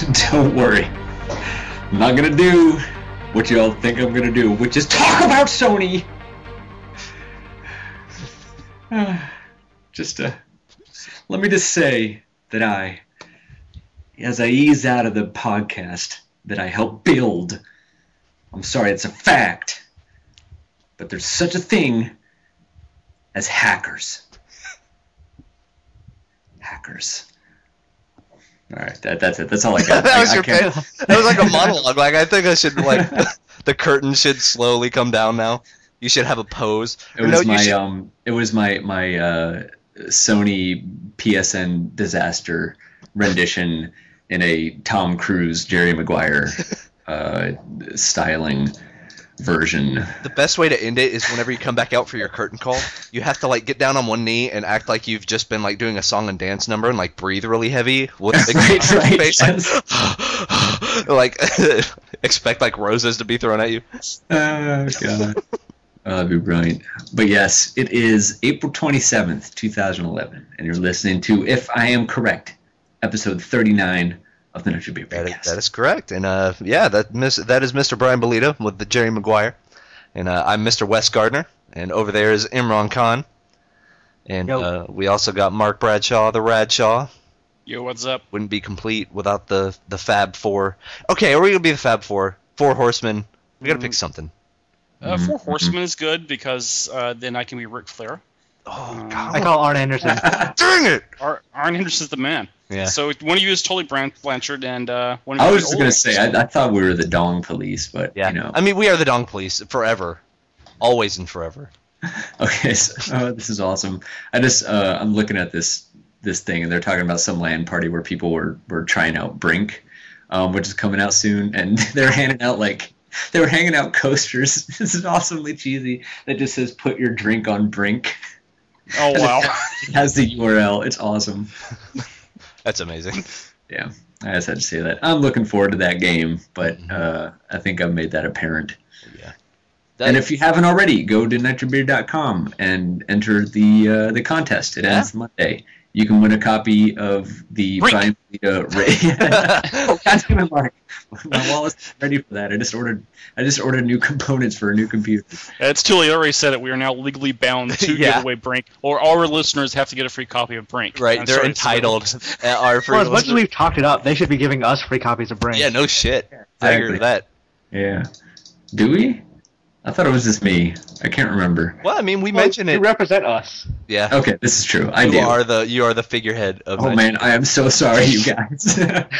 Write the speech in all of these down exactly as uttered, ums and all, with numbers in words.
Don't worry. I'm not gonna do what y'all think I'm gonna do, which is talk about Sony. Just uh, let me just say that I, as I ease out of the podcast that I helped build, I'm sorry, it's a fact, but there's such a thing as hackers. Hackers. All right, that, that's it. That's all I got. that was I, your I That was like a monologue. Like I think I should like the curtain should slowly come down now. You should have a pose. It was no, you my should... um. It was my my uh, Sony P S N disaster rendition in a Tom Cruise Jerry Maguire uh, styling version. The best way to end it is whenever you come back out for your curtain call, you have to like get down on one knee and act like you've just been like doing a song and dance number and like breathe really heavy with a big right, right. face. Like, like expect like roses to be thrown at you. Oh god. Oh, that'd be brilliant. But yes, it is April twenty-seventh, twenty eleven, and you're listening to, if I am correct, episode thirty-nine of the Nitro Beer That is, Podcast. that is correct. And uh, yeah, that miss, that is Mister Brian Bolita with the Jerry Maguire. And uh, I'm Mister Wes Gardner. And over there is Imran Khan. And uh, we also got Mark Bradshaw, the Radshaw. Yo, what's up? Wouldn't be complete without the, the Fab Four. Okay, are we going to be the Fab Four? Four Horsemen. We got to mm. pick something. Uh, Four Horsemen is good because uh, then I can be Ric Flair. Oh, God. I call Arn Anderson. Dang it! Ar- Arn Anderson's the man. Yeah. So one of you is Tully Brand- Blanchard, and uh, one of I you was is just going to Ulrich. say, I, I thought we were the Dong Police, but, yeah. you know. I mean, we are the Dong Police forever. Always and forever. Okay, so oh, this is awesome. I just, uh, I'm looking at this this thing, and they're talking about some LAN party where people were, were trying out Brink, um, which is coming out soon, and they're handing out, like, they were hanging out coasters. This is awesomely cheesy. That just says, put your drink on Brink. Oh, wow. It has the U R L. It's awesome. That's amazing. Yeah, I just had to say that. I'm looking forward to that game, but uh, I think I've made that apparent. Yeah. That and if you haven't already, go to nitro beer dot com and enter the uh, the contest. It yeah. ends Monday. You can win a copy of the Brian Bolita Ray. Oh, God damn it, Mark. My wallet's not ready for that. I just ordered. I just ordered new components for a new computer. It's too late. I already said it. We are now legally bound to yeah. give away Brink, or all our listeners have to get a free copy of Brink. Right, I'm they're sorry, entitled. Uh, our free well, as much as we've talked it up, they should be giving us free copies of Brink. Yeah, no shit. Yeah, I agree with that. Yeah. Do we? I thought it was just me. I can't remember. Well, I mean, we well, mentioned you it. You represent us. Yeah. Okay, this is true. I you do. are the you are the figurehead of. Oh man, I am so sorry, you guys.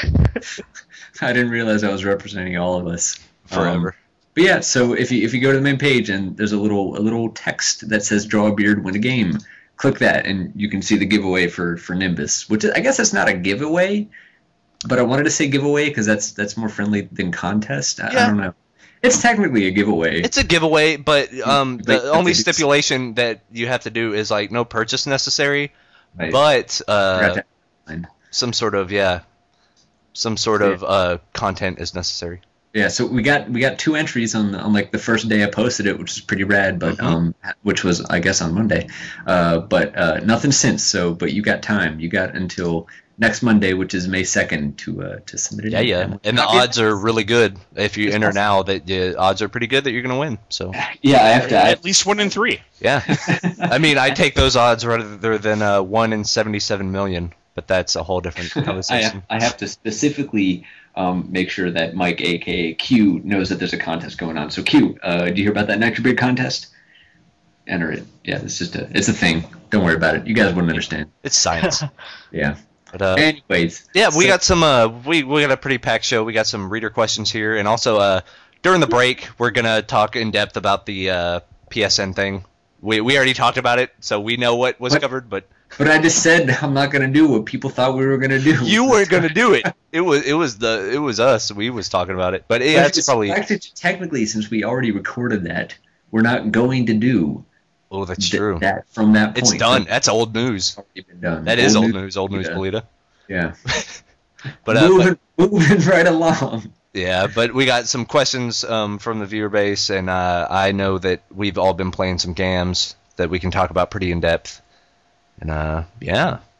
I didn't realize I was representing all of us forever. Um, but yeah, so if you if you go to the main page and there's a little a little text that says "Draw a beard, win a game," click that and you can see the giveaway for for Nimbus. Which is, I guess that's not a giveaway, but I wanted to say giveaway because that's that's more friendly than contest. I, yeah. I don't know. It's technically a giveaway. It's a giveaway, but um, But- the but only it's- stipulation that you have to do is like no purchase necessary, Right. but uh, Forgot that line. some sort of yeah, some sort of uh, content is necessary. Yeah, so we got we got two entries on on like the first day I posted it, which is pretty rad, but Mhm. um, which was I guess on Monday, uh, but uh, nothing since. So, but you got time. You got until next Monday, which is May second, to uh, to submit it. Yeah, in. yeah, and the odds are really good if you enter now. That the odds are pretty good that you're gonna win. So Yeah, I have to. I, At least one in three. yeah, I mean, I take those odds rather than uh, one in seventy-seven million, but that's a whole different I, conversation. I have to specifically um, make sure that Mike, aka Q, knows that there's a contest going on. So Q, uh, do you hear about that Nitro Beer contest? Enter it. Yeah, it's just a it's a thing. Don't worry about it. You guys wouldn't understand. It's science. Yeah. But, uh, Anyways. yeah, we so- got some. Uh, we we got a pretty packed show. We got some reader questions here, and also uh, during the break, we're gonna talk in depth about the uh, P S N thing. We we already talked about it, so we know what was What? covered. But But I just said I'm not gonna do what people thought we were gonna do. you weren't gonna do it. It was it was the it was us. We was talking about it. But yeah, But it's it's- probably. actually technically, since we already recorded that, we're not going to do Oh, that's th- true. that from that point. It's done. That's old news. Already been done. That is old news. Old news, yeah. Polita. Yeah. But, uh, moving, moving right along. Yeah, but we got some questions um, from the viewer base, and uh, I know that we've all been playing some games that we can talk about pretty in depth. And uh, yeah,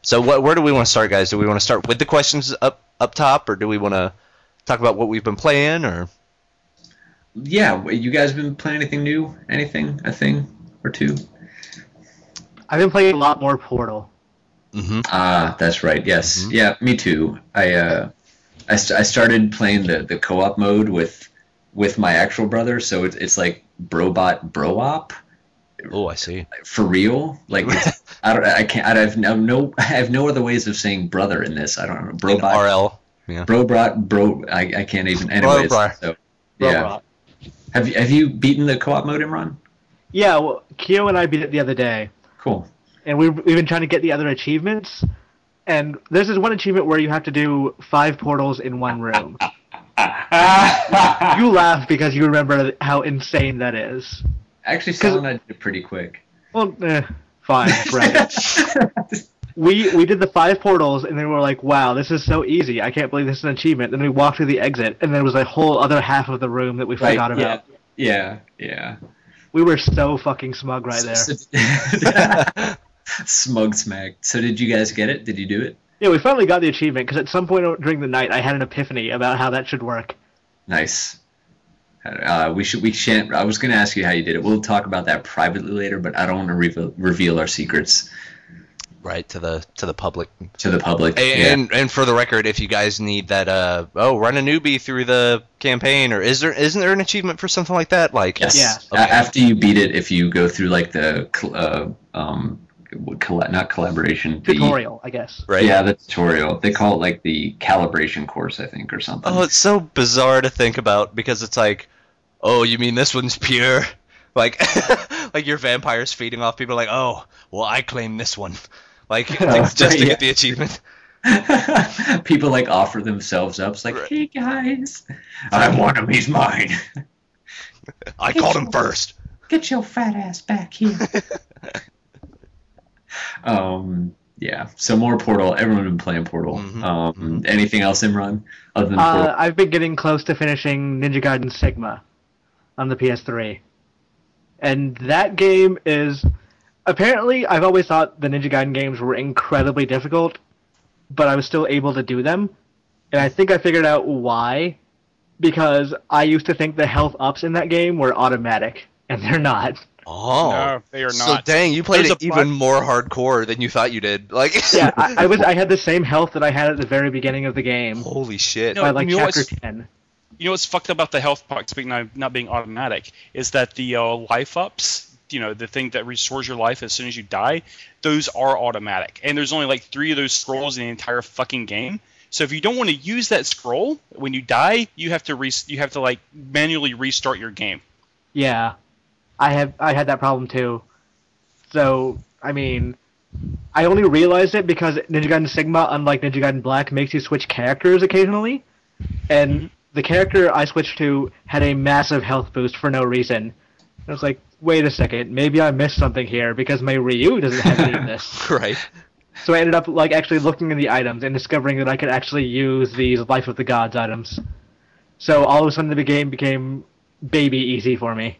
So what? Where do we want to start, guys? Do we want to start with the questions up up top, or do we want to talk about what we've been playing, or? Yeah, you guys been playing anything new? Anything? A thing or two? I've been playing a lot more Portal. Mm-hmm. Ah, that's right. Yes. Mm-hmm. Yeah, me too. I uh, I, st- I started playing the, the co-op mode with with my actual brother, so it's it's like Brobot Bro-op. Oh, I see. For real? Like it's, I don't. I can't. I have no, no. I have no other ways of saying brother in this. I don't know. Brobot. R L. Yeah. Brobot. Bro. I, I can't even. Anyways. Bro, so, yeah. Bro, Have you have you beaten the co-op mode, Imran? Yeah. Well, Kyo and I beat it the other day. Cool. And we've we've been trying to get the other achievements. And there's this one achievement where you have to do five portals in one room. You laugh because you remember how insane that is. Actually, Sal and I did it pretty quick. Well, eh, fine, right. we we did the five portals, and then we were like, wow, this is so easy. I can't believe this is an achievement. Then we walked through the exit, and there was a whole other half of the room that we right, forgot about. Yeah, yeah, yeah. We were so fucking smug right there. Smug smack. So did you guys get it? Did you do it? Yeah, we finally got the achievement, because at some point during the night, I had an epiphany about how that should work. Nice. Uh, we should. We shan't. I was going to ask you how you did it. We'll talk about that privately later, but I don't want to reveal, reveal our secrets. Right to the to the public. To the public. And yeah. and for the record, if you guys need that, uh, oh, run a newbie through the campaign, or is there isn't there an achievement for something like that? Like yes. Yeah. Okay. After you beat it, if you go through like the uh, um, coll- not collaboration tutorial, the, I guess. Right. Yeah, the tutorial. They call it like the calibration course, I think, or something. Oh, it's so bizarre to think about because it's like, oh, you mean this one's pure? Like, like your vampires feeding off people. Like, oh, well, I claim this one. Like, like just to yeah. get the achievement. People like offer themselves up. It's like, right. Hey guys, I want him. He's mine. I get called him first. Get your fat ass back here. um. Yeah. So more Portal. Everyone been playing Portal. Mm-hmm. Um. Mm-hmm. Anything else, Imran? Other than uh, Portal? I've been getting close to finishing Ninja Gaiden Sigma on the P S three, and that game is. Apparently, I've always thought the Ninja Gaiden games were incredibly difficult, but I was still able to do them. And I think I figured out why. Because I used to think the health ups in that game were automatic, and they're not. Oh, no, they are so not. dang, you played There's it even more hardcore than you thought you did. Like, yeah, I, I was. I had the same health that I had at the very beginning of the game. Holy shit! No, by like you know chapter what's- ten. You know what's fucked about the health pack, speaking of not being automatic, is that the uh, life ups, you know, the thing that restores your life as soon as you die, those are automatic. And there's only like three of those scrolls in the entire fucking game. So if you don't want to use that scroll when you die, you have to re- you have to like manually restart your game. Yeah, I have. I had that problem too. So I mean, I only realized it because Ninja Gaiden Sigma, unlike Ninja Gaiden Black, makes you switch characters occasionally, and the character I switched to had a massive health boost for no reason. I was like, wait a second, maybe I missed something here because my Ryu doesn't have any of this. Right. So I ended up like actually looking in the items and discovering that I could actually use these Life of the Gods items. So all of a sudden the game became baby easy for me.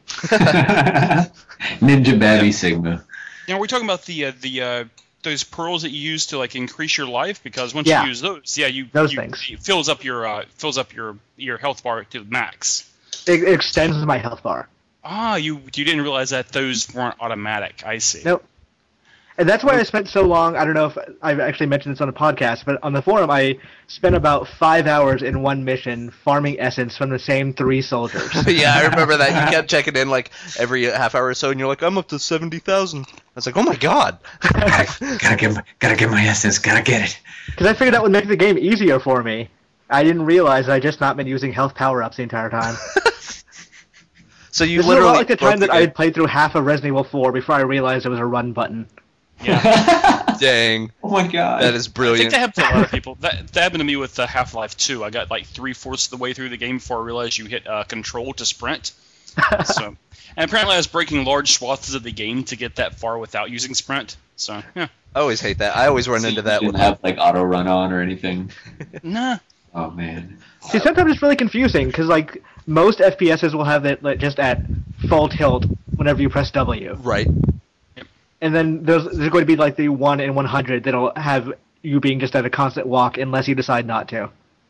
Ninja Babby Sigma. Now we're talking about the uh, the uh, those pearls that you use to like increase your life, because once Yeah. you use those, yeah, you Those you, things. it fills up your uh, fills up your your health bar to max. It, it extends my health bar. Ah, you you didn't realize that those weren't automatic. I see. Nope. And that's why I spent so long. I don't know if I've actually mentioned this on a podcast, but on the forum I spent about five hours in one mission farming essence from the same three soldiers. Yeah, I remember that. You kept checking in like every half hour or so, and you're like, I'm up to seventy thousand. I was like, oh my god. gotta get my, gotta get my essence. Gotta get it. Because I figured that would make the game easier for me. I didn't realize I just not been using health power-ups the entire time. So you This is literally about like the broke time that the I game. had played through half of Resident Evil four before I realized there was a run button. Yeah. Dang, Oh my god. that is I think brilliant. that happened to a lot of people. That, that happened to me with uh, Half-Life two. I got like three-fourths of the way through the game before I realized you hit uh, control to sprint. So, and apparently I was breaking large swaths of the game to get that far without using sprint. So, yeah. I always hate that. I always run So into you that didn't with have like auto run on or anything. Nah. Oh man. See, sometimes it's really confusing, because like most F P Ss will have it like, just at full tilt whenever you press W. right. and then there's there's going to be like the one in one hundred that'll have you being just at a constant walk unless you decide not to.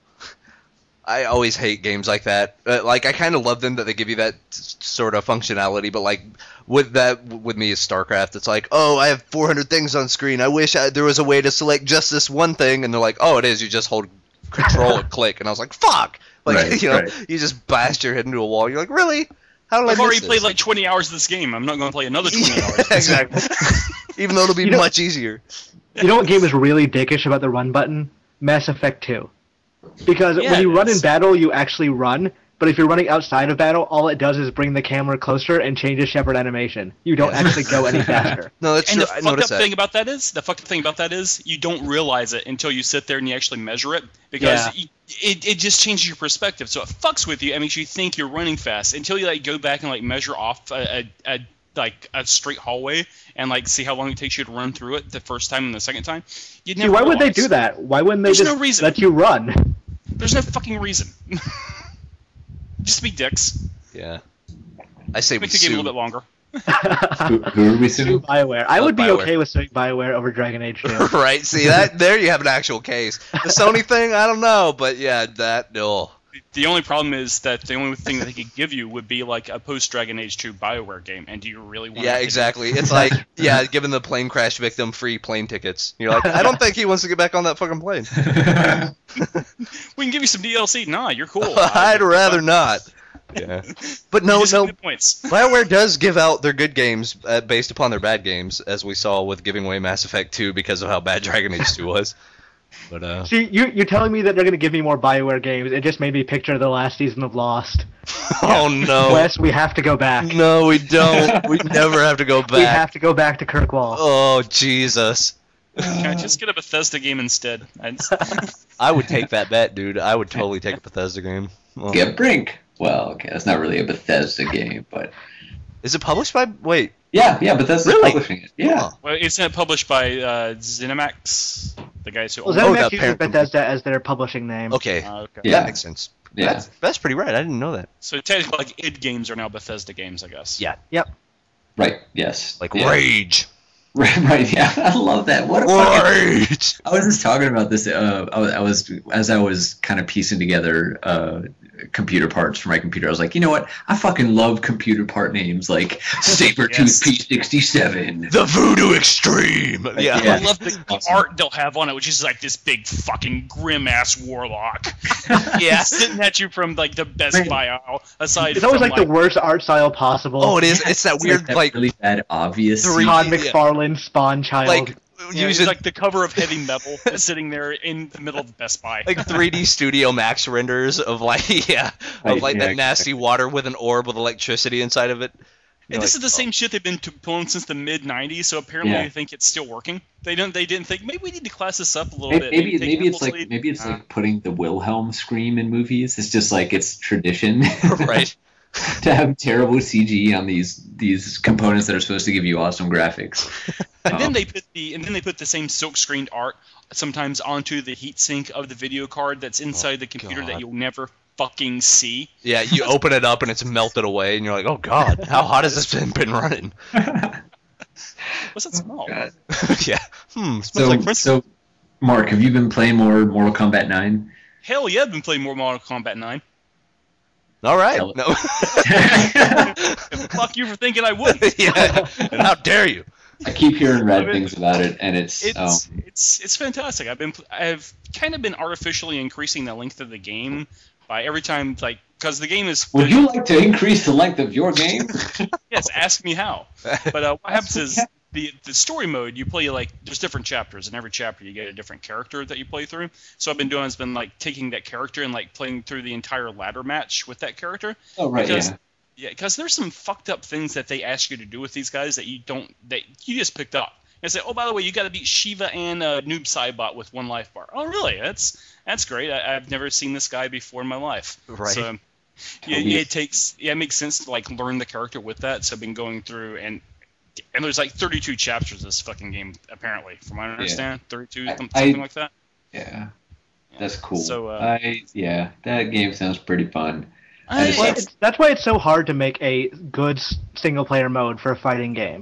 I always hate games like that. Uh, like I kind of love them that they give you that s- sort of functionality, but like with that with me is StarCraft. It's like, oh, I have four hundred things on screen. I wish I, there was a way to select just this one thing, and they're like, oh, it is. You just hold Control and click, and I was like, fuck. Like Right, you know, right. you just blast your head into a wall. You're like, really? How did I I've miss already this? played like twenty hours of this game. I'm not going to play another twenty hours. Exactly. Even though it'll be You know- much easier. You know what game is really dickish about the run button? Mass Effect two. Because Yeah, when you it run in is. battle, you actually run, but if you're running outside of battle, all it does is bring the camera closer and changes Shepard animation. You don't Yeah. actually go any faster. No, that's And true. the I fucked up noticed that. thing about that is, the fucked up thing about that is, you don't realize it until you sit there and you actually measure it, because Yeah. y- it, it just changes your perspective. So it fucks with you and makes you think you're running fast until you like go back and like measure off a, a, a like a straight hallway and like see how long it takes you to run through it the first time and the second time. You'd See, never why would they realize. do that? Why wouldn't they There's just no reason. let you run? There's no fucking reason. Just be dicks. Yeah. I say we Make the game a sue. little bit longer. Who, who are we Sue suing? BioWare. I Fuck would be BioWare. okay with suing BioWare over Dragon Age two. Right, see that there you have an actual case. The Sony thing, I don't know, but yeah, that no. The only problem is that the only thing that they could give you would be like a post Dragon Age two BioWare game, and do you really want? Yeah, to exactly. It's like yeah, giving the plane crash victim free plane tickets. You're like, I don't think he wants to get back on that fucking plane. We can give you some D L C. Nah, you're cool. I'd rather not. Yeah, but You no, just no. get the points. BioWare does give out their good games uh, based upon their bad games, as we saw with giving away Mass Effect two because of how bad Dragon Age two was. But uh, See, you, you're telling me that they're going to give me more BioWare games. It just made me picture the last season of Lost. oh no, Wes, we have to go back. no, we don't. We never have to go back. We have to go back to Kirkwall. Oh Jesus. Can I just get a Bethesda game instead? I, I would take that bet, dude. I would totally take a Bethesda game. Well, Get Brink. Well, okay, that's not really a Bethesda game, but is it published by? Wait, yeah, yeah, Bethesda's Really? publishing it. Yeah. Huh. well, it's not published by uh, ZeniMax, the guys who Well, own Oh, ZeniMax that uses parent- Bethesda as their publishing name. Okay, Uh, okay. Yeah. that makes sense. Yeah. That's, that's pretty right. I didn't know that. So technically, like id games are now Bethesda games, I guess. Yeah, Right. Yes. like yeah. Rage. Right. Right. Yeah. I love that. What a fucking. Rage. I was just talking about this. Uh, I was, I was as I was kind of piecing together uh, computer parts for my computer. I was like, you know what? I fucking love computer part names like Sabertooth Yes. P sixty-seven. The Voodoo Extreme. Yeah. Yeah. I love the, the art they'll have on it, which is like this big fucking grim ass warlock. Yeah. Sitting at you from like the Best Right. Buy aisle. Aside It's always from, like the worst art style possible. Oh, it is. It's that It's weird, that like, really bad obvious. three- Todd yeah. McFarlane Spawn Child. like, Yeah, use it's it like the cover of Heavy Metal is sitting there in the middle of Best Buy. like three D Studio Max renders of like yeah, of Right, like yeah, that nasty water with an orb with electricity inside of it. You're And this like, is the same shit they've been t- pulling since the mid nineties, so apparently Yeah. they think it's still working. They don't. They didn't think maybe we need to class this up a little Maybe bit. maybe, take maybe it's Apple's like lead. maybe it's Uh, like putting the Wilhelm scream in movies. It's just like it's tradition oh, right. to have terrible C G on these these components that are supposed to give you awesome graphics. And then Um, they put the and then they put the same silk screened art sometimes onto the heatsink of the video card that's inside the computer God. that you'll never fucking see. Yeah, you open it up and it's melted away, and you're like, oh god, how hot has this been, been running? What's that smell? God. yeah. Hmm. Smells So like French. so, Mark, have you been playing more Mortal Kombat nine? Hell yeah, I've been playing more Mortal Kombat nine. All right. Hell- No. Fuck you for thinking I wouldn't. yeah. And how dare you? I keep hearing rad things about it, and it's, It's um, it's it's fantastic. I've been I've kind of been artificially increasing the length of the game by every time like because the game is would you like to increase the length of your game? yes ask me how. But uh, what happens is the the story mode you play like there's different chapters and every chapter you get a different character that you play through. So I've been doing has been like taking that character and like playing through the entire ladder match with that character. Oh right, Because- yeah. Yeah, because there's some fucked up things that they ask you to do with these guys that you don't that you just picked up. And say, oh, by the way, you got to beat Shiva and uh, Noob Saibot with one life bar. Oh, really? That's that's great. I, I've never seen this guy before in my life. Right. So, yeah, yeah, it takes yeah, it makes sense to like learn the character with that. So I've been going through and and there's like thirty-two chapters of this fucking game apparently, from what I understand, thirty-two I- something I- like that. Yeah, that's cool. So, uh, I yeah, that game sounds pretty fun. I I, just Well, like- it's, that's why it's so hard to make a good single player mode for a fighting game.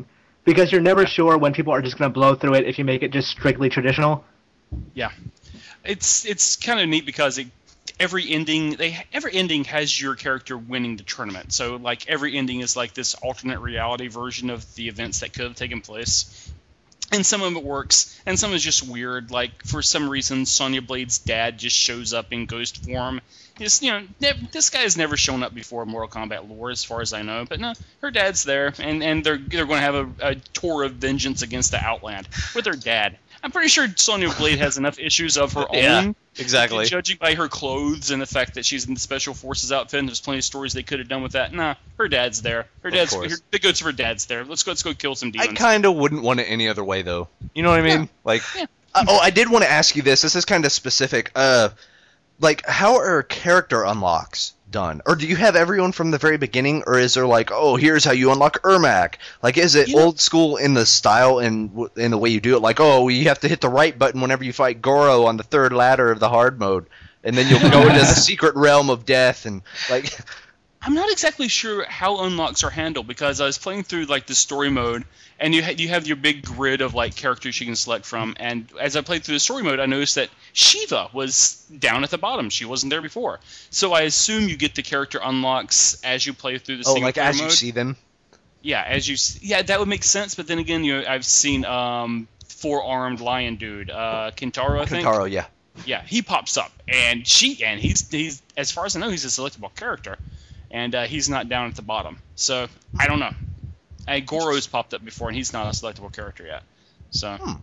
because you're never sure when people are just going to blow through it if you make it just strictly traditional. Yeah, it's it's kind of neat because it, every ending they every ending has your character winning the tournament. So like every ending is like this alternate reality version of the events that could have taken place. And some of it works, and some is just weird. Like, for some reason, Sonya Blade's dad just shows up in ghost form. Just, you know, ne- this guy has never shown up before in Mortal Kombat lore, as far as I know. But no, her dad's there, and, and they're they're going to have a, a tour of vengeance against the Outland with her dad. I'm pretty sure Sonya Blade has enough issues of her Yeah, own. exactly. Judging by her clothes and the fact that she's in the Special Forces outfit, and there's plenty of stories they could have done with that. Nah, her dad's there. Her Of dad's course. her, the goods of her dad's there. Let's go. Let's go kill some I demons. kind of wouldn't want it any other way, though. You know what I mean? Yeah. Like, Yeah. uh, oh, I did want to ask you this. This is kind of specific. Uh, like, how are character unlocks done? Or do you have everyone from the very beginning, or is there like, oh, here's how you unlock Ermac? Like, is it You know- old school in the style and w- in the way you do it? Like, oh, you have to hit the right button whenever you fight Goro on the third ladder of the hard mode, and then you'll go into the secret realm of death, and like, I'm not exactly sure how unlocks are handled because I was playing through like the story mode, and you ha- you have your big grid of like characters you can select from. And as I played through the story mode, I noticed that Shiva was down at the bottom. She wasn't there before, so I assume you get the character unlocks as you play through the oh, single like player as mode. you see them. Yeah, as you s- yeah, that would make sense. But then again, you know, I've seen um, four-armed lion dude, uh, Kintaro, I think. Kentaro, yeah. Yeah, he pops up, and she and he's he's as far as I know, he's a selectable character, and uh, he's not down at the bottom. So I don't know. Uh, Goro's popped up before, and he's not a selectable character yet. So Hmm.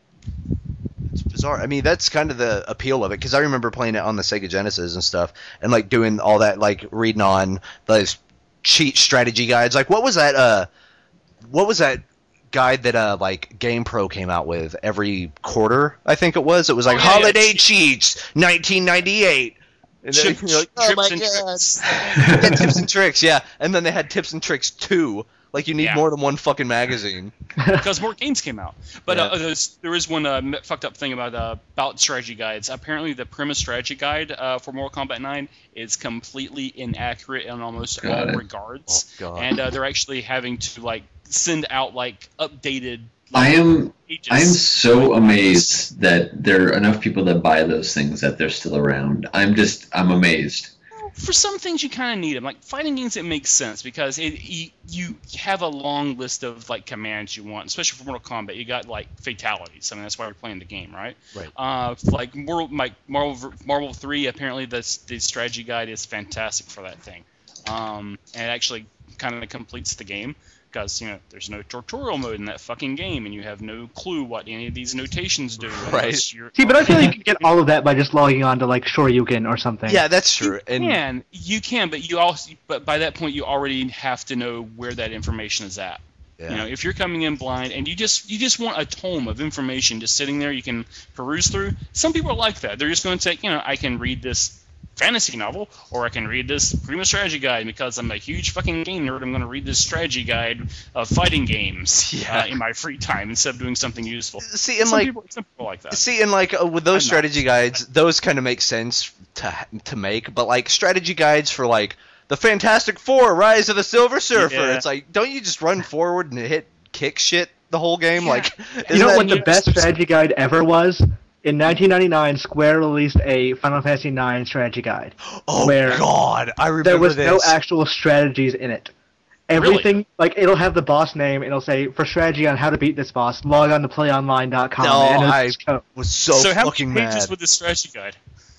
It's bizarre. I mean, that's kind of the appeal of it, because I remember playing it on the Sega Genesis and stuff, and like doing all that, like reading on those cheat strategy guides. Like, what was that? Uh, what was that guide that uh like GamePro came out with every quarter? I think it was. It was like Oh, yeah, yeah. Holiday Cheats, nineteen ninety-eight. And then Chip- you're like, oh my trips and God. tricks. Yeah, tips and tricks, yeah. And then they had tips and tricks too. Like, you need Yeah. more than one fucking magazine. because more games came out. But Yeah. uh, there's, there is one uh, m- fucked up thing about uh, about strategy guides. Apparently, the premise strategy guide uh, for Mortal Kombat nine is completely inaccurate in almost Got all it. regards, Oh, God. and uh, they're actually having to like send out like updated. I Like, am pages. I am so amazed that there are enough people that buy those things that they're still around. I'm just I'm amazed. For some things, you kind of need them. Like fighting games, it makes sense because it, you, you have a long list of like commands you want, especially for Mortal Kombat. You got like fatalities. I mean, that's why we're playing the game, right? Right. Uh, like Mortal, like Marvel, Marvel three. Apparently, the the strategy guide is fantastic for that thing, um, and it actually kind of completes the game. Because, you know, there's no tutorial mode in that fucking game, and you have no clue what any of these notations do. Right. unless you're- See, but I feel like you can get all of that by just logging on to like Shoryuken or something. Yeah, that's true. You And can, you can, but you also, but by that point, you already have to know where that information is at. yeah. You know, if you're coming in blind and you just you just want a tome of information just sitting there you can peruse through. Some people are like that. They're just going to take, you know, I can read this fantasy novel, or I can read this Prima strategy guide because I'm a huge fucking game nerd. I'm going to read this strategy guide of fighting games Yeah. uh, in my free time instead of doing something useful. see, and some like, people, some people like that. see, and like uh, with those I'm not. strategy guides, those kind of make sense to to make. But like strategy guides for like the Fantastic Four, Rise of the Silver Surfer, Yeah. it's like, don't you just run forward and hit kick shit the whole game? Yeah. Like, You isn't know that- what the you- best strategy guide ever was? In nineteen ninety-nine, Square released a Final Fantasy nine strategy guide. Oh where God, I remember There was this. no actual strategies in it. Everything, like, it'll have the boss name, it'll say, for strategy on how to beat this boss, log on to play online dot com. No, and it'll I- just go- was so, so how fucking many pages mad. with this strategy guide?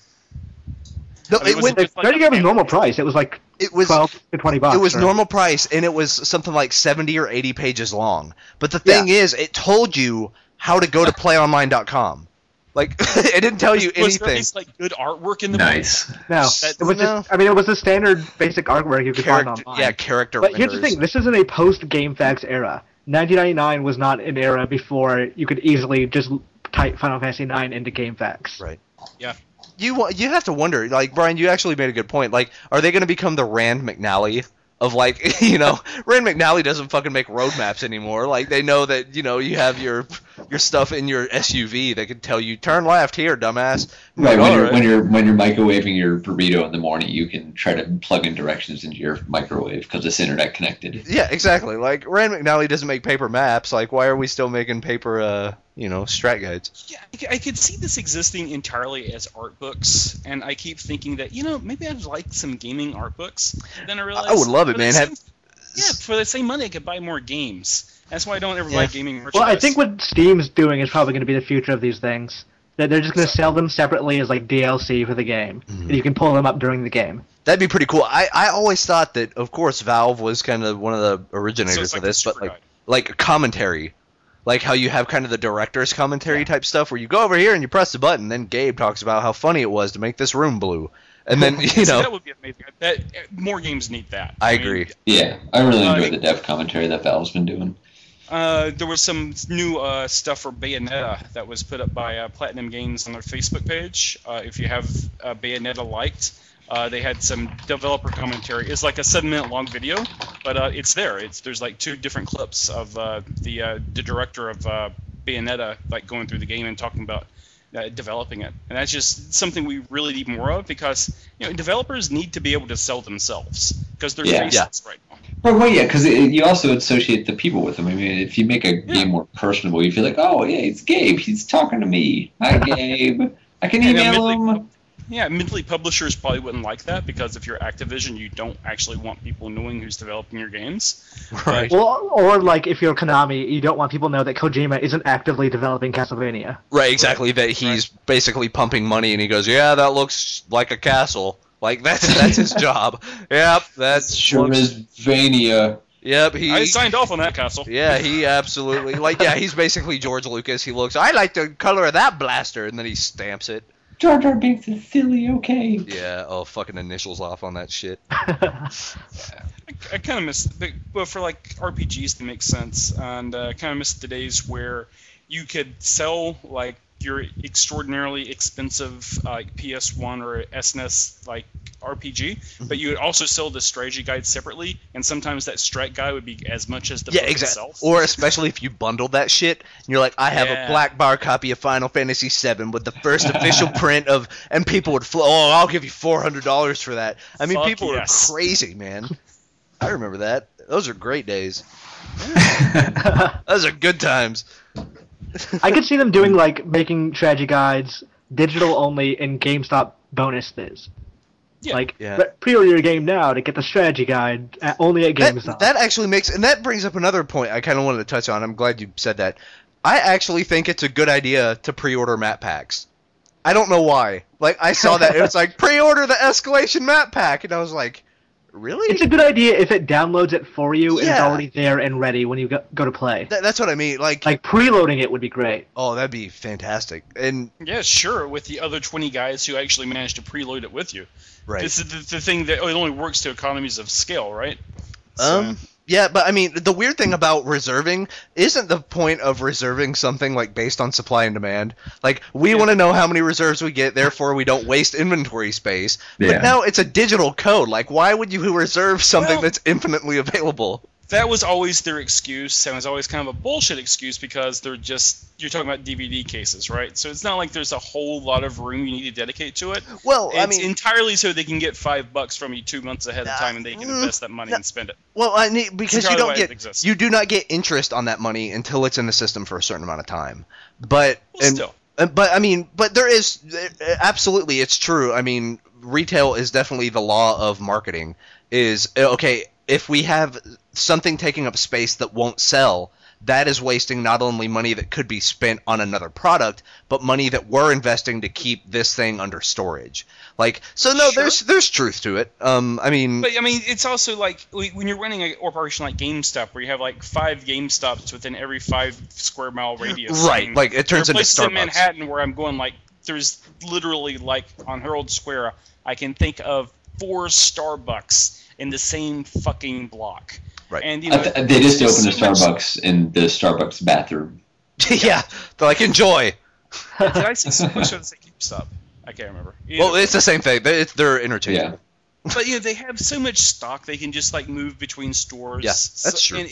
No, I mean, it, was went, it The just like strategy a guide was pamphlet? normal price. It was like it was twelve to twenty bucks. It was or- normal price, and it was something like seventy or eighty pages long. But the thing is, it told you how to go to play online dot com. Like, it didn't tell you Was there at anything. least, like good artwork in the book? Nice. No, That- it was no. just, I mean, it was the standard basic artwork you could Character, find online. yeah, character But here's the renders. thing, this isn't a post-Game Facts era. nineteen ninety-nine was not an era before you could easily just type Final Fantasy nine into Game Facts. Right. Yeah. You wa- you have to wonder, like, Brian, you actually made a good point. Like, are they going to become the Rand McNally of, like, you know, Rand McNally doesn't fucking make roadmaps anymore. Like, they know that, you know, you have your your stuff in your S U V that could tell you turn left here, dumbass. Right, Like, when all you're right. when you're when you're microwaving your burrito in the morning, you can try to plug in directions into your microwave because it's internet connected. Yeah, exactly. Like Rand McNally doesn't make paper maps. Like, why are we still making paper, uh, you know, strat guides? Yeah, I c- I could see this existing entirely as art books, and I keep thinking that, you know, maybe I'd like some gaming art books. Then I realize I would love it, for the man. same- Have- yeah, for the same money, I could buy more games. That's why I don't ever Yeah. buy gaming merchandise. Well, I think what Steam's doing is probably going to be the future of these things. That they're just going to sell them separately as like D L C for the game, Mhm. and you can pull them up during the game. That'd be pretty cool. I, I always thought that, of course, Valve was kind of one of the So originators it's like of the this, but super like guide. like commentary, like how you have kind of the director's commentary type stuff, where you go over here and you press the button, then Gabe talks about how funny it was to make this room blue, and then you See, know. that would be amazing. That more games need that. I mean, agree. Yeah, I really Uh, enjoy the dev commentary that Valve's been doing. Uh, there was some new uh, stuff for Bayonetta that was put up by uh, Platinum Games on their Facebook page. Uh, if you have uh, Bayonetta liked, uh, they had some developer commentary. It's like a seven-minute long video, but uh, it's there. It's there's like two different clips of uh, the uh, the director of uh, Bayonetta like going through the game and talking about uh, developing it. And that's just something we really need more of because you know developers need to be able to sell themselves because they're Yeah. faceless right now. Well, well yeah, because you also associate the people with them. I mean, if you make a game more personable, you feel like, oh, yeah, it's Gabe. He's talking to me. Hi, Gabe. I can And email admittedly, him. Yeah, admittedly, publishers probably wouldn't like that because if you're Activision, you don't actually want people knowing who's developing your games. Right. Well, or like if you're Konami, you don't want people to know that Kojima isn't actively developing Castlevania. Right, exactly. That he's basically pumping money, and he goes, "Yeah, that looks like a castle." Like that's that's his job. Yep, that's Sure looks- is Vania. Yep, he. I signed off on that, Castle. Yeah, he absolutely like. Yeah, he's basically George Lucas. He looks. I like the color of that blaster, and then he stamps it. Jar Jar Binks is silly, okay. Yeah. Oh, fucking initials off on that shit. I, I kind of miss, the, well, for like R P Gs to make sense, and uh, kind of miss the days where you could sell like your extraordinarily expensive uh, like P S one or S N E S like R P G, but you would also sell the strategy guide separately, and sometimes that strat guide would be as much as the Yeah, book exactly. itself. Or especially if you bundled that shit, and you're like, I have Yeah. a black bar copy of Final Fantasy seven with the first official print of, and people would flow. Oh, I'll give you four hundred dollars for that. I mean, Fuck people yes. were crazy, man. I remember that. Those are great days. Those are good times. I could see them doing like making strategy guides digital only in GameStop bonus biz. Yeah. Like Yeah. re- pre-order your game now to get the strategy guide at, only at That, GameStop. that actually makes, and that brings up another point I kind of wanted to touch on. I'm glad you said that. I actually think it's a good idea to pre-order map packs. I don't know why. Like, I saw that, it was like, pre-order the Escalation map pack, and I was like, really? It's a good idea if it downloads it for you and it's Yeah. already there and ready when you go, go to play. That, that's what I mean. Like, Like preloading it would be great. oh, that'd be fantastic. And Yeah, sure, with the other twenty guys who actually managed to preload it with you. right. This is the, the thing that it only works to economies of scale, right? Um. Yeah, but I mean, the weird thing about reserving isn't the point of reserving something like based on supply and demand. Like, we Yeah. want to know how many reserves we get, therefore we don't waste inventory space. Yeah. But now it's a digital code. Like, why would you reserve something Well- that's infinitely available? that was always their excuse, and it was always kind of a bullshit excuse because they're just you're talking about D V D cases, right? So it's not like there's a whole lot of room you need to dedicate to it. Well, It's I mean, entirely so they can get five bucks from you two months ahead of time, and they can mm, invest that money no. and spend it. well, I need because you entirely don't why it get exists. you do not get interest on that money until it's in the system for a certain amount of time. But Well, and, still. Uh, But I mean, but there is uh, absolutely, it's true. I mean, retail is definitely the law of marketing. Is uh, okay if we have something taking up space that won't sell. That is wasting not only money that could be spent on another product, but money that we're investing to keep this thing under storage. Like, so no, Sure. there's there's truth to it. Um, I mean, But I mean, it's also like when you're running an operation like GameStop, where you have like five GameStops within every five square mile radius. right? I mean, Like it turns there are into places in Starbucks. Manhattan where I'm going like there's literally like on Herald Square, I can think of four Starbucks in the same fucking block. Right. And you I know, th- they just there's opened a so much- Starbucks in the Starbucks bathroom. yeah, they're like enjoy. Did I say Starbucks or did I say GameStop? I can't remember. Either Well, way. it's the same thing. They- It's, they're interchangeable. Yeah. But you know, they have so much stock they can just like move between stores. Yeah, that's So- true. And it,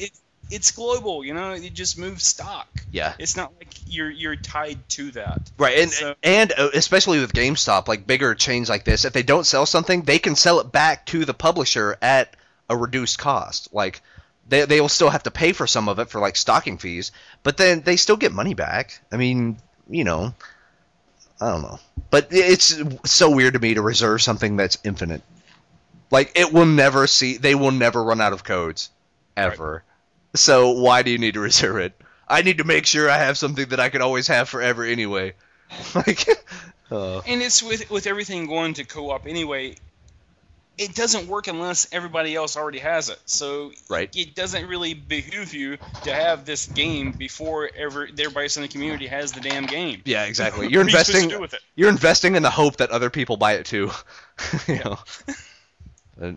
it's global. You know, it just moves stock. Yeah. It's not like you're you're tied to that. Right, and So- and uh, especially with GameStop, like bigger chains like this, if they don't sell something, they can sell it back to the publisher at a reduced cost. Like they they will still have to pay for some of it for like stocking fees, but then they still get money back. I mean, you know, I don't know, but it's so weird to me to reserve something that's infinite. Like it will never see, they will never run out of codes, ever. Right. So why do you need to reserve it? I need to make sure I have something that I can always have forever anyway. Like, uh. And it's with with everything going to co-op anyway. It doesn't work unless everybody else already has it. So right. it doesn't really behoove you to have this game before ever everybody else in the community has the damn game. Yeah, exactly. You're What are you supposed to investing. do with it? You're investing in the hope that other people buy it too. you Yeah. know. Uh,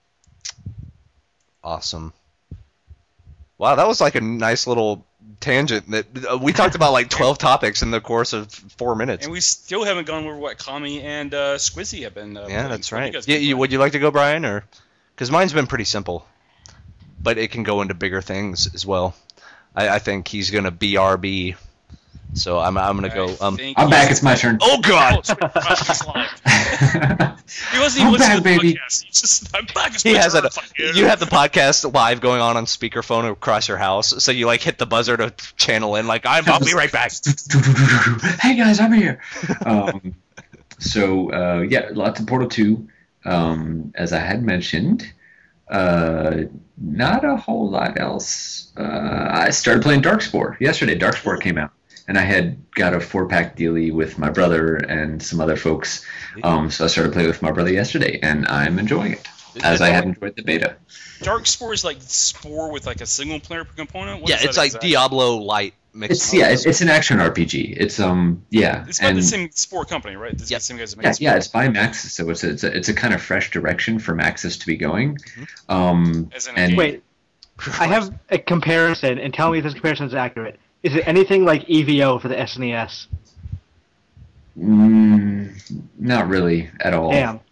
awesome. Wow, that was like a nice little tangent. That uh, we talked about like twelve topics in the course of four minutes. And we still haven't gone over what Kami and uh, Squizzy have been. Uh, Yeah, playing. that's What have right. you guys Yeah, been you, playing? would you like to go, Brian, or because mine's been pretty simple, but it can go into bigger things as well. I, I think he's gonna B R B, so I'm I'm gonna I go. Um, think I'm back. he's- It's my turn. oh Oh, God, sweet. Gosh, he's live. He wasn't even I'm listening back, to the baby. podcast. He's just, I'm back. It's he my has turn. it. Fuck you. You have the podcast live going on on speakerphone across your house, so you like hit the buzzer to channel in. Like I'm, I'll be right back. Hey guys, I'm here. Um, so uh, yeah, lots of Portal two. Um, as I had mentioned, uh, not a whole lot else. Uh, I started playing Darkspore yesterday. Darkspore came out, and I had got a four pack dealie with my brother and some other folks. Um, so I started playing with my brother yesterday, and I'm enjoying it as I had enjoyed the beta. Darkspore is like Spore with like a single player component. What Yeah, is it's that like exactly? Diablo Light mixed. It's yeah, it's, it's an action R P G. It's um yeah, It's by and the same Spore company, right? This is Yep. the same guys that make yeah, Spore. yeah, it's by Maxis, so it's a, it's a it's a kind of fresh direction for Maxis to be going. Um, As in a and game. Wait, I have a comparison, and tell me if this comparison is accurate. Is it anything like E V O for the S N E S? mm, not really at all. Damn.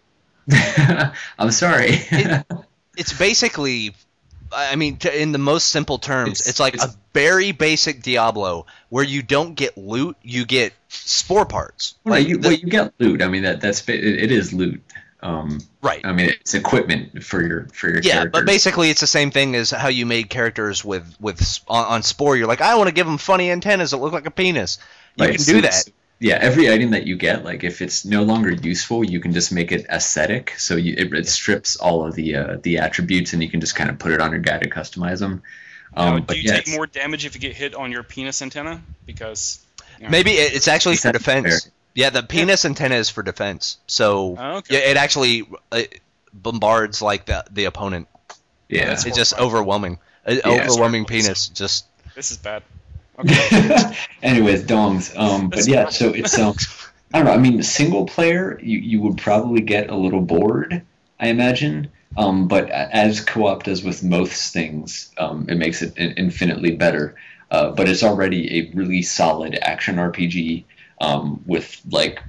I'm sorry. It- It's basically, I mean, to, in the most simple terms, it's, It's- like it's- a very basic Diablo where you don't get loot, you get spore parts. Well, Like you, the- well, you get loot. I mean, that that's it, it is loot. Um, right. I mean, it's equipment for your for your Yeah, characters. but basically it's the same thing as how you made characters with with s- on, on Spore. You're like, I want to give them funny antennas that look like a penis. You Right, can so do it's- that. Yeah, every item that you get, like if it's no longer useful, you can just make it aesthetic. So you, it, it strips all of the uh, the attributes, and you can just kind of put it on your guy to customize them. Um, Now, but do you yeah, take it's- more damage if you get hit on your penis antenna? Because you know, Maybe it- it's actually Is for that defense. fair? Yeah, the penis antenna is for defense. So Oh, okay. yeah, it actually uh, bombards like the the opponent. yeah. that's It's just horrifying. overwhelming. Uh, Yeah. overwhelming Sorry. penis. Just this is bad. Okay. Anyways, dongs. Um, but That's yeah, horrible. so it's um, I don't know. I mean, single player, you, you would probably get a little bored, I imagine. Um, but a- as co-op does with most things, um, it makes it in- infinitely better. Uh, but it's already a really solid action R P G um, with like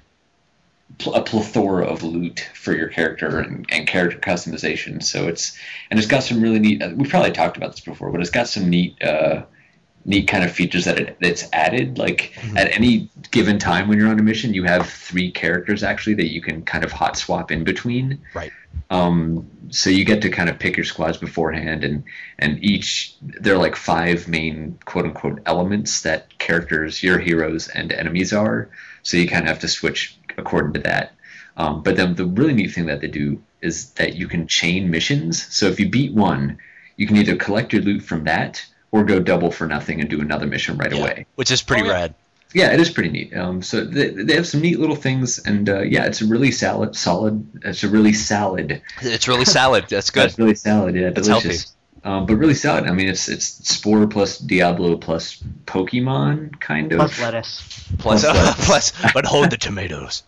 pl- a plethora of loot for your character and, and character customization. So it's and it's got some really neat. We probably talked about this before, but it's got some neat. Uh, neat kind of features that it, that's added. Like at any given time when you're on a mission, you have three characters actually that you can kind of hot swap in between. right. Um, so you get to kind of pick your squads beforehand, and and each there are like five main quote unquote elements that characters, your heroes and enemies are. So you kind of have to switch according to that. Um, but then the really neat thing that they do is that you can chain missions. So if you beat one, you can either collect your loot from that or go double for nothing and do another mission right Yeah. away. Which is pretty Oh, yeah. rad. Yeah, it is pretty neat. Um, so they, they have some neat little things, and uh, yeah, it's a really salad, solid. It's a really salad. It's really salad. That's good. It's really salad. Yeah, It's delicious. Um, but really salad. I mean, it's it's Spore plus Diablo plus Pokemon kind of. Plus lettuce. Plus, Plus that. plus, but hold the tomatoes.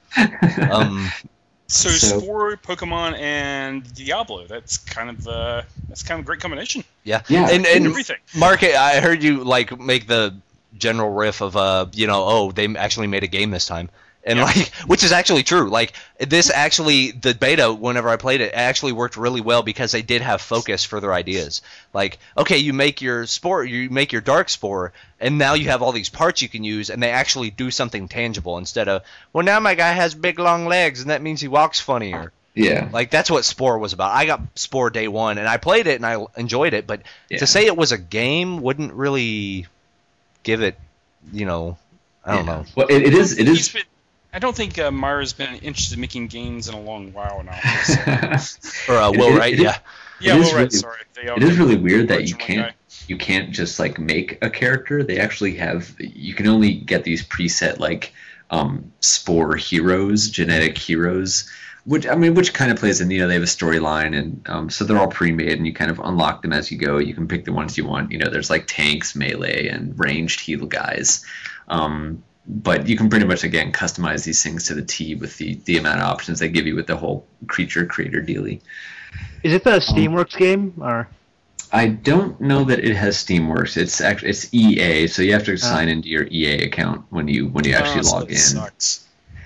Um, So, So- Spore, Pokemon, and Diablo. That's kind of uh, that's kind of a great combination. yeah. Yeah. And and Everything. Mark, I heard you like make the general riff of uh, you know, oh, they actually made a game this time, And Yeah. like, which is actually true. Like this actually, the beta, whenever I played it, actually worked really well because they did have focus for their ideas. Like, okay, you make your spore, you make your dark spore, and now you have all these parts you can use, and they actually do something tangible instead of, well, now my guy has big long legs, and that means he walks funnier. Yeah. Like that's what Spore was about. I got Spore day one, and I played it and I enjoyed it, but Yeah. to say it was a game wouldn't really give it, you know, I don't Yeah. know. Well, it, it is. It He's is. been- I don't think uh, Myra's been interested in making games in a long while now. So. Or uh, It- Will it- Wright, it is- yeah. Yeah, It well, is right. really- Sorry, they all It is get really weird that large you in one can't guy. you can't just like make a character. They actually have you can only get these preset like um, spore heroes, genetic heroes, which I mean, which kind of plays in. You know, they have a storyline, and um, so they're all pre-made, and you kind of unlock them as you go. You can pick the ones you want. You know, there's like tanks, melee, and ranged heal guys. Um, but you can pretty much again customize these things to the T with the the amount of options they give you with the whole creature creator dealy. Is it the Steamworks game or? I don't know that it has Steamworks. It's actually it's E A, so you have to sign into your E A account when you when you actually Oh, so log it in. Sucks.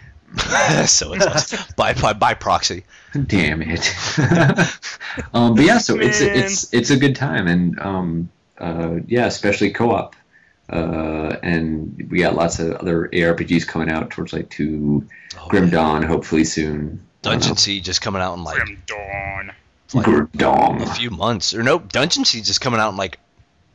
So it's by, by by proxy. Damn it. um, but yeah, so it's Man. it's it's a good time, and um, uh, yeah, especially co-op. Uh, and we got lots of other A R P Gs coming out towards like two Oh, Grim man. Dawn, hopefully soon. I don't Dungeon know. Siege is coming out in like Grim Dawn. like Grim Dawn. a few months. Or no, Dungeon Siege is coming out in like,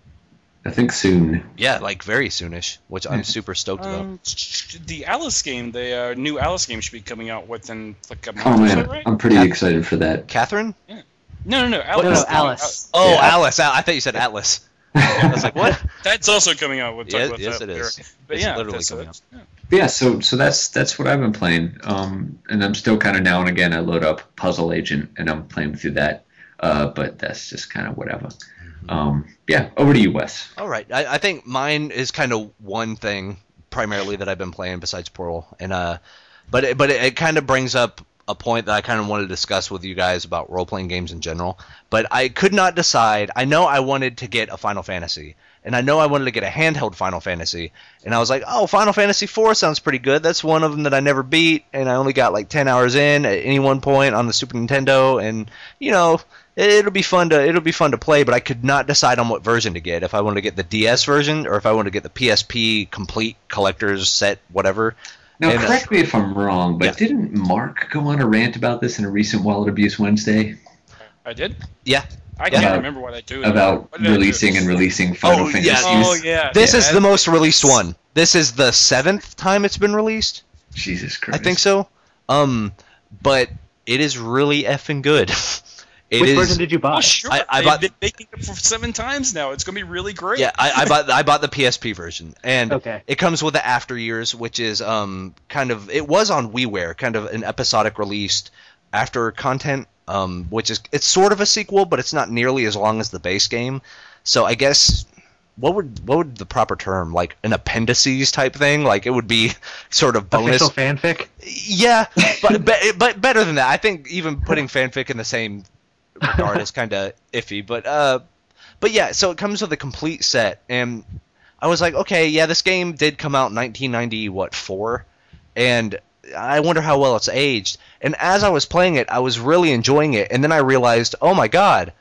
I think soon. yeah, like very soonish, which I'm super stoked about. Um, the Alice game, the uh, new Alice game, should be coming out within like a month Oh or so, man, right? I'm pretty excited for that. Catherine? No, no, no. No, no, Alice. Alice. Oh, Yeah. Alice. I I thought you said Atlas. I was like, what? That's also coming out. We'll talk Yeah, about yes, that it later. is. But It's yeah, literally that's, coming uh, out. yeah. Yeah, so so that's that's what I've been playing, um, and I'm still kind of now and again I load up Puzzle Agent and I'm playing through that, uh, but that's just kind of whatever. Um, yeah, over to you, Wes. All right. I, I think mine is kind of one thing primarily that I've been playing besides Portal, and uh, but it, but it, it kind of brings up a point that I kind of want to discuss with you guys about role playing games in general. But I could not decide. I know I wanted to get a Final Fantasy, and I know I wanted to get a handheld Final Fantasy, and I was like, oh, Final Fantasy four sounds pretty good. That's one of them that I never beat, and I only got like ten hours in at any one point on the Super Nintendo, and you know. It'll be fun to it'll be fun to play, but I could not decide on what version to get. If I wanted to get the D S version or if I wanted to get the P S P complete collector's set, whatever. Now, And, uh, correct me if I'm wrong, but yeah. didn't Mark go on a rant about this in a recent Wallet Abuse Wednesday I did. Yeah. I Yeah. can't remember what I do. about What did I do? releasing and releasing Final Oh, Fantasy? yeah. Oh yeah. This yeah, is that- the most released one. This is the seventh time it's been released. Jesus Christ! I think so. Um, but it is really effing good. It Which is- version did you buy? Oh sure. I- I They've bought- been making it for seven times now. It's gonna be really great. Yeah, I, I bought I bought the P S P version, and Okay. it comes with the After Years, which is um kind of it was on WiiWare, kind of an episodic released after content, um which is it's sort of a sequel, but it's not nearly as long as the base game. So I guess what would what would the proper term, like an appendices type thing, like it would be sort of bonus. Official fanfic. Yeah, but be- but better than that. I think even putting fanfic in the same regard is kind of iffy. But uh, but yeah. So it comes with a complete set, and I was like, okay, yeah, this game did come out in nineteen ninety, what four, and I wonder how well it's aged. And as I was playing it, I was really enjoying it, and then I realized, oh my god,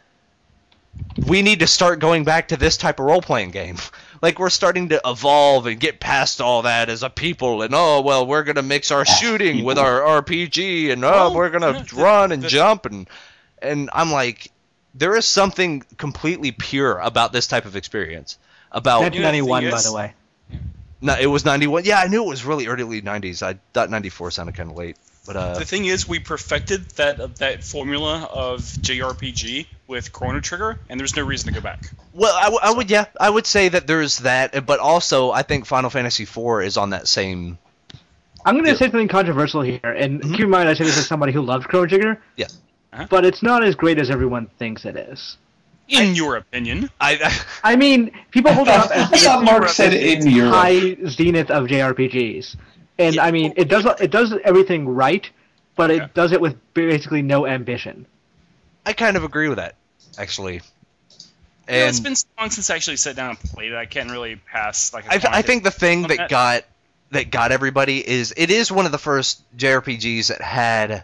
we need to start going back to this type of role playing game. Like, we're starting to evolve and get past all that as a people, and oh, well, we're going to mix our shooting with our R P G, and oh, Well, we're going yeah, to the- run and the- jump, and and I'm like, there is something completely pure about this type of experience. About nineteen ninety-one, thing by is- the way. no, it was ninety-one. Yeah, I knew it was really early nineties. I thought ninety-four sounded kind of late, but uh, The thing is, we perfected that that formula of J R P G with Chrono Trigger, and there's no reason to go back. well, I, w- I would yeah, I would say that there's that, but also I think Final Fantasy four is on that same. I'm going to Yeah. say something controversial here, and Mhm. keep in mind I say this as somebody who loves Chrono Trigger. Yeah. Uh-huh. But it's not as great as everyone thinks it is. In your opinion, I, I mean, people hold it up I as thought Mark said in Europe. high zenith of J R P Gs, and I mean, it does it does everything right, but it Yeah. does it with basically no ambition. I kind of agree with that, actually. yeah, it's And been so long since I actually sat down and played it. I can't really pass like. a I, th- I comment think the thing on that that. got that got everybody is it is one of the first J R P Gs that had.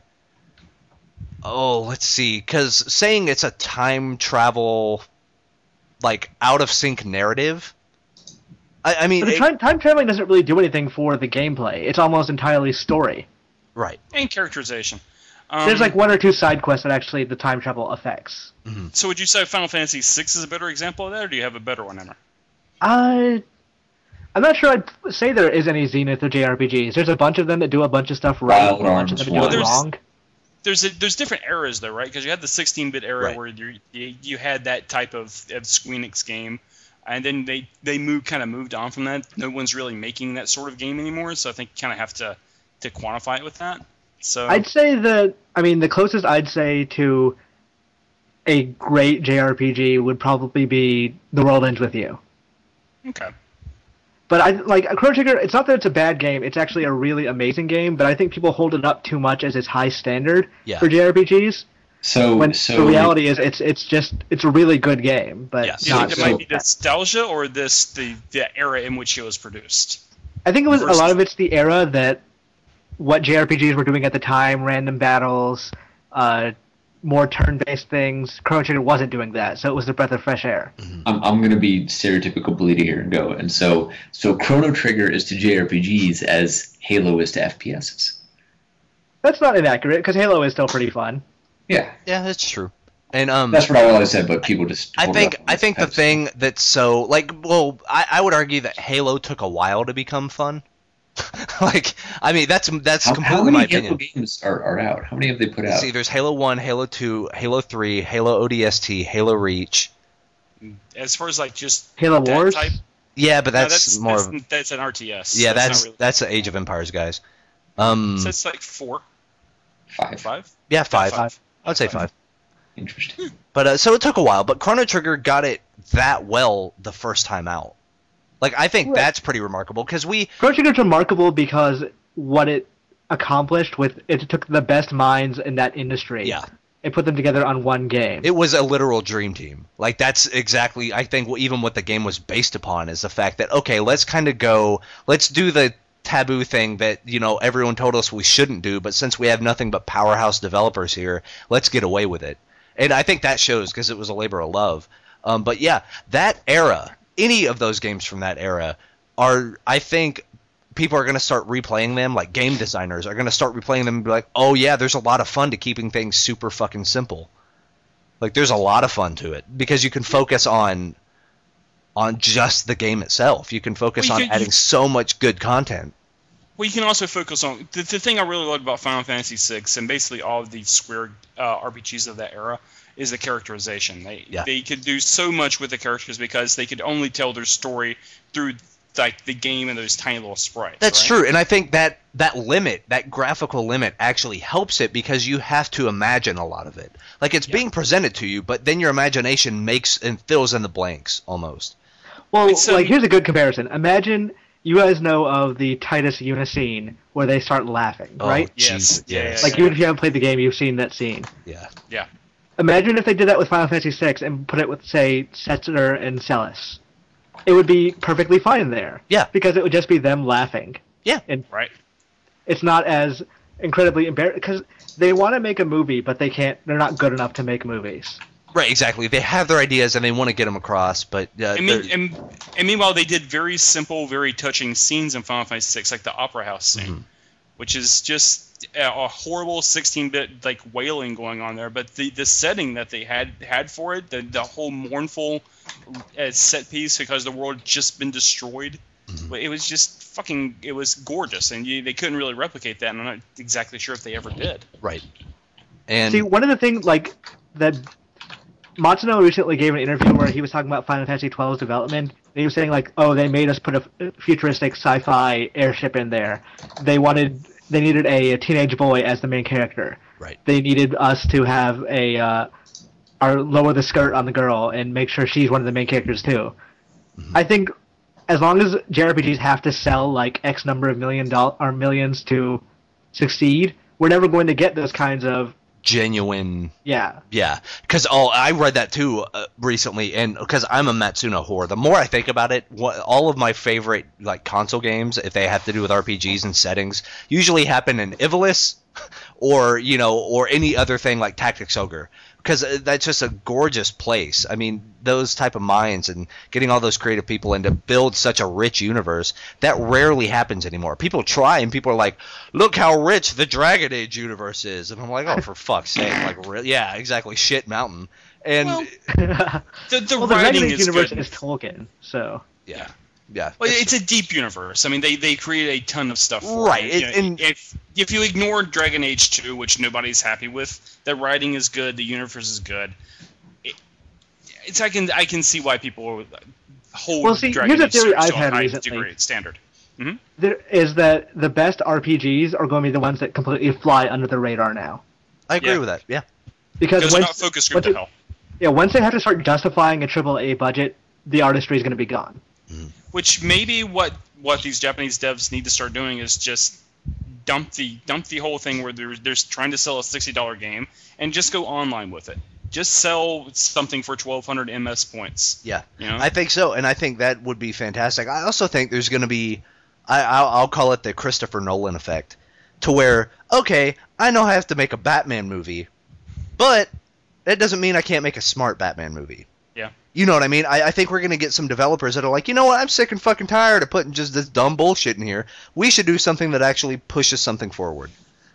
Oh, let's see, because saying it's a time travel, like out of sync narrative. I, I mean, But the it- time, time traveling doesn't really do anything for the gameplay. It's almost entirely story. right. And characterization. Um, There's like one or two side quests that actually the time travel affects. So would you say Final Fantasy six is a better example of that, or do you have a better one, Emma? I, I'm not sure I'd say there is any Zenith or J R P Gs. There's a bunch of them that do a bunch of stuff right, Wild and a bunch of Arms them that do it one. wrong. There's a, there's different eras though, right? Because you had the sixteen-bit era Right. where you you had that type of, of Squeenix game, and then they they moved kind of moved on from that. No one's really making that sort of game anymore, so I think you kind of have to to quantify it with that. So I'd say that, I mean, the closest I'd say to a great J R P G would probably be The World Ends With You. okay. But I like Chrono Trigger. It's not that it's a bad game. It's actually a really amazing game. But I think people hold it up too much as its high standard Yeah. for J R P Gs. So When so the reality is, it's it's just it's a really good game, but Yes. Do you not think it so- might be nostalgia or this the the era in which it was produced? I think it was a versus- lot of it's the era that what J R P Gs were doing at the time, random battles, uh, more turn-based things. Chrono Trigger wasn't doing that, so it was a breath of fresh air. I'm I'm gonna be stereotypical bleeder here and go. And so so Chrono Trigger is to J R P Gs as Halo is to F P Ss. That's not inaccurate because Halo is still pretty fun. Yeah, Yeah, that's true. And um, that's what I always said, but people just. I hold it think up I as think the F P S. thing that's so like well I, I would argue that Halo took a while to become fun. Like I mean that's that's How, completely how many my Halo opinion. games are, are out? How many have they put out? See, there's Halo One, Halo Two, Halo Three, Halo O D S T, Halo Reach. As far as like just Halo that Wars. type, Yeah, but no, that's, that's more. that's, of, that's an R T S. yeah, that's that's not really, that's the Age of Empires guys. Um, so it's like four, Five. five. yeah, five. Five. I'd say five. Interesting. But uh, so it took a while, but Chrono Trigger got it that well the first time out. Like I think Right. that's pretty remarkable because we Chrono Trigger's remarkable because what it accomplished with it took the best minds in that industry. yeah. And put them together on one game. It was a literal dream team. Like that's exactly I think what, even what the game was based upon is the fact that okay, let's kind of go, let's do the taboo thing that you know everyone told us we shouldn't do, but since we have nothing but powerhouse developers here, let's get away with it. And I think that shows because it was a labor of love. Um, but yeah, that era, any of those games from that era, are I think people are going to start replaying them. Like game designers are going to start replaying them and be like, oh yeah, there's a lot of fun to keeping things super fucking simple. Like there's a lot of fun to it because you can focus on on just the game itself. You can focus Well, on you- you- adding so much good content. Well, you can also focus on the, the thing I really loved about Final Fantasy six and basically all of the Square uh, R P Gs of that era is the characterization. They Yeah. they could do so much with the characters because they could only tell their story through like the game and those tiny little sprites. That's right? true, and I think that that limit, that graphical limit, actually helps it because you have to imagine a lot of it. Like it's Yeah. being presented to you, but then your imagination makes and fills in the blanks almost. Well, It's, um, like here's a good comparison. Imagine you guys know of the Titus Una scene where they start laughing, Oh, right? Yes. Jesus, Yeah, yes. yeah, Like even if you haven't played the game, you've seen that scene. Yeah. Yeah. Imagine if they did that with Final Fantasy six and put it with, say, Setzer and Celis. It would be perfectly fine there. Yeah. Because it would just be them laughing. Yeah. And Right. it's not as incredibly embarrassing because they want to make a movie, but they can't. They're not good enough to make movies. Right, exactly. They have their ideas and they want to get them across, but uh, I mean, they're- and, and meanwhile, they did very simple, very touching scenes in Final Fantasy six, like the opera house scene, Mm-hmm. which is just a, a horrible sixteen-bit like wailing going on there. But the, the setting that they had had for it, the the whole mournful uh, set piece because the world had just been destroyed, Mm-hmm. it was just fucking. It was gorgeous, and you, they couldn't really replicate that. And I'm not exactly sure if they ever did. right. And See, one of the things like that Matsuno recently gave an interview where he was talking about Final Fantasy twelve's development. And he was saying like, "Oh, they made us put a futuristic sci-fi airship in there. They wanted, they needed a, a teenage boy as the main character. right. They needed us to have a, uh, or lower the skirt on the girl and make sure she's one of the main characters too. I think as long as J R P Gs have to sell like X number of million doll or millions to succeed, we're never going to get those kinds of genuine. Yeah. Yeah, because oh, I read that too uh, recently, and because I'm a Matsuno whore, the more I think about it, what, all of my favorite like console games, if they have to do with R P Gs and settings, usually happen in Ivalice, or you know, or any other thing like Tactics Ogre, because that's just a gorgeous place. I mean, those type of minds and getting all those creative people in to build such a rich universe, that rarely happens anymore. People try, and people are like, look how rich the Dragon Age universe is. And I'm like, oh, for fuck's sake. Like, really? Yeah, exactly. Shit mountain. And Well, the the well, the writing Dragon Age is universe good. is Tolkien, so yeah, yeah. Well, it's a deep universe. I mean, they, they create a ton of stuff for Right, it. it- You know, and- if if you ignore Dragon Age two, which nobody's happy with, the writing is good, the universe is good. It, it's I can I can see why people hold Well, see, Dragon here's a Age theory series I've to a had high recently. degree standard. there is that the best R P Gs are going to be the ones that completely fly under the radar now. I agree Yeah. with that. Yeah. Because Because they're once, not focus once group to it- hell. yeah, once they have to start justifying a triple A budget, the artistry is going to be gone. Which maybe what what these Japanese devs need to start doing is just dump the dump the whole thing where they're they're trying to sell a sixty dollar game and just go online with it. Just sell something for twelve hundred M S points. Yeah, You know? I think so, and I think that would be fantastic. I also think there's going to be, I, I'll, I'll call it the Christopher Nolan effect, to where, okay, I know I have to make a Batman movie, but that doesn't mean I can't make a smart Batman movie. Yeah. You know what I mean? I, I think we're going to get some developers that are like, you know what, I'm sick and fucking tired of putting just this dumb bullshit in here. We should do something that actually pushes something forward.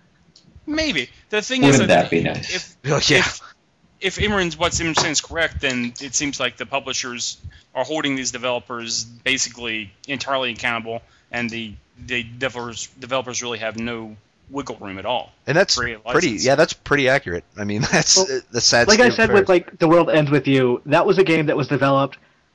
Maybe. The thing is Wouldn't that that be nice? if Oh, yeah. if, if Imran's what's Imran saying is correct, then it seems like the publishers are holding these developers basically entirely accountable, and the the developers developers really have no wiggle room at all. And that's Free pretty, license. yeah, that's pretty accurate. I mean, that's Well, uh, the sad Like state I of said affairs. with like The World Ends With You, that was a game that was developed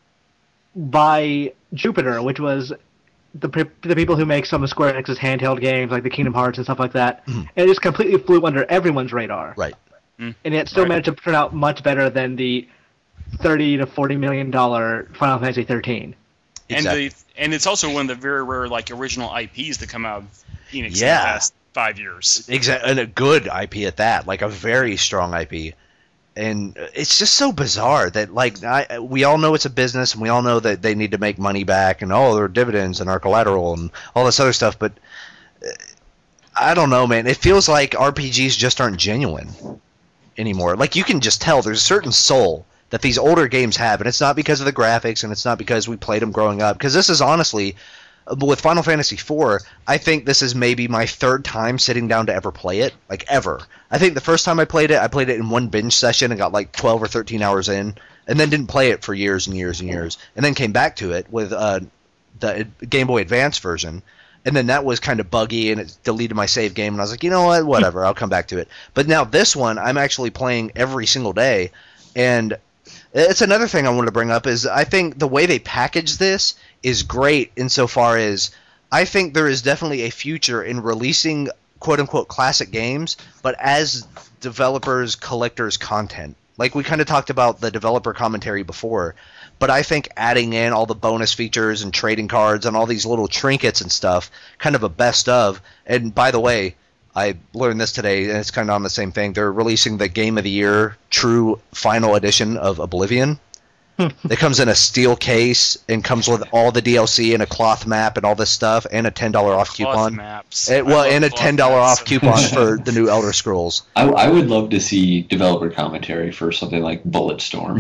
by Jupiter, which was the pe- the people who make some of Square Enix's handheld games, like the Kingdom Hearts and stuff like that. And it just completely flew under everyone's radar. Right. And it still Right. managed to turn out much better than the thirty to forty million dollar Final Fantasy thirteen. Exactly. And the and it's also one of the very rare like original I Ps that come out of Enix in Yeah. the past five years. Exactly, and a good I P at that, like a very strong I P. And it's just so bizarre that, like, I, we all know it's a business, and we all know that they need to make money back, and all their dividends and our collateral and all this other stuff. But uh, I don't know, man. It feels like R P Gs just aren't genuine anymore. Like, you can just tell there's a certain soul that these older games have, and it's not because of the graphics, and it's not because we played them growing up. Because this is honestly, with Final Fantasy four, I think this is maybe my third time sitting down to ever play it, like ever. I think the first time I played it, I played it in one binge session and got like twelve or thirteen hours in, and then didn't play it for years and years and years, and then came back to it with uh, the Game Boy Advance version, and then that was kind of buggy, and it deleted my save game, and I was like, you know what, whatever, I'll come back to it. But now this one, I'm actually playing every single day, and it's another thing I wanted to bring up is I think the way they package this is great insofar as I think there is definitely a future in releasing quote-unquote classic games, but as developers, collectors content. Like we kind of talked about the developer commentary before, but I think adding in all the bonus features and trading cards and all these little trinkets and stuff, kind of a best of, and by the way, I learned this today, and it's kind of on the same thing. They're releasing the Game of the Year True Final Edition of Oblivion. It comes in a steel case and comes with all the D L C and a cloth map and all this stuff, and a ten dollar off Cloth coupon. maps. It, I well, love and a cloth ten dollar maps. off coupon for the new Elder Scrolls. I, I would love to see developer commentary for something like Bulletstorm.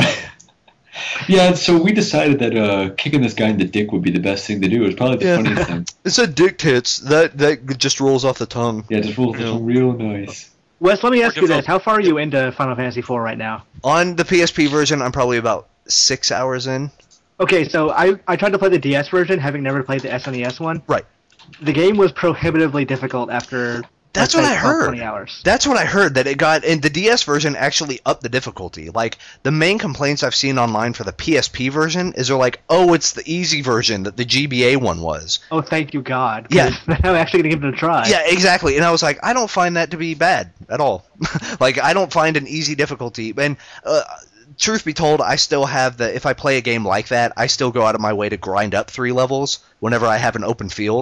Yeah, so we decided that uh, kicking this guy in the dick would be the best thing to do. It was probably the Yeah. funniest thing. It's a dick tits. That that just rolls off the tongue. Yeah, just rolls Yeah. real nice. Wes, let me ask you develop- this: how far are you into Final Fantasy four right now? On the P S P version, I'm probably about six hours in. Okay, so I I tried to play the D S version, having never played the S N E S one. Right. The game was prohibitively difficult after. That's let's what say, I twelve, heard. twenty hours. That's what I heard, that it got, and the D S version actually upped the difficulty. Like, the main complaints I've seen online for the P S P version is they're like, oh, it's the easy version that the G B A one was. Oh, thank you, God. Yeah. 'cause I'm actually gonna give it a try. Yeah, exactly. And I was like, I don't find that to be bad at all. Like, I don't find an easy difficulty. And, uh, truth be told, I still have the, if I play a game like that, I still go out of my way to grind up three levels whenever I have an open field.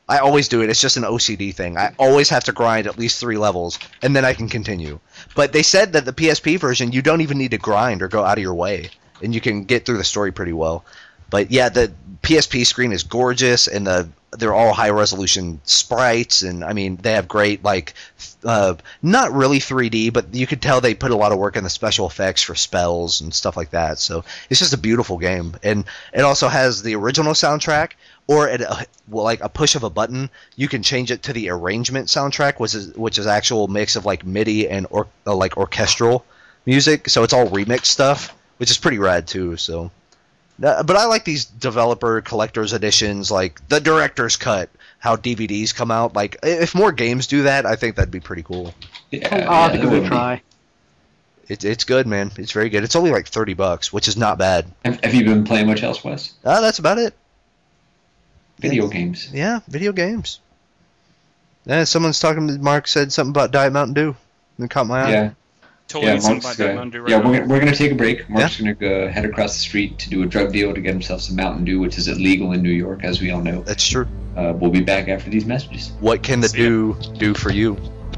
I always do it. It's just an O C D thing. I always have to grind at least three levels, and then I can continue. But they said that the P S P version, you don't even need to grind or go out of your way, and you can get through the story pretty well. But yeah, the P S P screen is gorgeous, and the they're all high resolution sprites, and I mean they have great like uh, not really three D, but you could tell they put a lot of work in the special effects for spells and stuff like that. So it's just a beautiful game, and it also has the original soundtrack, or at a, well, like a push of a button, you can change it to the arrangement soundtrack, which is which is actual mix of like MIDI and or, uh, like orchestral music. So it's all remixed stuff, which is pretty rad too. So. Uh, but I like these developer collector's editions, like the director's cut, how D V Ds come out. Like, if more games do that, I think that'd be pretty cool. Yeah, I'll have to give it a try. It, it's good, man. It's very good. It's only like thirty bucks, which is not bad. Have, have you been playing much else, Wes? Uh, that's about it. Video yeah. games. Yeah, video games. Yeah, someone's talking, Mark said something about Diet Mountain Dew. It caught my eye. Yeah. Totally yeah, Mark's, uh, right yeah, now. we're gonna, we're gonna take a break. Mark's Yeah. gonna go head across the street to do a drug deal to get himself some Mountain Dew, which is illegal in New York, as we all know. That's true. Uh, we'll be back after these messages. What can the See ya. Dew do for you?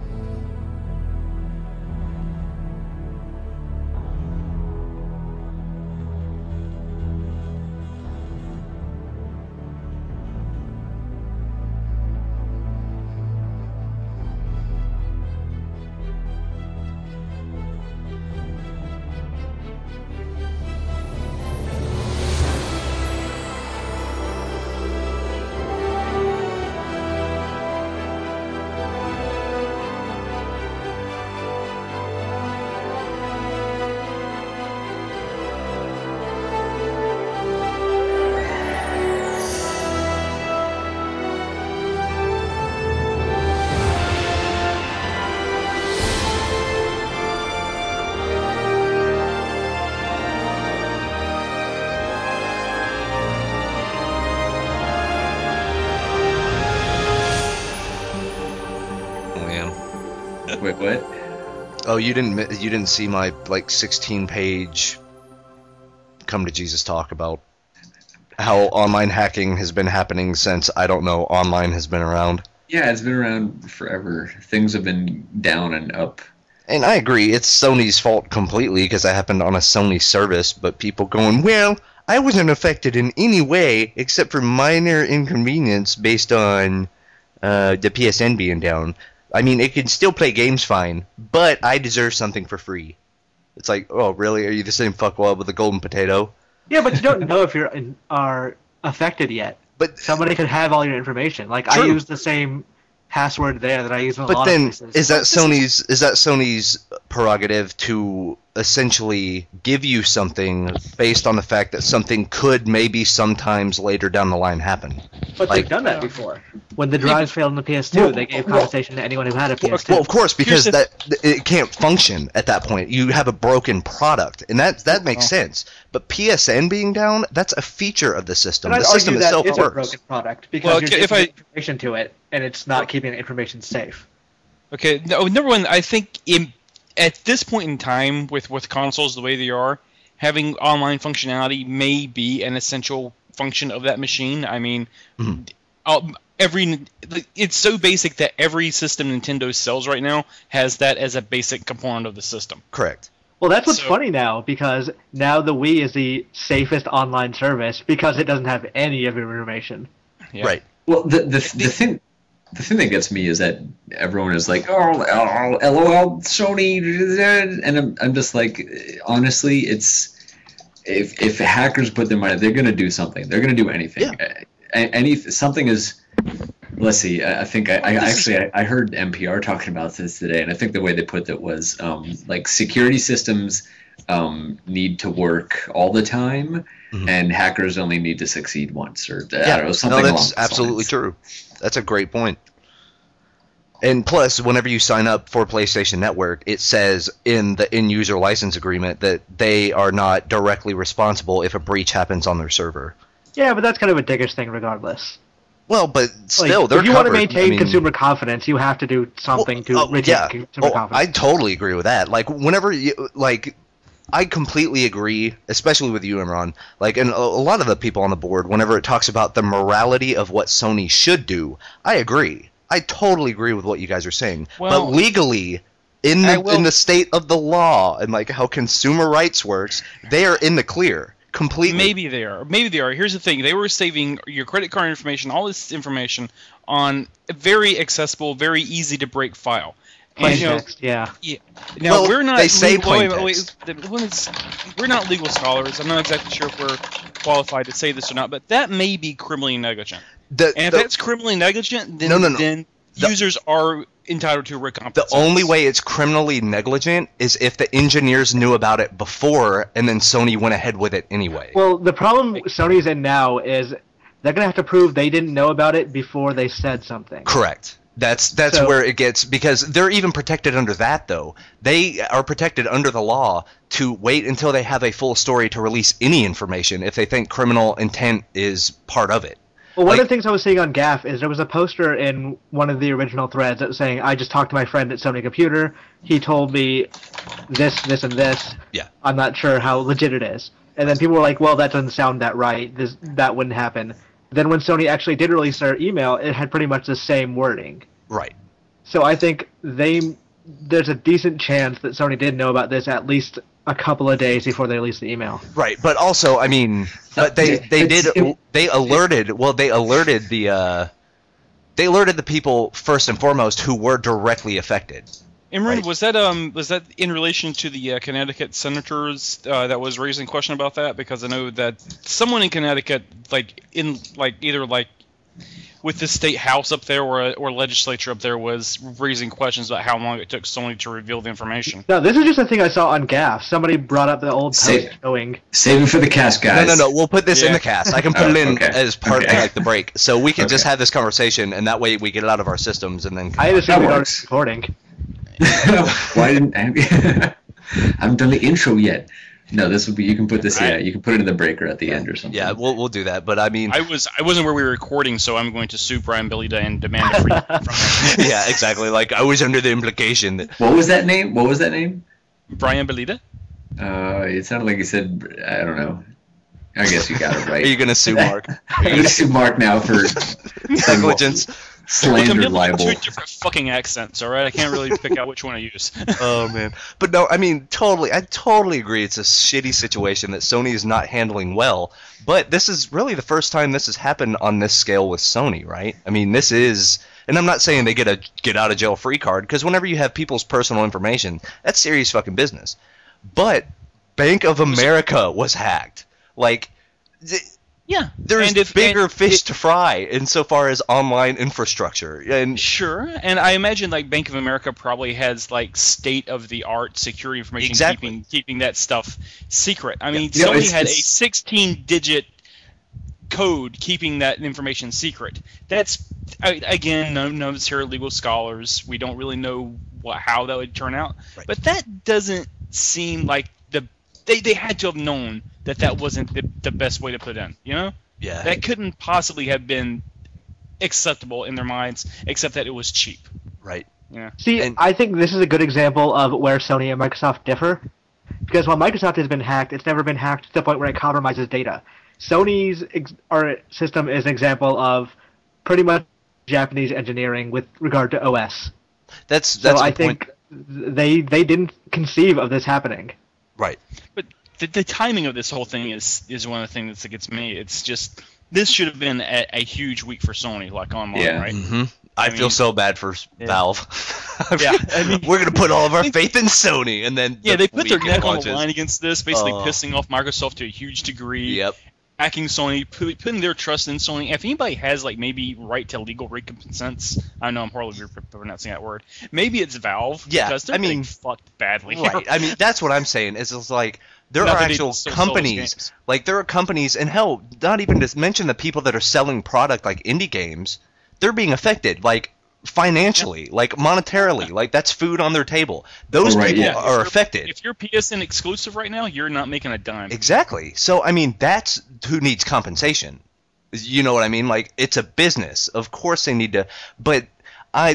Wait, what? Oh, you didn't mi- you didn't see my like sixteen page come to Jesus talk about how online hacking has been happening since, I don't know, online has been around. Yeah, it's been around forever. Things have been down and up. And I agree, it's Sony's fault completely because that happened on a Sony service, but people going, well, I wasn't affected in any way except for minor inconvenience based on uh, the P S N being down. I mean, it can still play games fine, but I deserve something for free. It's like, oh, really? Are you the same fuckwad with a golden potato? Yeah, but you don't know if you're in, are affected yet. But Somebody could have all your information. Like True. I use the same password there that I use in a But lot then, of places. is that Sony's is that Sony's prerogative to essentially give you something based on the fact that something could maybe sometimes later down the line happen? But like- they've done that before. When the drives failed on the P S two, Well, they gave well- compensation to anyone who had a P S two. Well, of course, because Here's the- that it can't function at that point. You have a broken product, and that that makes sense. But P S N being down, that's a feature of the system. But The I'd system argue that itself is a works. broken product because Well, you're okay, if giving I- information to it, and it's not keeping the information safe. Okay, no, number one, I think in, at this point in time, with, with consoles the way they are, having online functionality may be an essential function of that machine. I mean, Mhm. um, every it's so basic that every system Nintendo sells right now has that as a basic component of the system. Correct. Well, that's what's So- funny now, because now the Wii is the safest online service because it doesn't have any of your information. Yeah. Right. Well, the the, the thing the thing that gets me is that everyone is like, oh, oh LOL, Sony, and I'm I'm just like, honestly, it's if if hackers put their money, they're gonna do something. They're gonna do anything. Yeah. A- Any something is. Let's see. I I think I, I Well, this actually I, I heard N P R talking about this today, and I think the way they put it was um, like security systems um, need to work all the time, Mhm. and hackers only need to succeed once, or I Yeah, don't know, something no, along that's those absolutely lines. true. That's a great point. And plus, whenever you sign up for PlayStation Network, it says in the end-user license agreement that they are not directly responsible if a breach happens on their server. Yeah, but that's kind of a dickish thing regardless. Well, but Like, still, they're if you want to covered. maintain I mean- consumer confidence, you have to do something Well, to oh, retain yeah. consumer Oh, I confidence. totally agree with that. Like, whenever you, like, I completely agree, especially with you, Imran. Like, and a, a lot of the people on the board, whenever it talks about the morality of what Sony should do, I agree. I totally agree with what you guys are saying. Well, but legally, in the will, in the state of the law and like how consumer rights works, they are in the clear completely. Maybe they are. Maybe they are. Here's the thing: they were saving your credit card information, all this information, on a very accessible, very easy to break file. Plain And, you know, text, yeah. Yeah. Now Well, we're not. they say legal, plain wait, wait, text. wait, the- when it's- we're not legal scholars. I'm not exactly sure if we're qualified to say this or not, but that may be criminally negligent. The, And the, if that's criminally negligent, then No, no, no. then The- users are entitled to recompense. the only way it's criminally negligent is if the engineers knew about it before and then Sony went ahead with it anyway. Well, the problem Sony's in now is they're gonna have to prove they didn't know about it before they said something. Correct. That's that's So- where it gets, because they're even protected under that though. They are protected under the law to wait until they have a full story to release any information if they think criminal intent is part of it. Well, one Like- of the things I was seeing on Gaff is there was a poster in one of the original threads that was saying, I just talked to my friend at Sony Computer. He told me this, this, and this. Yeah. I'm not sure how legit it is. And then people were like, well, that doesn't sound that right. This, that wouldn't happen. Then when Sony actually did release their email, it had pretty much the same wording. Right. So I think they there's a decent chance that Sony did know about this at least a couple of days before they released the email. Right, but also, I mean, but they they did It's- they alerted well they alerted the uh, they alerted the people first and foremost who were directly affected. Imran, Right. was that um was that in relation to the uh, Connecticut senators uh, that was raising question about that? Because I know that someone in Connecticut, like in like either like with the state house up there or or legislature up there, was raising questions about how long it took Sony to reveal the information. No, this is just a thing I saw on Gaff. Somebody brought up the old post Say- showing. Save it for the cast, No, guys. no, no. We'll put this in Yeah. the cast. I can put Oh, it in okay. as part Okay. of like the break, so we can just Okay. have this conversation, and that way we get it out of our systems, and then. I had assumed That we were works. recording. Why didn't I haven't done the intro yet? No, this would be. You can put this. Yeah, Right. you can put it in the breaker at the end or something. Yeah, we'll we'll do that. But I mean, I was I wasn't where we were recording, so I'm going to sue Brian Belita and demand a free from him. yeah, exactly. Like I was under the implication that. What was that name? What was that name? Brian Belita? Uh, it sounded like you said. I don't know. I guess you got it right. Are you gonna sue Mark? I'm gonna sue Mark now for Negligence. Look, I'm slander dealing with libel. two different fucking accents, all right? I can't really pick out which one I use. Oh man, but no, I mean, totally, I totally agree. It's a shitty situation that Sony is not handling well. But this is really the first time this has happened on this scale with Sony, right? I mean, this is, and I'm not saying they get a get out of jail free card, because whenever you have people's personal information, that's serious fucking business. But Bank of America was hacked. Like, th- Yeah, there's and if, bigger and fish it- to fry insofar as online infrastructure. And Sure, and I imagine like Bank of America probably has like state of the art security information, Exactly. keeping keeping that stuff secret. I mean, You know, Sony it's- had a it's- sixteen digit code keeping that information secret. That's I, again, none of us here are legal scholars. We don't really know what, how that would turn out, Right. but that doesn't seem like the they, they had to have known that that wasn't the, the best way to put in. You know, yeah, that couldn't possibly have been acceptable in their minds, except that it was cheap. right. Yeah. See, And- I think this is a good example of where Sony and Microsoft differ. Because while Microsoft has been hacked, it's never been hacked to the point where it compromises data. Sony's ex- our system is an example of pretty much Japanese engineering with regard to O S. That's So that's a I good point. think they they didn't conceive of this happening. Right. But the, the timing of this whole thing is is one of the things that gets me. It's just this should have been a, a huge week for Sony, like online, Yeah. right? hmm I, I feel mean- so bad for Yeah. Valve. Yeah, I mean- we're gonna put all of our faith in Sony, and then Yeah, the they put their week it neck on the launches. line against this, basically Oh. pissing off Microsoft to a huge degree. Yep. Hacking Sony, pu- putting their trust in Sony. If anybody has like maybe right to legal recompense, I know I'm horribly pronouncing that word. Maybe it's Valve. Yeah, because they're I mean- getting fucked badly. Right. I mean, that's what I'm saying. Is it's like there Not are that they actual still sell those companies. games. Like there are companies, and hell, not even to mention the people that are selling product like indie games. They're being affected, like financially, like monetarily, like that's food on their table. Those Oh, right, people yeah. are If you're- affected. If you're P S N exclusive right now, you're not making a dime. Exactly. So I mean, that's who needs compensation. You know what I mean? Like it's a business. Of course they need to. But I,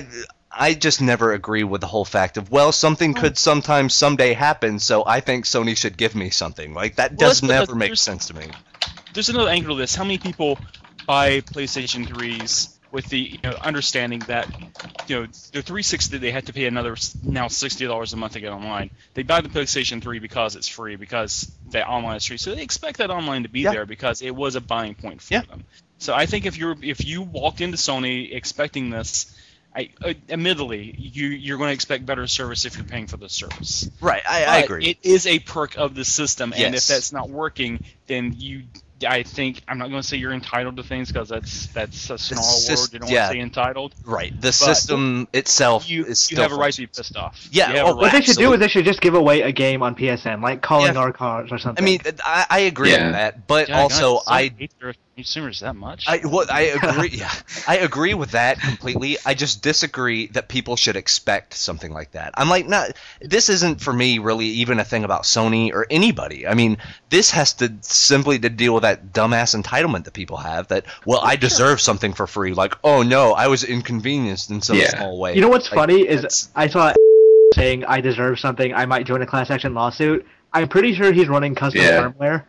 I just never agree with the whole fact of, well, something could sometimes someday happen, so I think Sony should give me something. Like, that Well, does that's- never make there's- sense to me. There's another angle to this. How many people buy PlayStation threes with the you know, understanding that you know the three sixty they have to pay another now sixty dollars a month to get online. They buy the PlayStation three because it's free, because the online is free, so they expect that online to be Yeah. there because it was a buying point for Yeah. them. So I think if you're if you walked into Sony expecting this, I uh, admittedly you you're going to expect better service if you're paying for the service. Right, I, I But agree. It is a perk of the system, and if Yes. that's not working, then you, I think, I'm not going to say you're entitled to things because that's that's a snarl sys- word. You don't yeah. want to say entitled. right, the system itself You is you still have a right to be functions. pissed off. Yeah, You have oh, a What right. they should do Absolutely. is they should just give away a game on P S N, like calling Yeah. our cars or something. I mean, I, I agree Yeah. with that, but Yeah, also guys, I hate their consumers that much. I what I agree. Yeah, I agree with that completely. I just disagree that people should expect something like that. I'm like, not. This isn't for me really even a thing about Sony or anybody. I mean, this has to simply to deal with that dumbass entitlement that people have. That well, I deserve something for free. Like, oh no, I was inconvenienced in some Yeah. small way. You know what's Like, funny is that's- I saw saying I deserve something, I might join a class action lawsuit. I'm pretty sure he's running custom Yeah. firmware.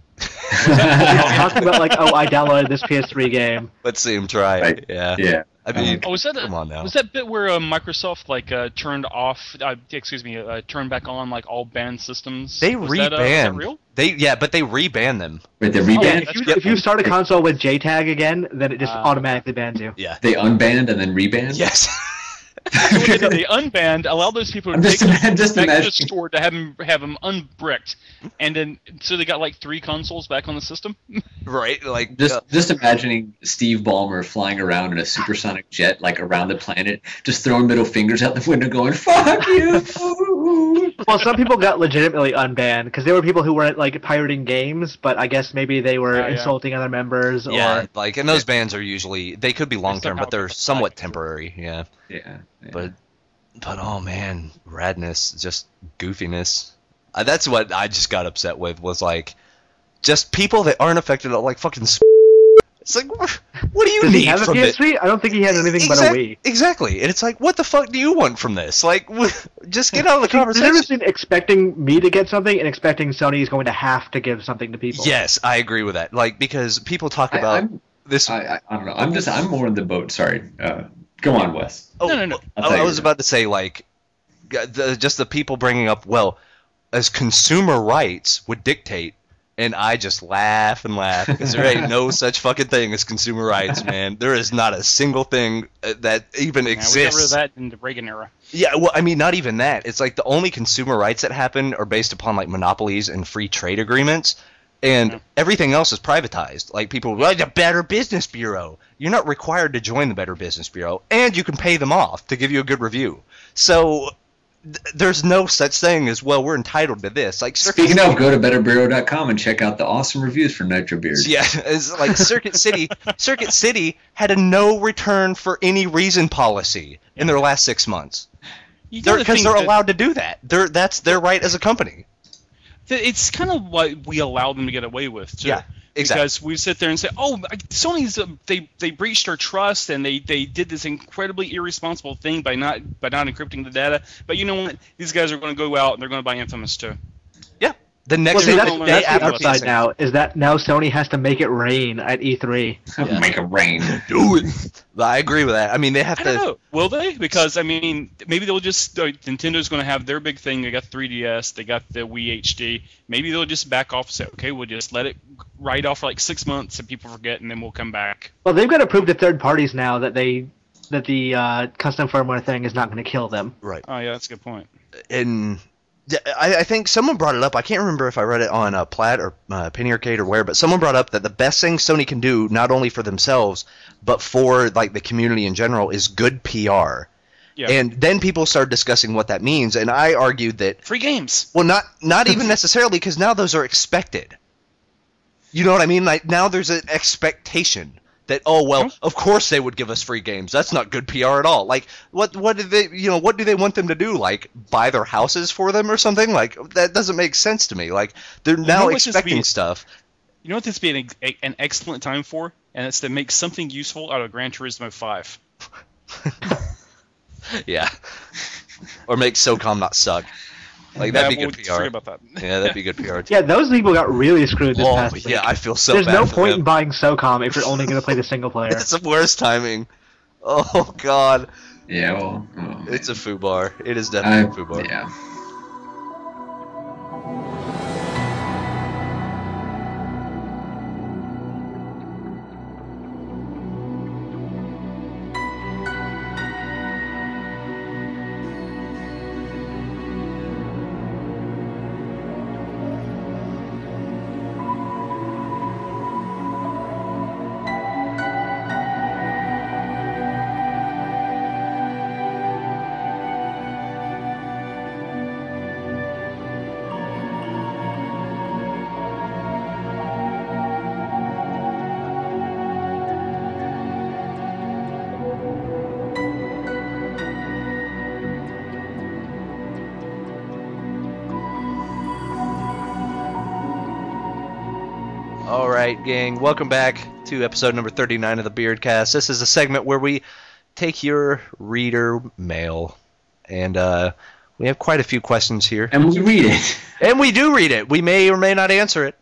He's talking about like, oh, I downloaded this P S three game. Let's see him try. Right. Yeah. Yeah. I mean, Oh, was that a, come on now. was that bit where uh, Microsoft like uh, turned off? Uh, excuse me, uh, turned back on like all banned systems? They was that, uh, was that rebanned. real? They yeah, but they rebanned them. Wait, they Oh, rebanned. Yeah, that's if you, good. if you start a console with J TAG again, then it just Ah. automatically bans you. Yeah. They unbanned and then rebanned. Yes. So what they did, they unbanned, allowed those people to I'm take just them ima- just back to the imagining. store to have them have them unbricked, and then so they got like three consoles back on the system. right. Like Just uh, just imagining Steve Ballmer flying around in a supersonic jet like around the planet, just throwing middle fingers out the window, going "fuck you." Well, some people got legitimately unbanned because there were people who weren't like pirating games, but I guess maybe they were Oh, yeah. insulting other members yeah, or like and those bans are usually they could be long term, somehow but they're get back. somewhat temporary. Yeah. Yeah. yeah. But but oh man, radness, just goofiness. Uh, that's what I just got upset with was like just people that aren't affected like fucking. Sp- it's like what, what do you does need he have a from P it? S three? I don't think he has anything Exact- but a Wii. Exactly, and it's like, what the fuck do you want from this? Like, just get out of the See, conversation. there's been expecting me to get something and expecting Sony is going to have to give something to people. Yes, I agree with that. Like, because people talk I, about I'm, this. I, I, I don't know. I'm just I'm more in the boat. Sorry. Uh, go on, Wes. oh, No, no, no. I'll I, tell I you was that. about to say, like, g- the, just the people bringing up, well, as consumer rights would dictate, and I just laugh and laugh because there ain't no such fucking thing as consumer rights, man. There is not a single thing uh, that even Yeah, we got rid of exists. that in the Reagan era. Yeah, well, I mean, not even that. It's like the only consumer rights that happen are based upon like monopolies and free trade agreements, and Yeah. everything else is privatized. Like people, well, the Better Business Bureau. You're not required to join the Better Business Bureau, and you can pay them off to give you a good review. So th- there's no such thing as well. We're entitled to this. Like Circuit Speaking City- of, go to better bureau dot com and check out the awesome reviews for Nitro Beard. Yeah, it's like Circuit City. Circuit City had a no return for any reason policy in their last six months. You They're gotta because think they're that- allowed to do that. They're that's their right as a company. that It's kind of what we allow them to get away with, too. Yeah, exactly. Because we sit there and say, "Oh, Sony's uh, they they breached our trust and they, they did this incredibly irresponsible thing by not by not encrypting the data." But you know what? These guys are going to go out and they're going to buy Infamous too. Yeah. The Well, next see, Next that's, week, day that's after the upside P S N. now, is that now Sony has to make it rain at E three. Yeah. Make it rain. Do it. I agree with that. I mean, they have I to. don't know. Will they? Because I mean, maybe they'll just uh, Nintendo's going to have their big thing. They got the three D S, they got the Wii H D. Maybe they'll just back off and say, "Okay, we'll just let it ride off for like six months and people forget, and then we'll come back." Well, they've got to prove to third parties now that they that the uh, custom firmware thing is not going to kill them. Right. Oh yeah, that's a good point. And yeah, I, I think someone brought it up. I can't remember if I read it on uh, Plaid or uh, Penny Arcade or where, but someone brought up that the best thing Sony can do, not only for themselves but for like the community in general, is good P R. Yeah. And then people started discussing what that means, and I argued that Free games. well, not not even necessarily because now those are expected. You know what I mean? Like now there's an expectation that oh well, of course they would give us free games. That's not good P R at all. Like what what do they you know what do they want them to do? Like buy their houses for them or something? Like that doesn't make sense to me. Like they're now know what this expecting means? stuff. You know what this would be an, ex- an excellent time for? And it's to make something useful out of Gran Turismo five. Yeah. Or make SOCOM not suck. Like, that'd be Yeah, good we'll P R. forget about that. Yeah, that'd be good P R. Yeah, those people got really screwed this Oh, past week. yeah, I feel so There's bad no for point them. in buying SOCOM if you're only going to play the single player. It's the worst timing. Oh, God. Yeah, well, oh, It's a foobar. It is definitely I, a foobar. yeah. All right, gang. Welcome back to episode number thirty-nine of the Beardcast. This is a segment where we take your reader mail, and uh, we have quite a few questions here. And we read it. And we do read it. We may or may not answer it,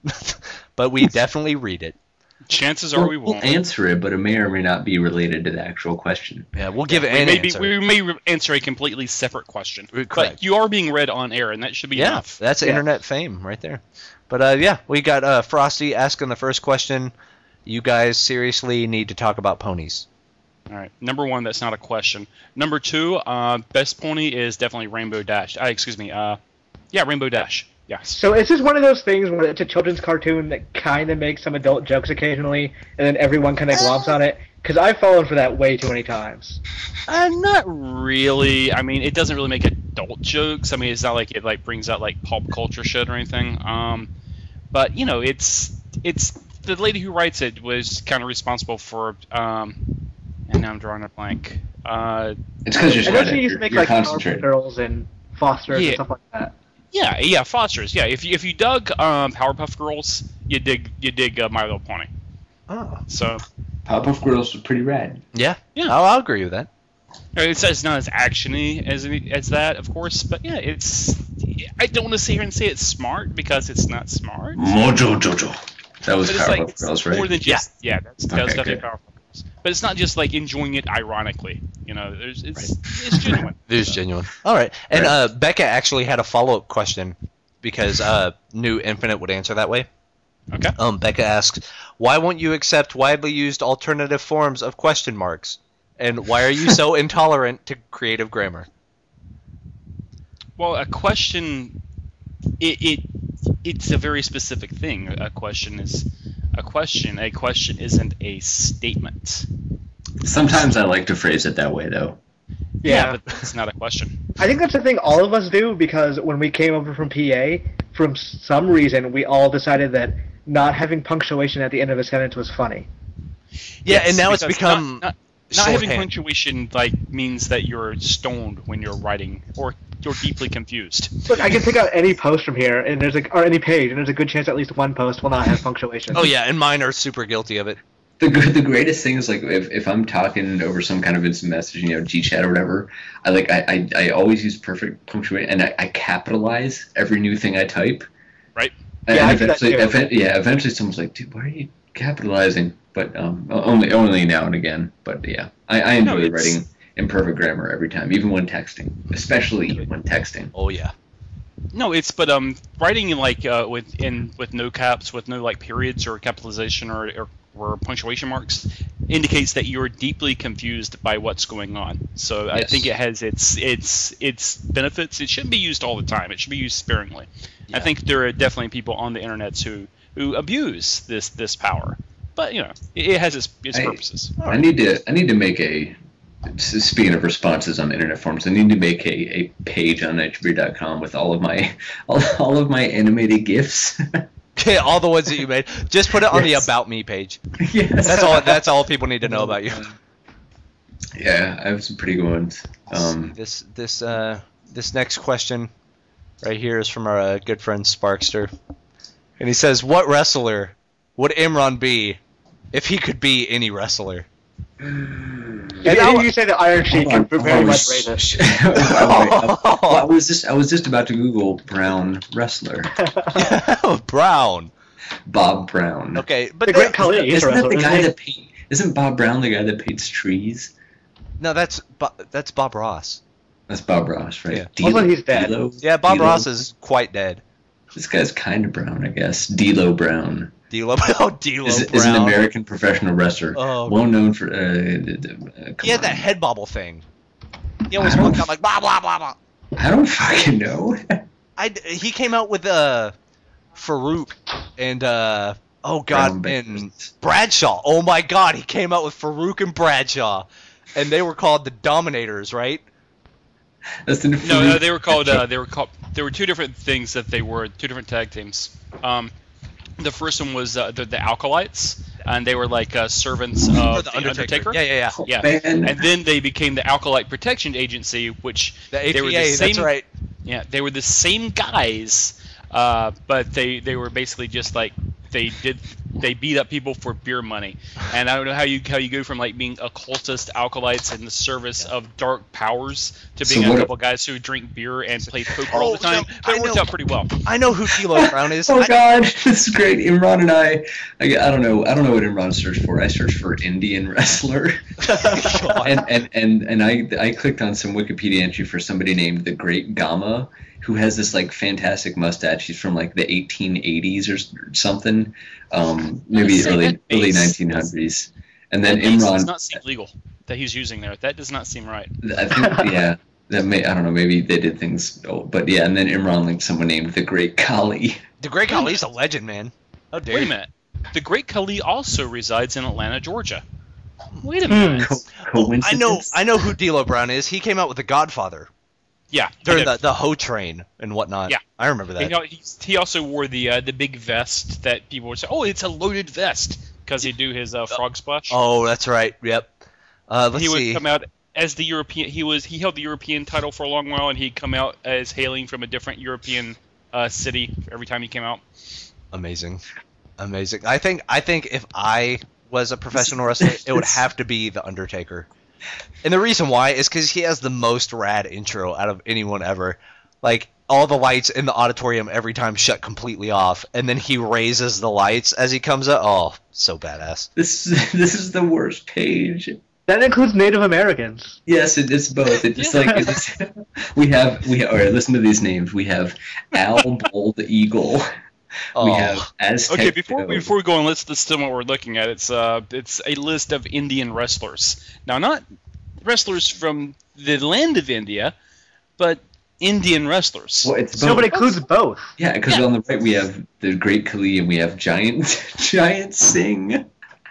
but we definitely read it. Chances are We'll, we we'll won't. answer it, but it may or may not be related to the actual question. Yeah, we'll give it we an may, be, answer. we may re- answer a completely separate question. Correct. But you are being read on air, and that should be Yeah, enough. that's Yeah. internet fame right there. But uh, yeah, we got uh, Frosty asking the first question. You guys seriously need to talk about ponies. All right. Number one, that's not a question. Number two, uh, best pony is definitely Rainbow Dash. Uh, excuse me. Uh, yeah, Rainbow Dash. Yes. So it's just one of those things where it's a children's cartoon that kind of makes some adult jokes occasionally, and then everyone kind of globs on it. Because I've fallen for that way too many times. Uh, not really. I mean, it doesn't really make adult jokes. I mean, it's not like it like brings out like pop culture shit or anything. Um, but you know, it's it's the lady who writes it was kind of responsible for. Um, and now I'm drawing a blank. Uh, It's because you're I know sweating. she used You're, to make you're like Powerpuff concentrating. Girls and Fosters Yeah. and stuff like that. yeah, yeah, Foster's. Yeah, if you if you dug um, Powerpuff Girls, you dig you dig uh, My Little Pony. Oh. So Powerpuff Girls are pretty rad. Yeah, Yeah. I'll, I'll agree with that. it's, it's not as actiony as as that, of course, but yeah, it's. I don't want to sit here and say it's smart because it's not smart. Mojo Jojo. That was But it's Powerpuff like it's Girls, right? more than just yeah. That's, that's Okay, definitely good. Powerpuff Girls. But it's not just like enjoying it ironically. You know, there's it's it's genuine. It is genuine. All right. And Right. uh, Becca actually had a follow-up question because uh, knew Infinite would answer that way. Okay. Um, Becca asks, why won't you accept widely used alternative forms of question marks? And why are you so intolerant to creative grammar? Well, a question, it, it it's a very specific thing. A question is a question. A question isn't a statement. Sometimes I like to phrase it that way, though. Yeah. but it's not a question. I think that's the thing all of us do because when we came over from P A, from some reason, we all decided that not having punctuation at the end of a sentence was funny. Yeah, Yes, and now it's because become not, not, not having shorthand. punctuation like means that you're stoned when you're writing or you're deeply confused. Look, I can pick out any post from here, and there's a or any page, and there's a good chance at least one post will not have punctuation. Oh yeah, and mine are super guilty of it. The gr- the greatest thing is like if, if I'm talking over some kind of instant message, you know, G chat or whatever, I like I, I, I always use perfect punctuation and I, I capitalize every new thing I type. Right. And Yeah, I do that eventually, too. ev- yeah, eventually someone's like, dude, why are you capitalizing? But um, only only now and again. But yeah, I, I No, enjoy it's- writing in perfect grammar every time, even when texting, especially when texting. Oh yeah. No, it's but um writing in like uh, with in with no caps, with no like periods or capitalization or, or or punctuation marks indicates that you're deeply confused by what's going on. So I Yes. think it has its its its benefits. It shouldn't be used all the time. It should be used sparingly. Yeah. I think there are definitely people on the internet who who abuse this this power. But you know, it, it has its its I- purposes. I need to I need to make a s- speaking of responses on internet forums, I need to make a, a page on H B dot com with all of my all, all of my animated gifs. Okay, all the ones that you made. Just put it on Yes. the about me page. Yes. That's all. That's all people need to know about you. Yeah, I have some pretty good ones. Um, This this uh this next question right here is from our uh, good friend Sparkster, and he says, "What wrestler would Imran be if he could be any wrestler?" If, if I- you say the Iron Sheik, Hold on, you're very oh, much sh- racist. sh- I, I was just I was just about to Google Brown wrestler Brown. Bob Brown. Okay, but The that- Great Khali. He's a Isn't that the wrestler, guy isn't he? that paint, isn't Bob Brown the guy that paints trees? no, that's Bo- that's Bob Ross. That's Bob Ross, right? Yeah. D'Lo- Also, he's dead. D'Lo? Yeah, Bob D'Lo? Ross is quite dead. This guy's kind of brown, I guess. D'Lo Brown D'Lo, oh, D'Lo is, Brown. is an American professional wrestler, Oh, well known for. Uh, uh, He had that head bobble thing. He always walked out like blah blah blah blah. I don't fucking know. I he came out with uh Farouk and uh oh god Brown and Bears. Bradshaw. Oh my god, he came out with Farouk and Bradshaw, and they were called the Dominators, right? That's the No, no, they were called. Uh, they were called. There were two different things that they were. Two different tag teams. Um, the first one was uh, the, the Alkalites, and they were like uh, servants of Or the Undertaker. Yeah, yeah, yeah. Yeah. Man. And then they became the Alkalite Protection Agency, which The A they were P A, the same. that's right. Yeah, they were the same guys, uh, but they they were basically just like they did. They beat up people for beer money, and I don't know how you how you go from like being occultist alkalites in the service of dark powers to So being a what- couple guys who drink beer and play poker all Oh, the time. no, but I it worked know. out pretty well. I know who D'Lo Brown is. Oh I- God, this is great. Imran and I, I, I don't know, I don't know what Imran searched for. I searched for Indian wrestler, and and and and I I clicked on some Wikipedia entry for somebody named the Great Gama, who has this like fantastic mustache. He's from like the eighteen eighties or s- something, um, maybe Say early that early base. nineteen hundreds. And then That does Imran, not seem legal that he's using there. That does not seem right. I think, yeah, that may I don't know, maybe they did things, oh, but yeah. And then Imran linked someone named the Great Kali. The Great Khali's a legend, man. How dare Wait a you? minute. The Great Khali also resides in Atlanta, Georgia. Wait a Hmm. minute. Co- I coincidence? know, I know who D'Lo Brown is. He came out with The Godfather Yeah. he during did. the the Ho Train and whatnot. Yeah. I remember that. He, al- he's- he also wore the uh, the big vest that people would say, "Oh, it's a loaded vest," because he'd do his uh, frog splash. Oh, that's right. Yep. Uh, let's he would see. come out as the European. He was he held the European title for a long while, and he'd come out as hailing from a different European uh, city every time he came out. Amazing, amazing. I think I think if I was a professional wrestler, it would have to be the Undertaker. And the reason why is because he has the most rad intro out of anyone ever. Like all the lights in the auditorium every time shut completely off, and then he raises the lights as he comes out. Oh, so badass. This this is the worst page. That includes Native Americans. Yes, it, it's both. It's just like it's, we have we all right. Listen to these names. We have Al Bold Eagle. Oh, We have Aztec. Okay, before Joe. before we go on, let's let's tell what we're looking at. It's uh it's a list of Indian wrestlers. Now, not wrestlers from the land of India, but Indian wrestlers. Well, it's both. No, but it includes both. Yeah, because Yeah. on the right we have the Great Khali and we have Giant Giant Singh.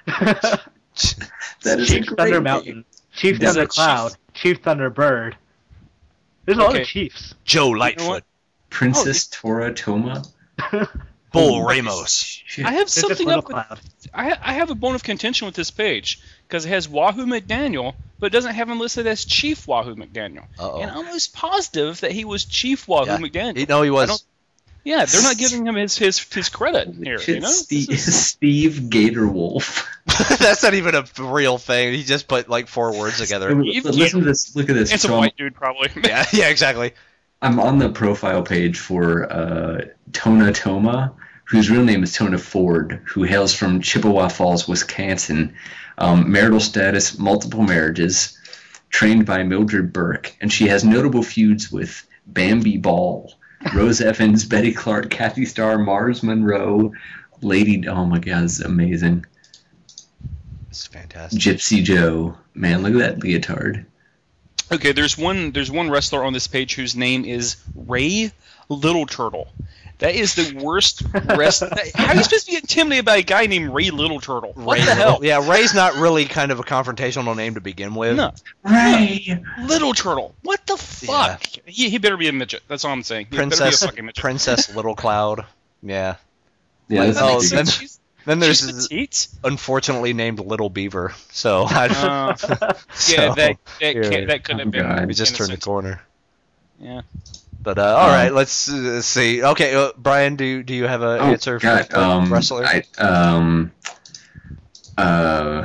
That is a Chief great Thunder name. Mountain, Chief Desert Thunder Cloud, Chief Thunder Bird. There's a lot Okay. of chiefs. Joe You know Lightfoot, what? Princess Tora Toma. Bull Oh, Ramos. shit. I have There's just something Little up with Cloud. I, ha- I have a bone of contention with this page because it has Wahoo McDaniel, but it doesn't have him listed as Chief Wahoo McDaniel. Uh-oh. And I'm almost positive that he was Chief Wahoo Yeah. McDaniel. He- no, he I was. don't- Yeah, they're not giving him his his, his credit here. Shit, You know, Steve, This is- Steve Gatorwolf. That's not even a real thing. He just put like four words together. Steve Listen to this. Look at this. it's a So I'm- white dude probably. yeah, yeah, exactly. I'm on the profile page for uh, Tona Toma, whose real name is Tona Ford, who hails from Chippewa Falls, Wisconsin. Um, marital status, multiple marriages, trained by Mildred Burke, and she has notable feuds with Bambi Ball, Rose Evans, Betty Clark, Kathy Starr, Mars Monroe, Lady. Oh my God, this is amazing. It's fantastic. Gypsy Joe. Man, look at that leotard. Okay, there's one there's one wrestler on this page whose name is Ray Little Turtle. That is the worst wrestler. How are you supposed to be intimidated by a guy named Ray Little Turtle? What Ray the hell? Little- Yeah, Ray's not really kind of a confrontational name to begin with. No, Ray. Little Turtle. What the fuck? He, he better be a midget. That's all I'm saying. He Princess better be a fucking midget. Princess Little Cloud. Yeah. Yeah, That that's Oh, makes then- sense. She's, Then there's she's this petite. unfortunately named Little Beaver. So I Uh, so, yeah, that that, here. can't, that couldn't have Oh, been. God. we just turned the innocent. corner. Yeah. But uh, all Um, right, let's uh, see. Okay, uh, Brian, do do you have an Oh, answer God, for um, wrestler? I, um, uh,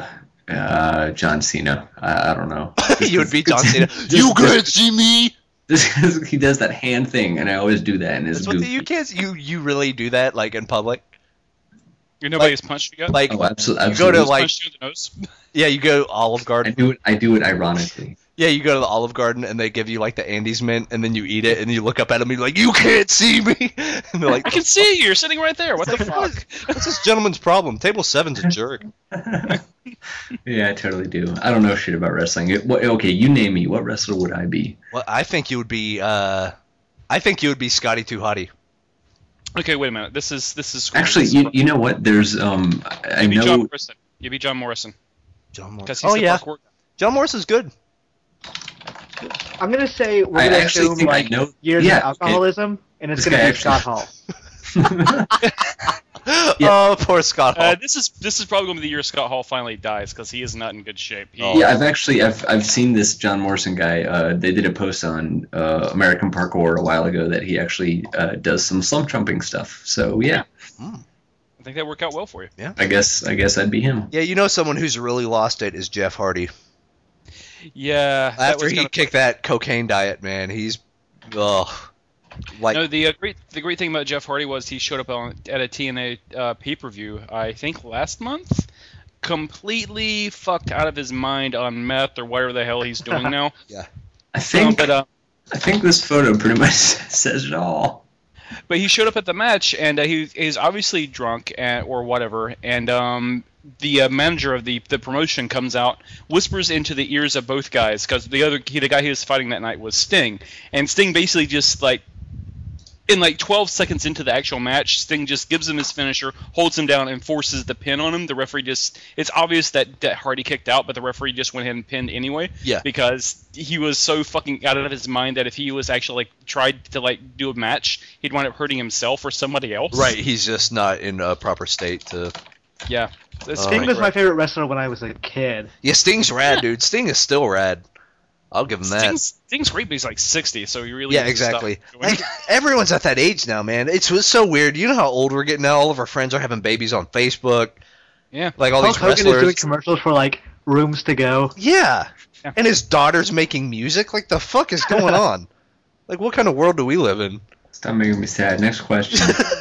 Uh, John Cena. I, I don't know. You would be John Cena. Just- You just- can't see me. Just because he does that hand thing, and I always do that, and it's That's what the, goofy. you can't. You you really do that like in public? You nobody's punched you yet? Like Oh, absolutely. you go to absolutely. like punched you in the nose? yeah, you go Olive I Garden. do it. I do it ironically. Yeah, you go to the Olive Garden and they give you like the Andes mint, and then you eat it, and you look up at them and you're like, "You can't see me," and they're like, I can see you. You're sitting right there. What the fuck? "What's this gentleman's problem? Table seven's a jerk." Yeah, I totally do. I don't know shit about wrestling. It, what, okay, you name me. What wrestler would I be? Well, I think you would be. Uh, I think you would be Scotty Too Hottie. Okay, wait a minute. This is this is Actually, this is- you, you know what? There's um, I You'd be John know. Morrison. You'd be John Morrison John because Morrison. he's Oh the yeah, parkour guy. John Morrison's good. I'm gonna say we're I gonna actually assume think I like know- years yeah, of alcoholism, and it's This gonna guy be Scott Hall. Oh, poor Scott Hall. Uh, this is this is probably going to be the year Scott Hall finally dies because he is not in good shape. He, Oh. Yeah, I've actually I've I've seen this John Morrison guy. Uh, they did a post on uh, American Parkour a while ago that he actually uh, does some slump jumping stuff. So yeah, Mm. I think that worked out well for you. I guess I guess I'd be him. Yeah, you know someone who's really lost it is Jeff Hardy. Yeah. that After was he kinda- kicked that cocaine diet, man, he's ugh. Like No, the uh, great the great thing about Jeff Hardy was he showed up on, at a T N A uh, pay per view. I think last month, completely fucked out of his mind on meth or whatever the hell he's doing now. I Um, think but uh, I think this photo pretty much says it all. but he showed up at the match and uh, he he's obviously drunk and, or whatever. And um, the uh, manager of the the promotion comes out, whispers into the ears of both guys because the other he, the guy he was fighting that night was Sting, and Sting basically just like. In like twelve seconds into the actual match, Sting just gives him his finisher, holds him down, and forces the pin on him. The referee just—it's obvious that, that Hardy kicked out, but the referee just went ahead and pinned anyway. Yeah. Because he was so fucking out of his mind that if he was actually like tried to like do a match, he'd wind up hurting himself or somebody else. right, he's just not in a proper state to. Yeah. That's Uh, Sting kinda was my great. favorite wrestler when I was a kid. Yeah, Sting's rad, dude. Sting is still rad. I'll give him that. Sting's, Sting's great, but he's like sixty, so you really Yeah, need to stop exactly. doing Like everyone's at that age now, man. It's, it's so weird. You know how old we're getting now. All of our friends are having babies on Facebook. Yeah. Like all Hulk these Hogan is doing wrestlers. commercials for like rooms to go. Yeah. Yeah. And his daughter's making music. Like the fuck is going on? Like what kind of world do we live in? Stop making me sad. Next question.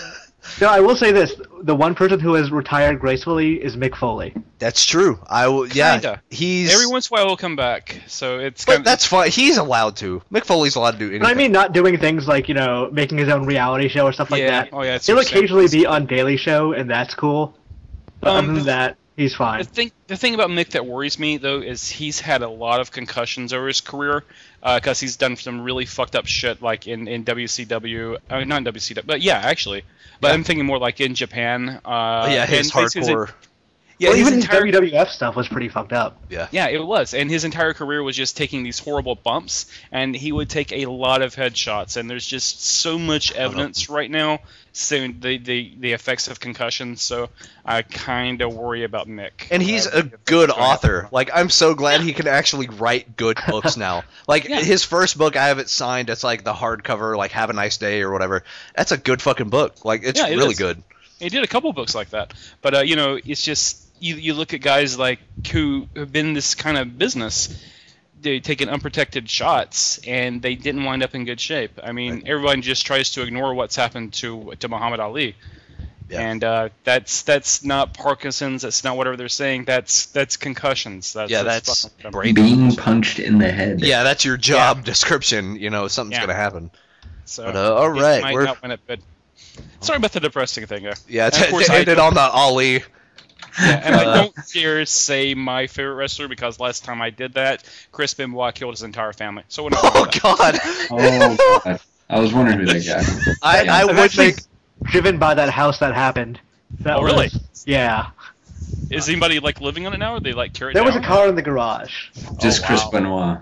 No, I will say this: the one person who has retired gracefully is Mick Foley. That's true. I will. Yeah. Kinda. He's. Every once in a while he'll come back, so it's But kind of that's fine. He's allowed to. Mick Foley's allowed to do anything. But I mean, not doing things like you know making his own reality show or stuff like yeah. that. Oh yeah. It's He'll your same- occasionally be on Daily Show, and that's cool. But Um, other than the- that, he's The fine. thing, the thing about Mick that worries me though is he's had a lot of concussions over his career because he's done some really fucked up shit like in, in W C W, I mean, not in W C W, but yeah, actually. But Yeah. I'm thinking more like in Japan. Uh, Oh, yeah, his and basically hardcore. Yeah, well, his even his entire, W W F stuff was pretty fucked up. yeah, it was, and his entire career was just taking these horrible bumps, and he would take a lot of headshots, and there's just so much evidence right now saying the, the the effects of concussions. So I kind of worry about Mick. And he's Uh, a good going up. author. Like I'm so glad he can actually write good books now. Like Yeah. his first book, I have it signed. It's like the hardcover, like Have a Nice Day or whatever. That's a good fucking book. Like it's Yeah, it really is. good. He did a couple books like that, but uh, you know, it's just you, you look at guys like who have been in this kind of business, they taking unprotected shots, and they didn't wind up in good shape. I mean, everyone just tries to ignore what's happened to to Muhammad Ali, Yeah. and uh, that's that's not Parkinson's. That's not whatever they're saying. That's that's concussions. That's, Yeah, that's fucking- brain. Being punched in the head. Yeah, that's your job description. You know, something's Yeah. gonna happen. So But, uh, all he right, might we're- not win it, but sorry about the depressing thing. Uh, Yeah, And to, of course to I end it don't- on the Ali. Yeah, and I Uh, don't dare say my favorite wrestler because last time I did that, Chris Benoit killed his entire family. So what? Oh God. Oh god. I was wondering who that guy. I, Yeah. I I'm would actually make. driven by that house that happened. That Oh, really? was- Yeah. Is anybody like living on it now, or they like tear it There was a down? car in the garage. Just Oh, Chris wow. Benoit.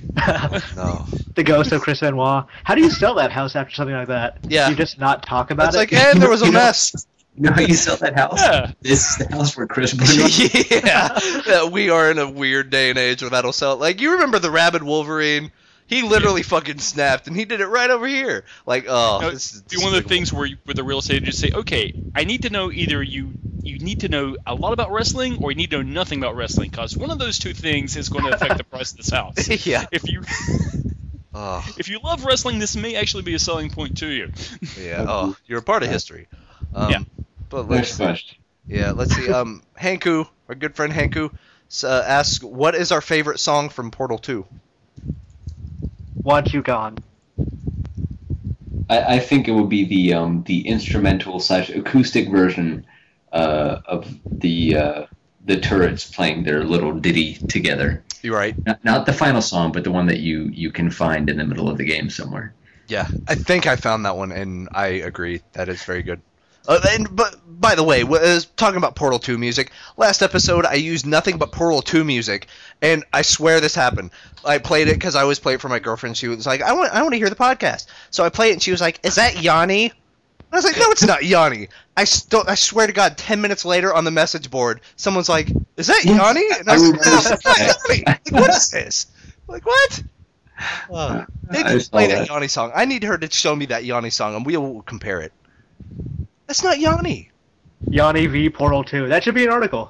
No. The ghost of Chris Benoit. How do you sell that house after something like that? Yeah. You just not talk about It's it? like, and there was a You know- mess. You know how you sell that house? Yeah. This is the house where Chris Benoit. yeah, that we are in a weird day and age where that'll sell. Like, you remember the Rabid Wolverine? He literally fucking snapped, and he did it right over here. Like, oh, No, this is Be one of the despicable. things where, you, where the real estate agents say, okay, I need to know either you you need to know a lot about wrestling or you need to know nothing about wrestling, because one of those two things is going to affect the price of this house. Yeah. If you Oh, if you love wrestling, this may actually be a selling point to you. yeah. Oh, you're a part of history. Um, Yeah. But Next let's, question. yeah, let's see. Um, Hanku, our good friend Hanku, uh, asks, what is our favorite song from Portal two? Want You Gone. I, I think it would be the um, the instrumental slash acoustic version uh, of the uh, the turrets playing their little ditty together. You're right. Not, not the final song, but the one that you, you can find in the middle of the game somewhere. Yeah, I think I found that one, and I agree. That is very good. Uh, and, but by the way, w- uh, talking about Portal two music, last episode I used nothing but Portal two music, and I swear this happened. I played it because I always play it for my girlfriend. She was like, "I want, I want to hear the podcast." So I played it, and she was like, "Is that Yanni?" I was like, "No, it's not Yanni." I st- I swear to God, ten minutes later on the message board, someone's like, "Is that Yanni?" And I I was remember like, "No, it's not that. Yanni." Like, what is this? Like, what? Uh, they I can saw play that that. Yanni song. I need her to show me that Yanni song, and we will compare it. That's not Yanni. Yanni v Portal two. That should be an article.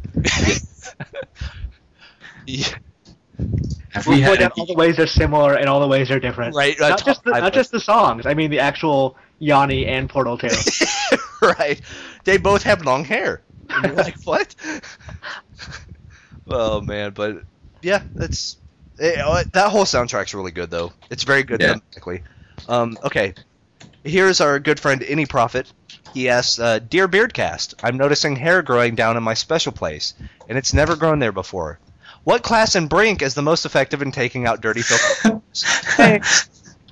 Yeah, Have We'll we point had out all the ways they're similar and all the ways they're different. right. uh, Not just the, top not five just the songs. I mean the actual Yanni and Portal two. lists. Right. They both have long hair. And you're like, what? Oh man, but yeah, that's it, uh, that whole soundtrack's really good though. It's very good Yeah. thematically. Um, okay, here's our good friend Any Prophet. He asks, uh, "Dear Beardcast, I'm noticing hair growing down in my special place, and it's never grown there before. What class in Brink is the most effective in taking out dirty filth?" Thanks.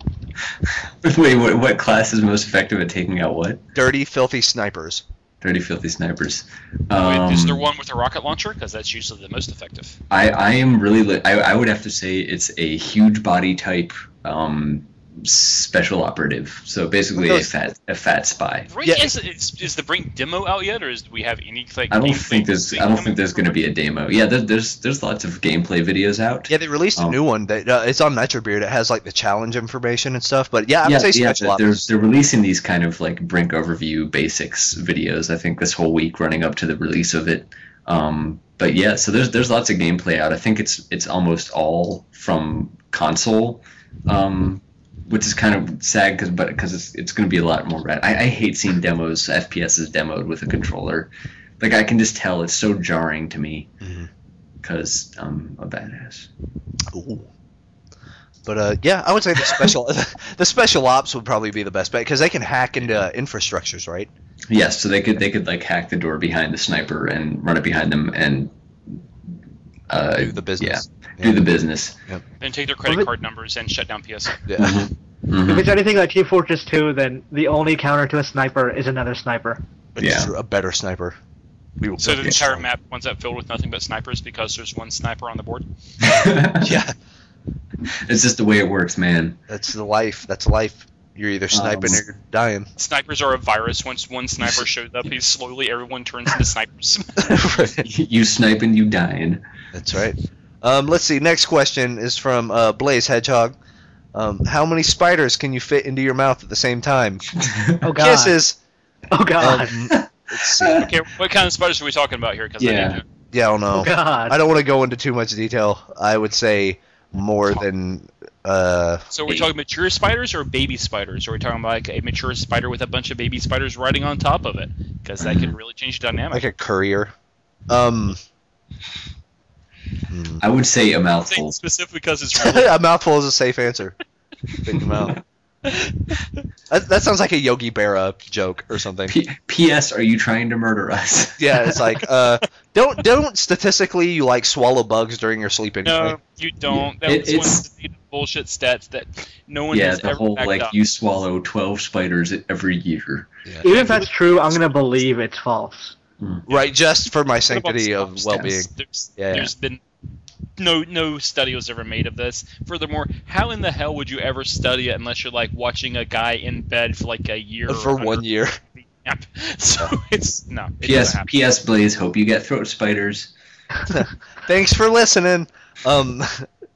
Wait, what, what class is most effective at taking out what? Dirty, filthy snipers. Dirty, filthy snipers. Wait, Um, is there one with a rocket launcher? Because that's usually the most effective. I, I am really. Li- I, I would have to say it's a huge body type um, special operative. So basically, a Those- fat a fat spy. Brink Yeah. is, is is the Brink demo out yet, or is, do we have any like? I don't gameplay think there's. I don't coming? think there's going to be a demo. Yeah, there, there's there's lots of gameplay videos out. Yeah, they released a Um, new one. That uh, it's on Metrobeard. It has like the challenge information and stuff. But yeah, I would yeah, say yeah, special they're ops. they're releasing these kind of like Brink overview basics videos. I think this whole week running up to the release of it. Um, but yeah, so there's there's lots of gameplay out. I think it's it's almost all from console, um, which is kind of sad because but because it's it's going to be a lot more rad. I, I hate seeing demos F P S's demoed with a controller. Like I can just tell it's so jarring to me Mhm. because I'm a badass. Ooh. But uh, yeah, I would say the special the special ops would probably be the best bet because they can hack into infrastructures, right? Yes, so they could they could like hack the door behind the sniper and run it behind them and uh, Do the business. Yeah, do the business. Then take their credit Was it- card numbers and shut down P S. Yeah. Mhm. If it's anything like Team Fortress two, then the only counter to a sniper is another sniper. It's Yeah. true, a better sniper. We will So the build it entire strong. map winds up filled with nothing but snipers because there's one sniper on the board. Yeah, It's just the way it works, man. that's the life. That's life. You're either sniping Um, or you're dying. Snipers are a virus. Once one sniper shows up, he slowly everyone turns into snipers. You sniping, you dying. That's right. Um, let's see. Next question is from uh, Blaze Hedgehog. Um, how many spiders can you fit into your mouth at the same time? Oh god. Kisses. Oh god. Um, let's see. Okay, what kind of spiders are we talking about here? Because Yeah. I need to. Yeah, I don't know. Oh god. I don't want to go into too much detail. I would say more than. Uh, So are we talking mature spiders or baby spiders? Or are we talking about like a mature spider with a bunch of baby spiders riding on top of it? Because that can really change the dynamic. like a courier. Um. hmm. I would say a I'm saying mouthful. specifically because it's really A mouthful is a safe answer. Big mouth. That, that sounds like a Yogi Berra joke or something. P- P.S. Are you trying to murder us? Yeah, it's like uh, don't don't statistically you like swallow bugs during your sleep anyway. no, you don't. That It- was one it's- of the bullshit stats that no one Yeah, has the ever whole backed like up. you swallow twelve spiders every year. Even if that's true, I'm gonna believe it's false. Right, just for my What about sanctity of stomp well-being. stats? There's, Yeah, yeah. there's been no no study was ever made of this. Furthermore, how in the hell would you ever study it unless you're like watching a guy in bed for like a year or For one under- year. Yep. So it's no. It P.S. doesn't happen. P.S. Blaze. Hope you get throat spiders. Thanks for listening. Um,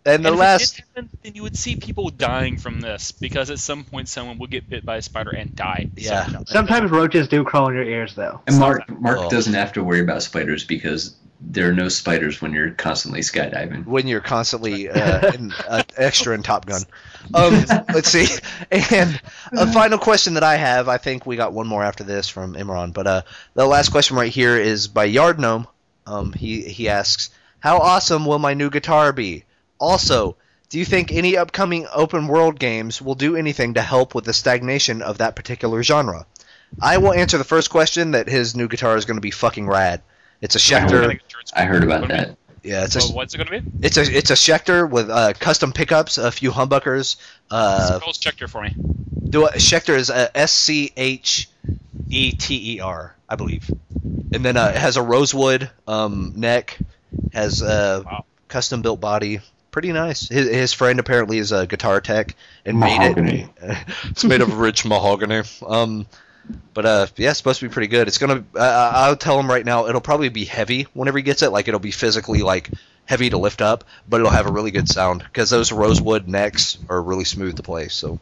And the and if last. it did happen, then you would see people dying from this because at some point someone will get bit by a spider and die. Yeah. So, Sometimes roaches do crawl in your ears, though. And Mark Mark Oh. doesn't have to worry about spiders because there are no spiders when you're constantly skydiving. When you're constantly uh, in, uh, extra in Top Gun. Um, let's see. And a final question that I have, I think we got one more after this from Imran, but uh, the last question right here is by Yard Gnome. Um, he, he asks, how awesome will my new guitar be? Also, do you think any upcoming open world games will do anything to help with the stagnation of that particular genre? I will answer the first question that his new guitar is going to be fucking rad. It's a Schecter. I heard about that. Yeah, it's a, So what's it going to be? it's a it's a Schecter with uh, custom pickups, a few humbuckers. Uh, Spell Schecter for me. do a, Schecter is a S C H E T E R, I believe, and then uh, it has a rosewood um, neck, has a Wow. custom built body. Pretty nice. His, his friend apparently is a guitar tech and Mahogany. made it. It's made of rich mahogany. Um, but uh, yeah, it's supposed to be pretty good. It's gonna. Uh, I'll tell him right now. It'll probably be heavy whenever he gets it. Like it'll be physically like heavy to lift up, but it'll have a really good sound because those rosewood necks are really smooth to play. So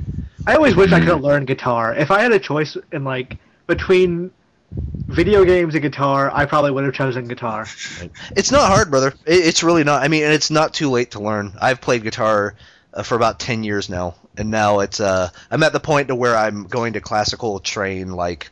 I always wish I could learn guitar. If I had a choice in like between video games and guitar, I probably would have chosen guitar. it's not hard, brother. It, it's really not. I mean, and it's not too late to learn. I've played guitar uh, for about ten years now, and now it's uh, I'm at the point to where I'm going to classical train. Like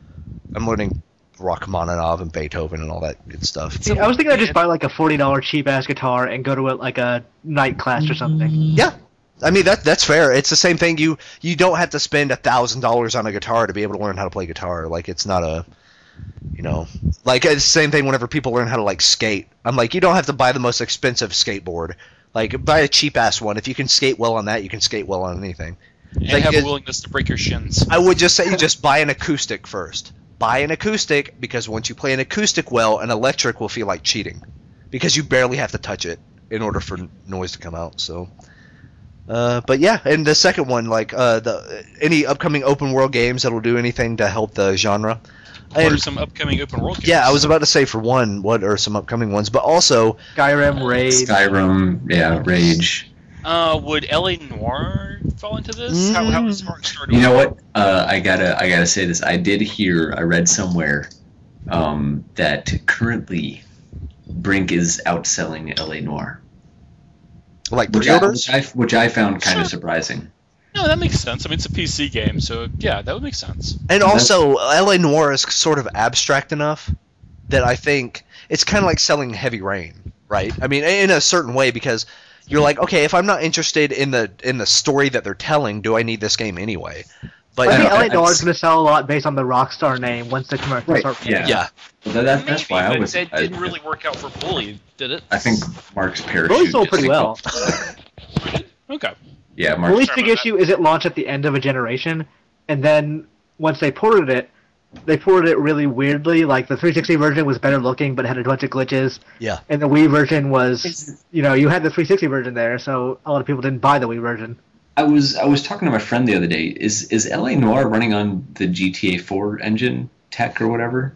I'm learning Rachmaninoff and Beethoven and all that good stuff. See, I was thinking I'd just buy like a forty dollar cheap ass guitar and go to a, like a night class or something. Yeah. I mean that that's fair. It's the same thing. You you don't have to spend a thousand dollars on a guitar to be able to learn how to play guitar. Like it's not a, you know, like it's the same thing. Whenever people learn how to like skate, I'm like, you don't have to buy the most expensive skateboard. Like buy a cheap ass one. If you can skate well on that, you can skate well on anything. And Like, have it- a willingness to break your shins. I would just say just buy an acoustic first. Buy an acoustic because once you play an acoustic well, an electric will feel like cheating because you barely have to touch it in order for noise to come out. So. Uh, but yeah, and the second one, like uh, the any upcoming open world games that'll do anything to help the genre. What are And, some upcoming open world games? yeah, I was about to say for one, what are some upcoming ones, but also Skyrim, Raid. Skyrim, yeah, Rage. Uh, would L A Noir fall into this? How, how was Spark started? You know what? Uh, I gotta I gotta say this. I did hear. I read somewhere um, that currently Brink is outselling L A Noir, like which I, pre-orders. which I which I found kind Sure. of surprising. No, that makes sense. I mean, it's a P C game, so yeah, that would make sense. And also, L A Noir is sort of abstract enough that I think it's kind of like selling Heavy Rain, right? I mean, in a certain way, because you're like, okay, if I'm not interested in the in the story that they're telling, do I need this game anyway? But I think I- L A I- Noir I- is going to sell a lot based on the Rockstar name once the commercials Right, start. yeah. yeah, Well, that, that, that's Maybe, why I but was. It I, didn't really work out for Bully, did it? I think Mark's parachute. Bully sold pretty just- well. Okay. Yeah, Mark. Bully's Sorry big about issue is it launched at the end of a generation, and then once they ported it, they ported it really weirdly. Like the three sixty version was better looking, but had a bunch of glitches. yeah. And the Wii version was, you know, you had the three sixty version there, so a lot of people didn't buy the Wii version. I was I was talking to my friend the other day. Is is L A Noir running on the G T A four engine tech or whatever?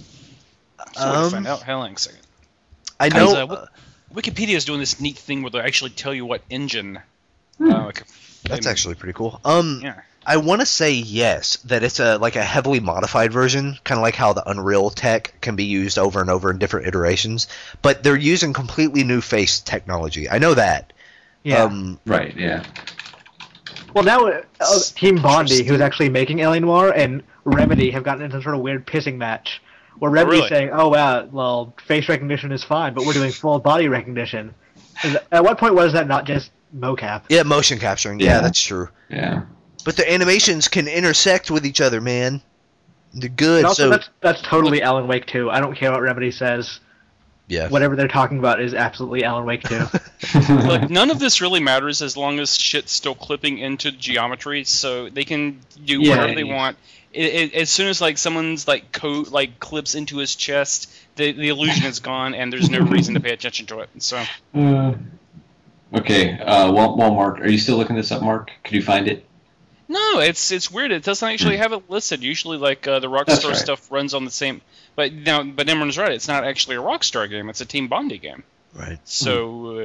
So we'll Um, find out. Hang on a second. I Because, know. uh, what- Wikipedia is doing this neat thing where they actually tell you what engine. Hmm. Uh, like, That's actually pretty cool. Um, Yeah. I want to say yes, that it's a like a heavily modified version, kind of like how the Unreal tech can be used over and over in different iterations. But they're using completely new face technology. I know that. Yeah. Um, Right. Yeah. well, now uh, Team Bondi, who's actually making L A Noir, and Remedy have gotten into some sort of weird pissing match, where Remedy's really? saying, "Oh, wow, well, face recognition is fine, but we're doing full body recognition." And at what point was that not just mocap? yeah, motion capturing. Yeah, Yeah. that's true. Yeah. But the animations can intersect with each other, man. They're good. And also, so that's that's totally Alan Wake two. I don't care what Remedy says. yeah. Whatever they're talking about is absolutely Alan Wake two. Look, none of this really matters as long as shit's still clipping into geometry, so they can do Yeah. whatever they want. It, it, as soon as like someone's like coat like clips into his chest, the the illusion is gone, and there's no reason to pay attention to it. So Uh, okay. Uh, well, well, Mark, are you still looking this up, Mark? Could you find it? no, it's it's weird. It doesn't actually have it listed. Usually, like uh, the That's Rockstar right. stuff runs on the same. But now, but Imran's right. It's not actually a Rockstar game. It's a Team Bondi game. Right. So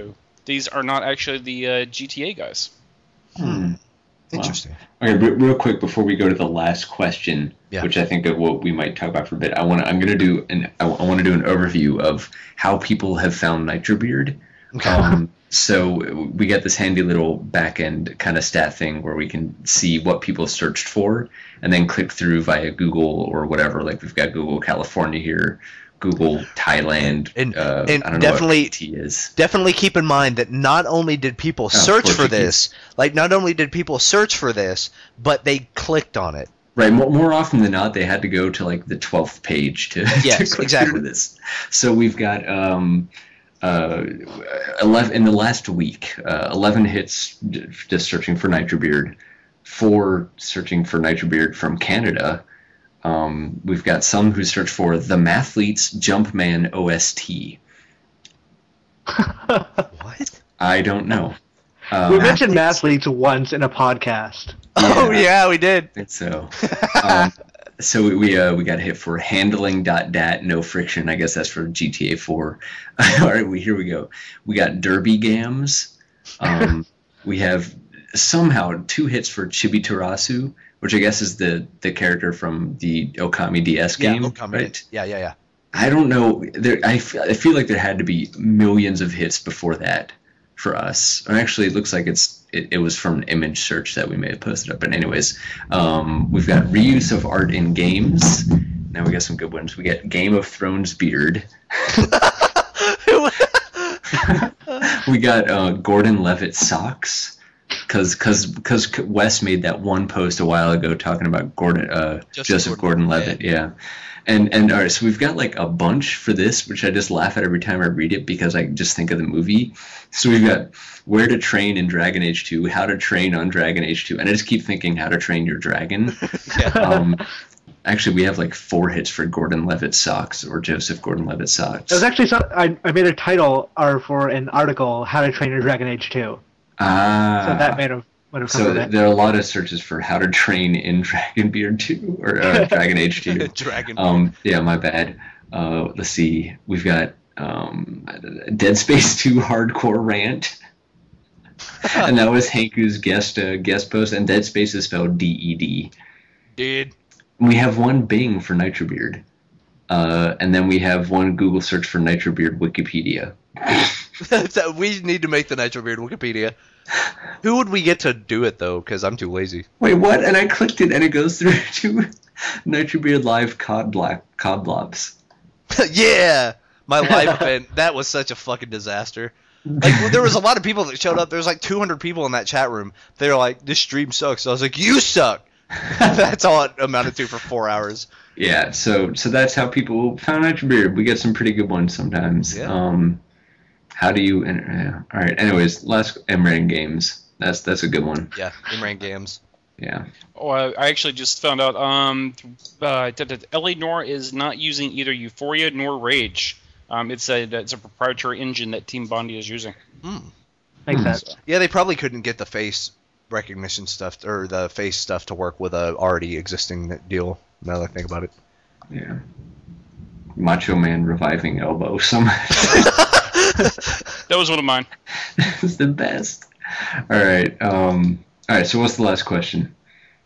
these are not actually the uh, G T A guys. Hmm. Interesting. Wow. Okay, re- real quick before we go to the last question, Yeah. which I think of what we might talk about for a bit. I want to. I'm going to do an. I, I want to do an overview of how people have found Nitrobeard. Um, so we got this handy little back end kind of stat thing where we can see what people searched for, and then click through via Google or whatever. Like we've got Google California here, Google Thailand. And, uh, and I don't definitely, know what P T is. definitely keep in mind that not only did people search for Portuguese. this, like not only did people search for this, but they clicked on it. Right, more, more often than not, they had to go to like the twelfth page to, Yes, to click exactly. through this. So we've got um, uh, eleven in the last week, uh, eleven hits just searching for Nitrobeard, four searching for Nitrobeard from Canada. Um, we've got some who search for the Mathletes Jumpman O S T. What? I don't know. Uh, We mentioned Mathletes once in a podcast. Oh yeah, we did. think so. Um, so we we, uh, we got hit for handling.dat, no friction. I guess that's for G T A four. All right, we here we go. We got Derby Gams. Um, we have somehow two hits for Chibitarasu, which I guess is the, the character from the Okami D S game. Yeah, Okami. Right? Yeah, yeah, yeah. I don't know. There, I, f- I feel like there had to be millions of hits before that for us. Or actually, it looks like it's it, it was from an image search that we may have posted up. But anyways, um, we've got reuse of art in games. Now we got some good ones. We got Game of Thrones beard. We got uh, Gordon Levitt socks. Because cause, cause Wes made that one post a while ago talking about Gordon uh, Joseph Joseph Gordon- Gordon-Levitt, yeah. And and all right, so we've got like a bunch for this, which I just laugh at every time I read it because I just think of the movie. So we've got where to train in Dragon Age two, how to train on Dragon Age two, and I just keep thinking how to train your dragon. Yeah. Um, actually, we have like four hits for Gordon Levitt socks or Joseph Gordon Levitt socks. There was actually some. I, I made a title or for an article, "How to Train Your Dragon Age two." Ah, So that made have would have come so from th- it. there are a lot of searches for how to train in Dragonbeard two or uh, Dragon Age two. Dragon. Um, yeah, my bad. Uh, let's see. We've got um, Dead Space two hardcore rant, and that was Hanku's guest uh, guest post. And Dead Space is spelled D E D. Dude. We have one Bing for Nitrobeard, uh, and then we have one Google search for Nitrobeard Wikipedia. That- we need to make the Nitrobeard Wikipedia. Who would we get to do it though? Because I'm too lazy. Wait, what? And I clicked it, and it goes through to Nitrobeard Live Cod Black Cod Blobs. Yeah, my live event. That was such a fucking disaster. Like there was a lot of people that showed up. There was like two hundred people in that chat room. They were like, "This stream sucks." I was like, "You suck." That's all it amounted to for four hours. Yeah, so so that's how people found Nitrobeard. We get some pretty good ones sometimes. Yeah. Um, how do you? Uh, all right. Anyways, last M R A N games. That's that's a good one. Yeah, Imran Games. Yeah. Oh, I I actually just found out. Um, uh, that- that L A Noir is not using either Euphoria nor Rage. Um, it's a it's a proprietary engine that Team Bondi is using. Hmm. Makes Hmm. sense. Yeah, they probably couldn't get the face recognition stuff or the face stuff to work with a already existing deal. Now that I think about it. Yeah. Macho Man reviving elbow. Some. That was one of mine. It's the best. All right. Um. All right. So what's the last question?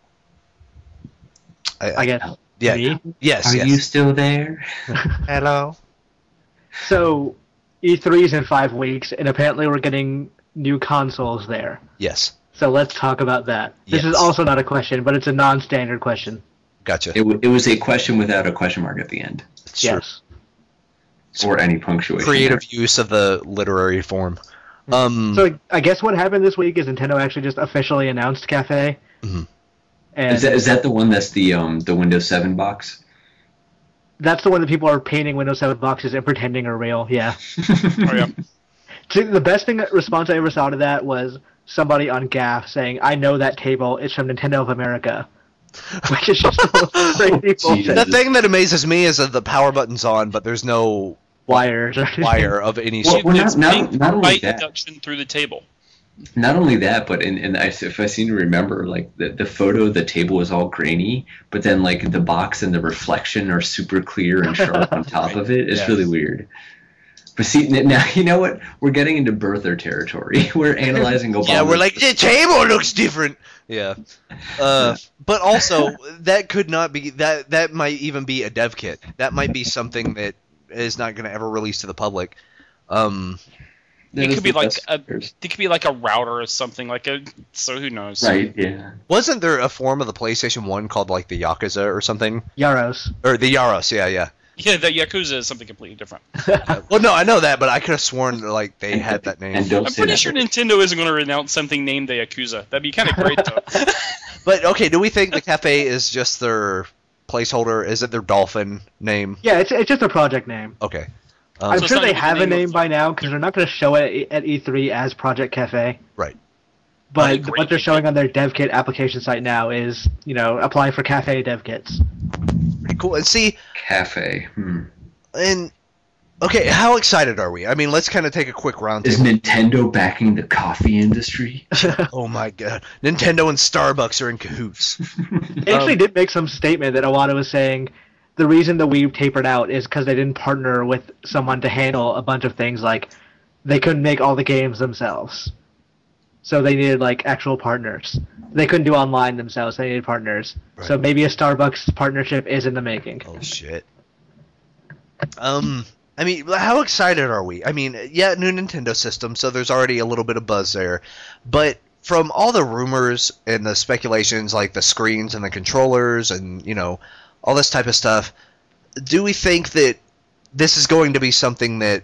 I guess. Yeah. Me? Yes. Are yes. you still there? Hello. So, E three is in five weeks, and apparently we're getting new consoles there. Yes. So let's talk about that. This Yes. is also not a question, but it's a non-standard question. Gotcha. It, w- it was a question without a question mark at the end, It's true. Yes. or any punctuation. Creative use of the literary form. Um. So I guess what happened this week is Nintendo actually just officially announced Cafe. Mhm. And Is that, is that the one that's the um the Windows seven box? that's the one that people are painting Windows seven boxes and pretending are real. Yeah. Oh yeah. See, the best thing response I ever saw to that was somebody on G A F saying, "I know that table. It's from Nintendo of America," which is just the most crazy Jesus. bullshit. The thing that amazes me is that the power button's on, but there's no Wires. or anything. wire of any Well, sort. we're not- It's not- being not only by that. induction through the table. Not only that, but in, in I, if I seem to remember, like the, the photo of the table is all grainy, but then like the box and the reflection are super clear and sharp on top of it. It's Yes. really weird. But see, now you know what? We're getting into birther territory. We're analyzing Obama. Yeah, we're like, the table looks different. Yeah. Uh, but also, that could not be, that that might even be a dev kit. That might be something that is not going to ever release to the public. Um, it could be like a, it could be like a router or something, like a, so who knows? Right, yeah. Wasn't there a form of the PlayStation one called like the Yakuza or something? Yaros. Or the Yaros, yeah, yeah. Yeah, the Yakuza is something completely different. uh, well, no, I know that, but I could have sworn like they had that name. And don't I'm say pretty that. sure Nintendo isn't going to renounce something named the Yakuza. That'd be kind of great, though. But okay, do we think the cafe is just their placeholder? Is it their dolphin name? Yeah, it's it's just a project name. Okay. Um, I'm So it's sure not they even the have a name name of- by now because they're not going to show it at E three as Project Cafe. Right. But agree. what they're showing on their dev kit application site now is, you know, apply for Cafe dev kits. Pretty cool. And see, Cafe. Hmm. and okay, how excited are we? I mean, let's kind of take a quick round. Is Nintendo backing the coffee industry? Oh my god, Nintendo and Starbucks are in cahoots. They actually did make some statement that Iwata was saying the reason the Wii tapered out is because they didn't partner with someone to handle a bunch of things, like they couldn't make all the games themselves. So they needed like actual partners. They couldn't do online themselves, they needed partners. Right. So maybe a Starbucks partnership is in the making. Oh shit. Um, I mean, how excited are we? I mean, yeah, new Nintendo system, so there's already a little bit of buzz there, but from all the rumors and the speculations, like the screens and the controllers and, you know, all this type of stuff, do we think that this is going to be something that,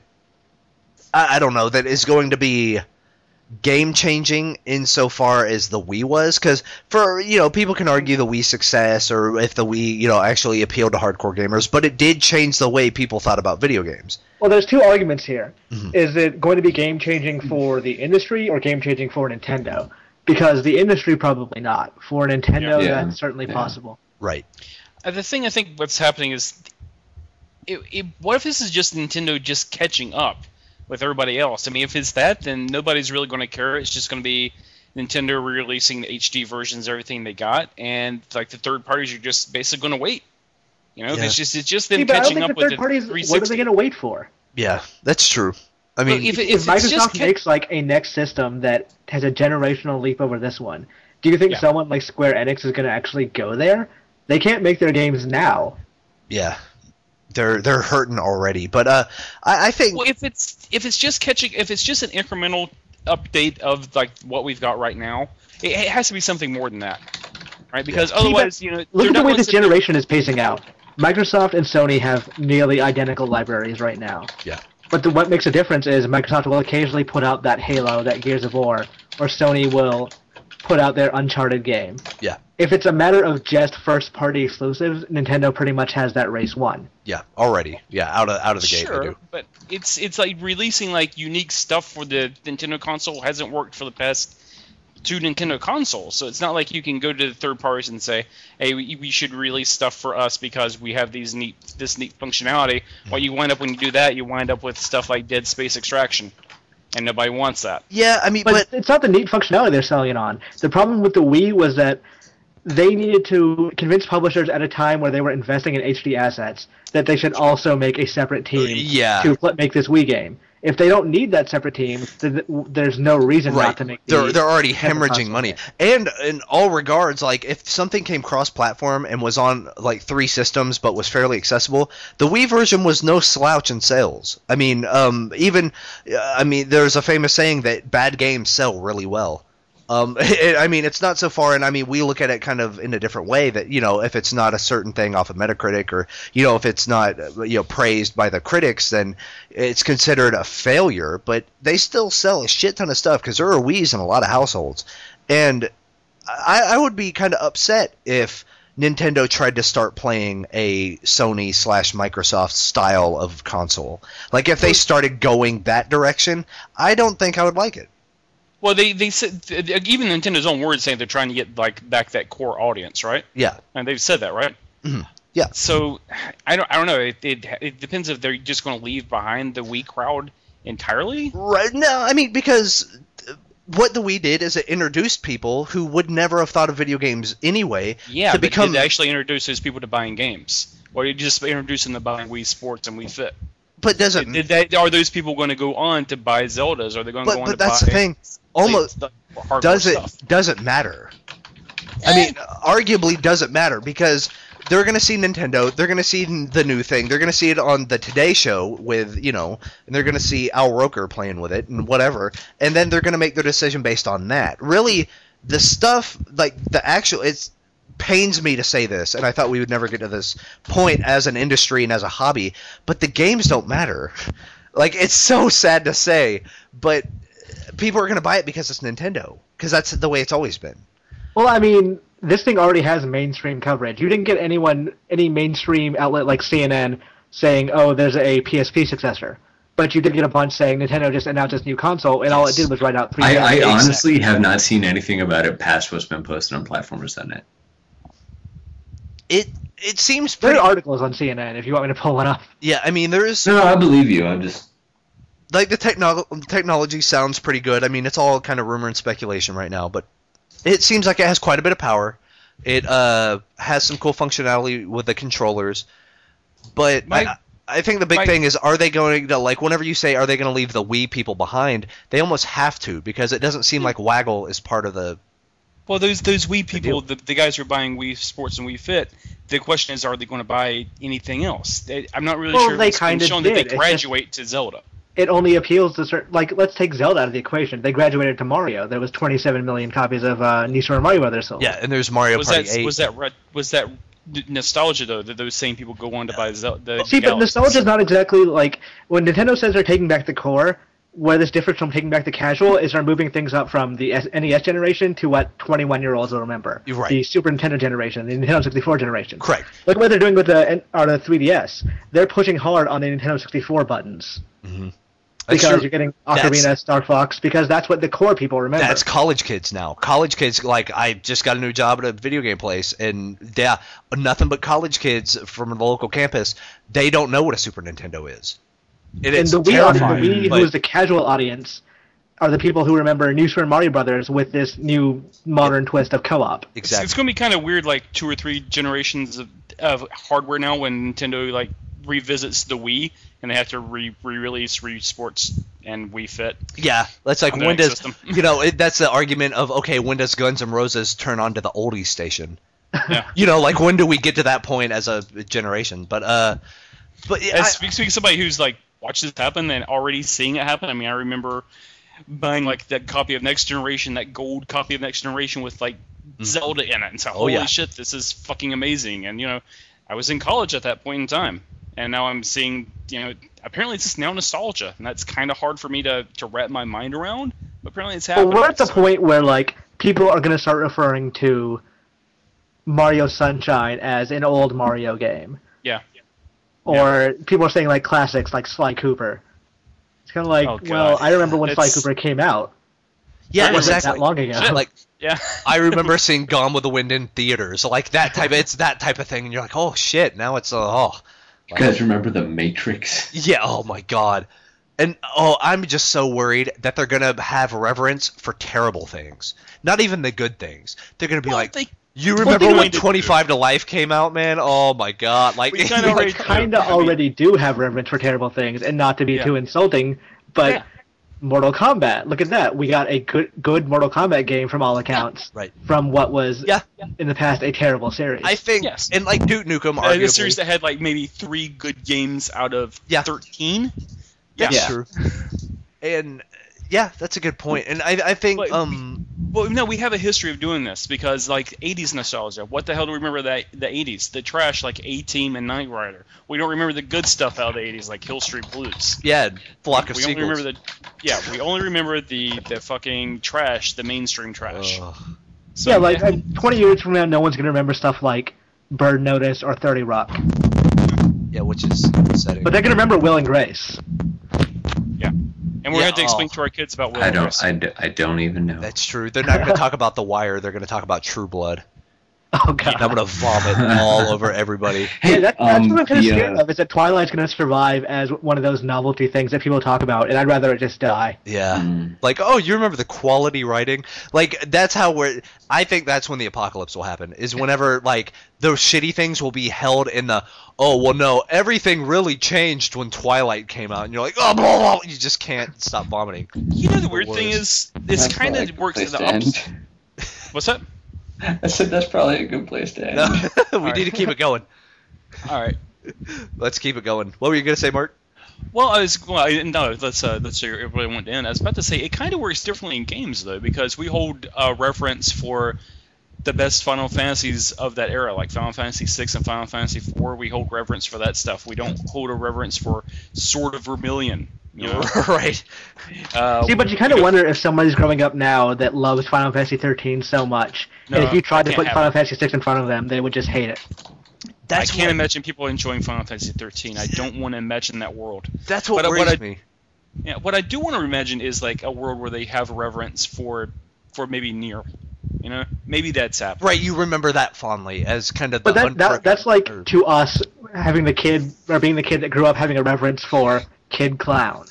I, I don't know, that is going to be game-changing insofar as the Wii was? Because, for, you know, people can argue the Wii success or if the Wii, you know, actually appealed to hardcore gamers, but it did change the way people thought about video games. Well, there's two arguments here. Mhm. Is it going to be game-changing for the industry or game-changing for Nintendo? Because the industry, probably not. For Nintendo, Yeah. that's certainly Yeah. possible. Right. Uh, the thing I think what's happening is, it, it, what if this is just Nintendo just catching up with everybody else? I mean, if it's that, then nobody's really going to care. It's just going to be Nintendo re-releasing the H D versions of everything they got, and like the third parties are just basically going to wait. You know, Yeah. it's just it's just See, them but I don't catching think up the with third the parties, three what are they sixty. going to wait for? Yeah, that's true. I mean, Well, if, it- If if it's just Microsoft ca- makes like a next system that has a generational leap over this one, do you think Yeah. someone like Square Enix is going to actually go there? They can't make their games now. yeah, they're they're hurting already. But uh, I, I think Well, if it's if it's just catching, if it's just an incremental update of like what we've got right now, it, it has to be something more than that, right? Because See, but otherwise, you know, Look they're at the not way gonna this sit there- generation is pacing out. Microsoft and Sony have nearly identical libraries right now. Yeah. But the, what makes a difference is Microsoft will occasionally put out that Halo, that Gears of War, or Sony will put out their Uncharted game. Yeah. If it's a matter of just first-party exclusives, Nintendo pretty much has that race won. yeah, already, yeah, out of out of the gate Sure, they do. but it's it's like releasing like unique stuff for the Nintendo console hasn't worked for the past two Nintendo consoles. So it's not like you can go to the third parties and say, "Hey, we, we should release stuff for us because we have these neat this neat functionality." What you wind up when you do that, you wind up with stuff like Dead Space Extraction, and nobody wants that. Yeah, I mean, But, but it's not the neat functionality they're selling it on. The problem with the Wii was that they needed to convince publishers at a time where they were investing in H D assets that they should also make a separate team Yeah. to pl- make this Wii game. If they don't need that separate team, then th- there's no reason right, not to make the they're they're already Nintendo hemorrhaging console money. game. And in all regards, like if something came cross-platform and was on like three systems but was fairly accessible, the Wii version was no slouch in sales. I mean, um, even uh, I mean, there's a famous saying that bad games sell really well. Um, it, I mean, it's not so far, and I mean, we look at it kind of in a different way. That you know, if it's not a certain thing off of Metacritic, or you know, if it's not uh, you know praised by the critics, then it's considered a failure. But they still sell a shit ton of stuff because there are Wii's in a lot of households, and I, I would be kind of upset if Nintendo tried to start playing a Sony slash Microsoft style of console. Like if they started going that direction, I don't think I would like it. Well, they they said even Nintendo's own words saying they're trying to get like back that core audience, right? Yeah. And they've said that, right? Mhm. Yeah. So I don't I don't know. It it, it depends if they're just going to leave behind the Wii crowd entirely. Right. No, I mean, because what the Wii did is it introduced people who would never have thought of video games anyway Yeah, to but become. did they actually introduce those people to buying games, or you just introduce them to buying Wii Sports and Wii Fit? but doesn't. Did that, are those people going to go on to buy Zeldas? Are they going to But go on but to that's buy? the thing. Almost like, the hardcore does it stuff? doesn't matter. I mean, arguably doesn't matter because they're going to see Nintendo, they're going to see the new thing, they're going to see it on the Today Show with, you know, and they're going to see Al Roker playing with it and whatever, and then they're going to make their decision based on that. Really, the stuff, like, the actual, it pains me to say this, and I thought we would never get to this point as an industry and as a hobby, but the games don't matter. Like, it's so sad to say, but people are going to buy it because it's Nintendo, because that's the way it's always been. Well, I mean, this thing already has mainstream coverage. You didn't get anyone, any mainstream outlet like C N N saying, oh, there's a P S P successor. But you did get a bunch saying Nintendo just announced this new console, and all it did was write out three I, I games. honestly have not seen anything about it past what's been posted on platformers dot net. It it seems There pretty... are articles on C N N if you want me to pull one up. Yeah, I mean, there is... No, I believe you. I'm just... Like, the techno- technology sounds pretty good. I mean, it's all kind of rumor and speculation right now, but it seems like it has quite a bit of power. It uh, has some cool functionality with the controllers. But My- I, I think the big my- thing is, are they going to, like, whenever you say, are they going to leave the Wii people behind, they almost have to, because it doesn't seem like Waggle is part of the... Well, those those Wii deal. people, the, the guys who are buying Wii Sports and Wii Fit, the question is, are they going to buy anything else? They, I'm not really Well, sure they if it's been kinda shown that did. they It's just- graduate to Zelda. It only appeals to certain... Like, let's take Zelda out of the equation. They graduated to Mario. There was twenty-seven million copies of uh, New Super Mario Brothers sold. Yeah, and there's Mario Was Party that eight. was that re- was that n- nostalgia though that those same people go on to buy Zelda? See, but nostalgia is not exactly like... When Nintendo says they're taking back the core, where this differs from taking back the casual is they're moving things up from the S- N E S generation to what twenty-one-year-olds will remember. You're right. The Super Nintendo generation, the Nintendo sixty-four generation. Correct. Look what they're doing with the, N- or the three D S. They're pushing hard on the Nintendo sixty-four buttons. Mm-hmm. That's Because true. you're getting That's- Ocarina, Star Fox, because that's what the core people remember. That's college kids now. College kids, like, I just got a new job at a video game place, and yeah, nothing but college kids from the local campus, they don't know what a Super Nintendo is. It and is the Wii, audience, terrifying. the Wii but- who is the casual audience, are the people who remember New Super Mario Brothers with this new modern twist of co-op. It's, exactly. it's going to be kind of weird, like two or three generations of, of hardware now when Nintendo like revisits the Wii and they have to re- re-release Wii Sports and Wii Fit. Yeah, that's like on the when next does system. you know it, that's the argument of okay, when does Guns N' Roses turn on to the oldies station? Yeah. You know, like when do we get to that point as a generation? But uh, but yeah, As I- speak- speaking of somebody who's like watched this happen and already seeing it happen, I mean, I remember buying like that copy of Next Generation, that gold copy of Next Generation with like Zelda in it, and so Oh, holy yeah. shit, this is fucking amazing. And you know, I was in college at that point in time, and now I'm seeing, you know, apparently it's just now nostalgia, and that's kind of hard for me to to wrap my mind around. But apparently it's But happening. we're at the so- point where like people are going to start referring to Mario Sunshine as an old Mario game, Yeah. or people are saying like classics like Sly Cooper. It's kind of like, Oh, God. well, I remember when Sly It's- Cooper came out. yeah, It wasn't exactly. that long ago. Shit. Like Yeah. I remember seeing Gone with the Wind in theaters, like that type. Of, it's that type of thing, and you're like, oh shit, now it's uh, oh. You guys remember The Matrix? Yeah, oh my god. And oh, I'm just so worried that they're gonna have reverence for terrible things. Not even the good things. They're gonna be Well, like, they- you well, remember they when kinda do. twenty-five to Life came out, man? Oh my god. Like, We kinda like, already- Kind of I mean- already do have reverence for terrible things, and not to be Yeah. too insulting, but Yeah. Mortal Kombat. Look at that. We got a good good Mortal Kombat game from all accounts. Right. From what was Yeah. in the past a terrible series. I think, Yes. and like Duke Nukem, Uh, arguably, a series that had like maybe three good games out of Yeah. thirteen. that's Yeah. true. And yeah, that's a good point. And I, I think, But- um, Well, no, we have a history of doing this because, like, eighties nostalgia. What the hell do we remember that the eighties? The trash, like A-Team and Knight Rider. We don't remember the good stuff out of the eighties, like Hill Street Blues. yeah, flock of We only seagulls. remember the, yeah, we only remember the the fucking trash, the mainstream trash. Ugh. So, yeah, like uh, twenty years from now, no one's gonna remember stuff like Bird Notice or thirty Rock, Yeah, which is upsetting. but they're gonna remember Will and Grace. and we're Yeah, going to explain oh. to our kids about Will I and don't. Grace. I, d- I don't even know. That's true. They're not going to talk about The Wire. They're going to talk about True Blood. Oh god. I'm gonna vomit all over everybody. Yeah, that, that's um, what I'm kind of the, scared uh, of, is that Twilight's going to survive as one of those novelty things that people talk about, and I'd rather it just die. Yeah. Mm. Like, oh, you remember the quality writing? Like, that's how we're... I think that's when the apocalypse will happen, is whenever, like, those shitty things will be held in the, oh, well, no, everything really changed when Twilight came out, and you're like, oh, blah, blah, you just can't stop vomiting. You know, the weird worst. thing is, this That's kind probably a of good works in place the to end. opposite. What's that? I said that's probably a good place to end. No, we Alright. need to keep it going. All right. Let's keep it going. What were you going to say, Mark? Well, I was well, I, no. Let's uh, let's say everybody went in. I was about to say it kind of works differently in games though, because we hold uh, reference for the best Final Fantasies of that era, like Final Fantasy six and Final Fantasy four. We hold reverence for that stuff. We don't hold a reverence for Sword of Vermilion. You know, Right. uh, See, but you kind of wonder if somebody's growing up now that loves Final Fantasy thirteen so much, No, and if you tried to that put can't Final happen. Fantasy six in front of them, they would just hate it. That's I can't what, imagine people enjoying Final Fantasy thirteen. I don't want to imagine that world. That's what But, uh, worries what I- me. Yeah, what I do want to imagine is like a world where they have reverence for, for maybe Nier. You know, maybe that's happening. Right, you remember that fondly as kind of the But that, that unfor- that's like or- to us having the kid or being the kid that grew up having a reverence for Kid Clown.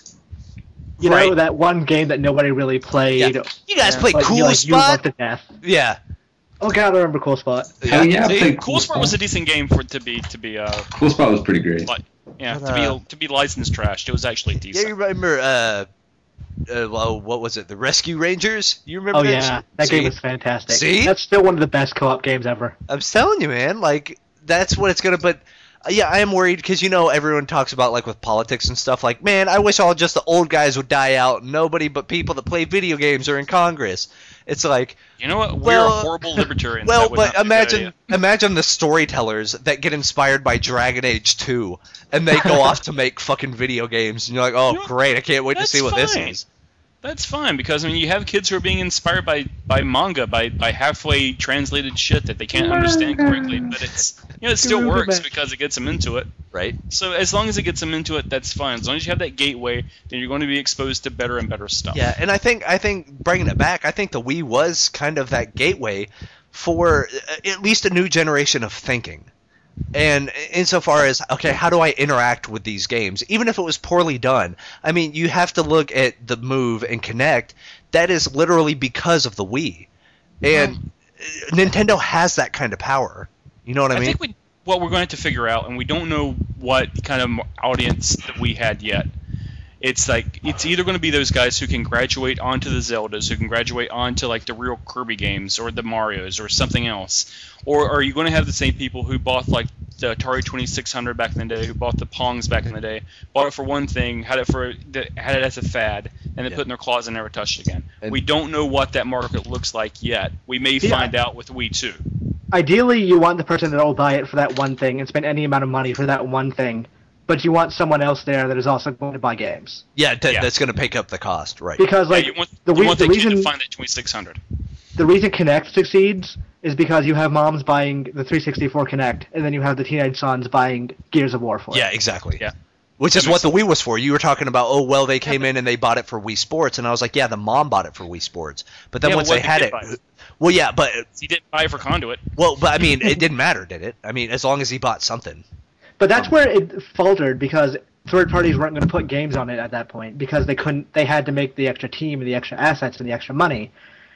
You know, Right. that one game that nobody really played. Yeah. You guys Yeah. play but Cool you, like, you love Spot? to death. Yeah. Oh god, I remember Cool Spot. Hell yeah, I See, played Cool Sport was a decent game for it to be to be uh Cool Spot was pretty great. like yeah But, to uh, be to be licensed trashed. It was actually Yeah, decent. you remember, uh, uh, well, what was it, the Rescue Rangers? You remember Oh that? yeah, that See? game was fantastic. See? That's still one of the best co-op games ever. I'm telling you, man, like, that's what it's gonna, but, uh, yeah, I am worried, because, you know, everyone talks about, like, with politics and stuff, like, man, I wish all just the old guys would die out, and nobody but people that play video games are in Congress. It's like, You know what? We're Well, horrible libertarians. well, That would but not be a good imagine, idea. imagine the storytellers that get inspired by Dragon Age two, and they go off to make fucking video games, and you're like, oh, You know, great, I can't wait to that's see what this fine. is. That's fine because I mean you have kids who are being inspired by, by manga by, by halfway translated shit that they can't understand correctly, but it's you know it still works because it gets them into it. Right? So as long as it gets them into it, that's fine. As long as you have that gateway, then you're going to be exposed to better and better stuff. Yeah, and I think I think bringing it back, I think the Wii was kind of that gateway for uh, at least a new generation of thinking. And insofar as, okay, how do I interact with these games? Even if it was poorly done. I mean, you have to look at the Move and Kinect. That is literally because of the Wii. And uh, Nintendo has that kind of power. You know what I, I mean? think we, what we're going to have to figure out, and we don't know what kind of audience that we had yet. It's like it's either going to be those guys who can graduate onto the Zeldas, who can graduate onto like the real Kirby games or the Marios or something else, or are you going to have the same people who bought like the Atari twenty-six hundred back in the day, who bought the Pongs back in the day, bought it for one thing, had it for had it as a fad, and then Yeah. put it in their closet and never touched it again. And- we don't know what that market looks like yet. We may Yeah. find out with Wii two. Ideally, you want the person that will buy it for that one thing and spend any amount of money for that one thing, but you want someone else there that is also going to buy games. yeah, t- Yeah. that's going to pick up the cost, right? Because like yeah, you want, the, you re- want the the kid reason to find that twenty-six hundred. the reason Kinect succeeds is because you have moms buying the three sixty-four Kinect, and then you have the teenage sons buying Gears of War for Yeah, it. exactly. Yeah. Which That is makes what the Wii was for. You were talking about, oh, well, they came in and they bought it for Wii Sports, and I was like, yeah, the mom bought it for Wii Sports. But then Yeah, once but they what had the it, kid buys? well, yeah, but He didn't buy it for Conduit. well, but I mean, it didn't matter, did it? I mean, as long as he bought something. But that's where it faltered because third parties weren't going to put games on it at that point because they couldn't. They had to make the extra team and the extra assets and the extra money.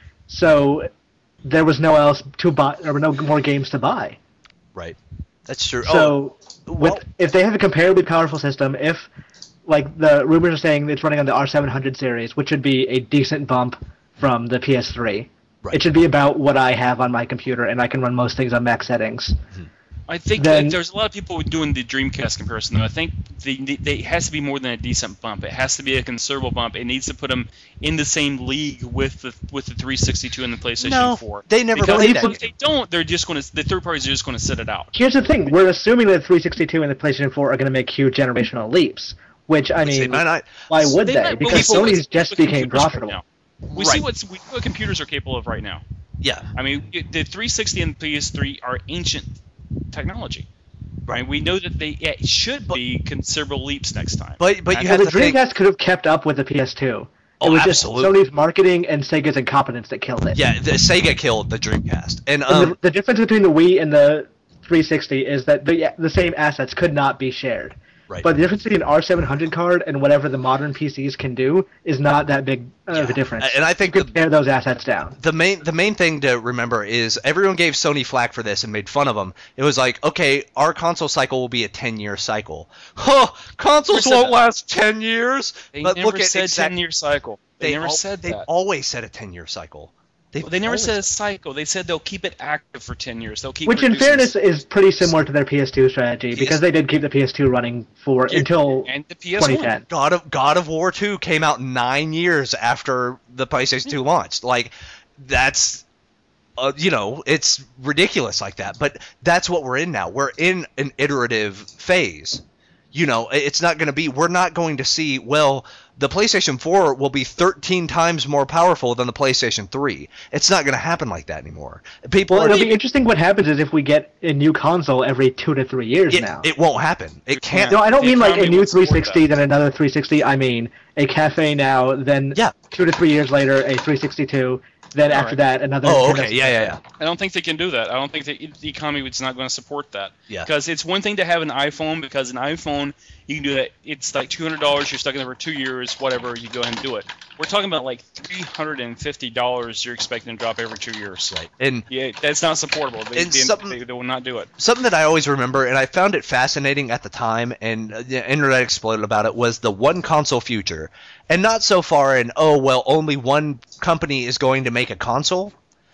So there was no else to buy. There were no more games to buy. Right. That's true. So oh, with well, if they have a comparably powerful system, if like the rumors are saying it's running on the R seven hundred series, which would be a decent bump from the P S three. Right. It should be about what I have on my computer, and I can run most things on max settings. I think Then- that there's a lot of people doing the Dreamcast comparison, though. I think they, they, they, it has to be more than a decent bump. It has to be a considerable bump. It needs to put them in the same league with the with the three sixty-two and the PlayStation No, four. they never because played if that they don't, they're just going to the third parties are just going to sit it out. Here's the thing: we're assuming that the three sixty-two and the PlayStation four are going to make huge generational leaps. Which I which they mean, might not. why would They they? might- Because people- Sony's just with became computers right profitable. now. We Right. see what's we see what computers are capable of right now. Yeah. I mean, the three sixty and P S three are ancient technology. Right. And we know that they it should be considerable leaps next time. But but you And have the to think. Dreamcast could have kept up with the P S two, Oh, it was absolutely. just Sony's marketing and Sega's incompetence that killed it. Yeah, the Sega killed the Dreamcast, and And um, the, the difference between the Wii and the three sixty is that the the same assets could not be shared. right. But the difference between an R seven hundred card and whatever the modern P Cs can do is not that big of Yeah. a difference. And I think you could the- tear those assets down. the main the main thing to remember is everyone gave Sony flack for this and made fun of them. It was like, okay, our console cycle will be a ten-year cycle. Huh, consoles Never said won't that. last ten years. They but never look at said exact- ten-year cycle. They, never al- said They've that. always said a ten-year cycle. They've They never always- said a cycle. They said they'll keep it active for ten years. They'll keep. Which, in producing fairness, is pretty similar to their P S two strategy P S because they did keep the P S two running for Yeah, until and the P S one. twenty ten. God of God of War two came out nine years after the PlayStation two launched. Like, that's, uh, you know, it's ridiculous like that. But that's what we're in now. We're in an iterative phase. You know, it's not going to be. We're not going to see. Well, the PlayStation four will be thirteen times more powerful than the PlayStation three. It's not going to happen like that anymore. People Well, are. it'll be interesting what happens is if we get a new console every two to three years it, now. it won't happen. It can't. No, I don't The mean like a economy new would support three sixty, that. then another three sixty. I mean a cafe now, then Yeah. two to three years later, a three sixty-two. Then All after right. that, another. Oh, Nintendo okay. Yeah, yeah, yeah. I don't think they can do that. I don't think that the economy is not going to support that. Yeah. Because it's one thing to have an iPhone, because an iPhone, you can do that. It's like two hundred dollars. You're stuck in there for two years, whatever. You go ahead and do it. We're talking about like three hundred fifty dollars you're expecting to drop every two years. Right. And Yeah, that's not supportable. They, And they, something- they, they will not do it. something that I always remember, and I found it fascinating at the time, and uh, the internet exploded about it, was the one console future. And not so far in, oh, well, only one company is going to make a console.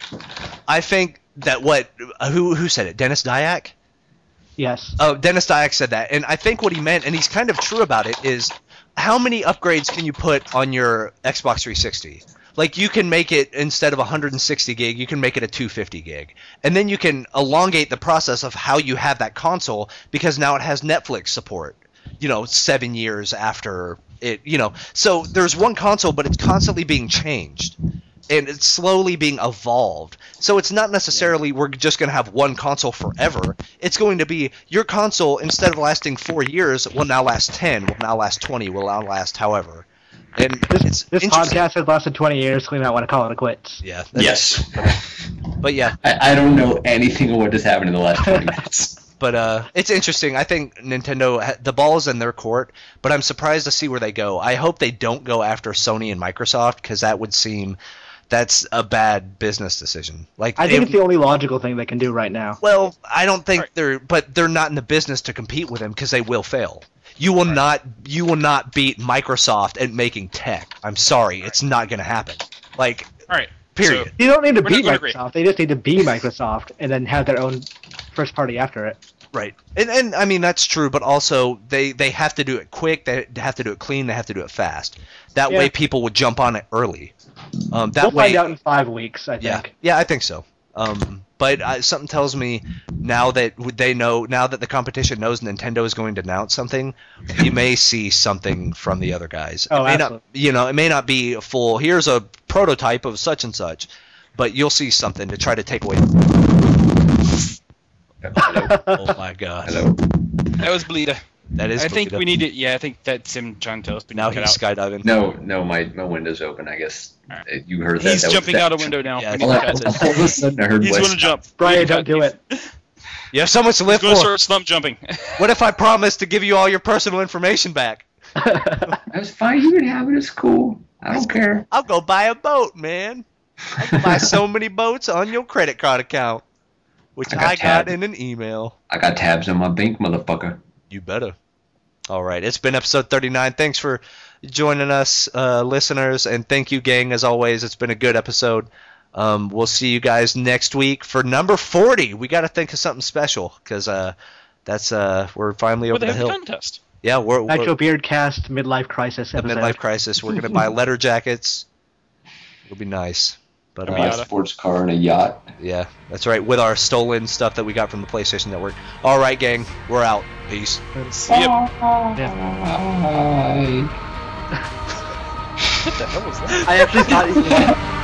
I think that what, who who said it? Dennis Dyack? Yes. Oh, Dennis Dyack said that. And I think what he meant, and he's kind of true about it, is how many upgrades can you put on your Xbox three sixty? Like, you can make it, instead of one hundred sixty gig, you can make it a two hundred fifty gig. And then you can elongate the process of how you have that console, because now it has Netflix support, you know, seven years after it, you know. So there's one console, but it's constantly being changed. And it's slowly being evolved. So it's not necessarily we're just going to have one console forever. It's going to be your console, instead of lasting four years, will now last ten, will now last twenty, will now last however. And This, it's this interesting. podcast has lasted twenty years, so we might want to call it a quits. Yeah. that's- Yes. But yeah, I, I don't know anything of what just happened in the last twenty minutes. but uh, it's interesting. I think Nintendo, ha- the ball is in their court, but I'm surprised to see where they go. I hope they don't go after Sony and Microsoft, because that would seem that's a bad business decision. Like I think it- it's the only logical thing they can do right now. Well, I don't think Right. they're, but they're not in the business to compete with them, because they will fail. You will not, you will not beat Microsoft at making tech. I'm sorry, it's not going to happen. Like, All right. period. So, You don't need to We're beat not gonna Microsoft. They just need to be Microsoft and then have their own first party after it. Right. And and I mean that's true, but also they they have to do it quick. They have to do it clean. They have to do it fast. That Yeah. way, people would jump on it early. Um, that We'll way, find out in five weeks, I yeah, think. yeah, I think so. Um, but uh, something tells me now that they know, now that the competition knows Nintendo is going to announce something, you may see something from the other guys. Oh, it may not, absolutely. you know, it may not be a full. Here's a prototype of such and such, but you'll see something to try to take away. Oh my gosh, Hello. that was Bleeda. that is. I think Toledo. we need to. Yeah, I think that's him trying to tell us. We need Now to he's get out. skydiving. No, no, my, my window's open. I guess All right. Uh, you heard that. He's that was- jumping that- out a window now. Yeah, We need All, to all, catch all it. of a sudden, I heard He's Wes going to jump. Brian, He's don't do it. You have so much to live going to for. start slump jumping. What if I promise to give you all your personal information back? That's fine. You can have it. It's cool. I don't care. I'll go buy a boat, man. I can buy so many boats on your credit card account, which I I got got, tab. in an email. I got tabs on my bank, motherfucker. You better. All right, it's been episode thirty-nine. Thanks for joining us, uh, listeners, and thank you, gang, as always. It's been a good episode. Um, we'll see you guys next week for number forty. We got to think of something special, because uh, that's uh, we're finally Well, over they the have a hill. contest. Yeah, we're, we're Nitro Beardcast midlife crisis the episode. midlife crisis. We're gonna buy leather jackets. It'll be nice. But I bought uh, a sports car and a yacht. yeah, that's right. With our stolen stuff that we got from the PlayStation Network. All right, gang, we're out. Peace. See ya. Bye. What the hell was that? I actually thought.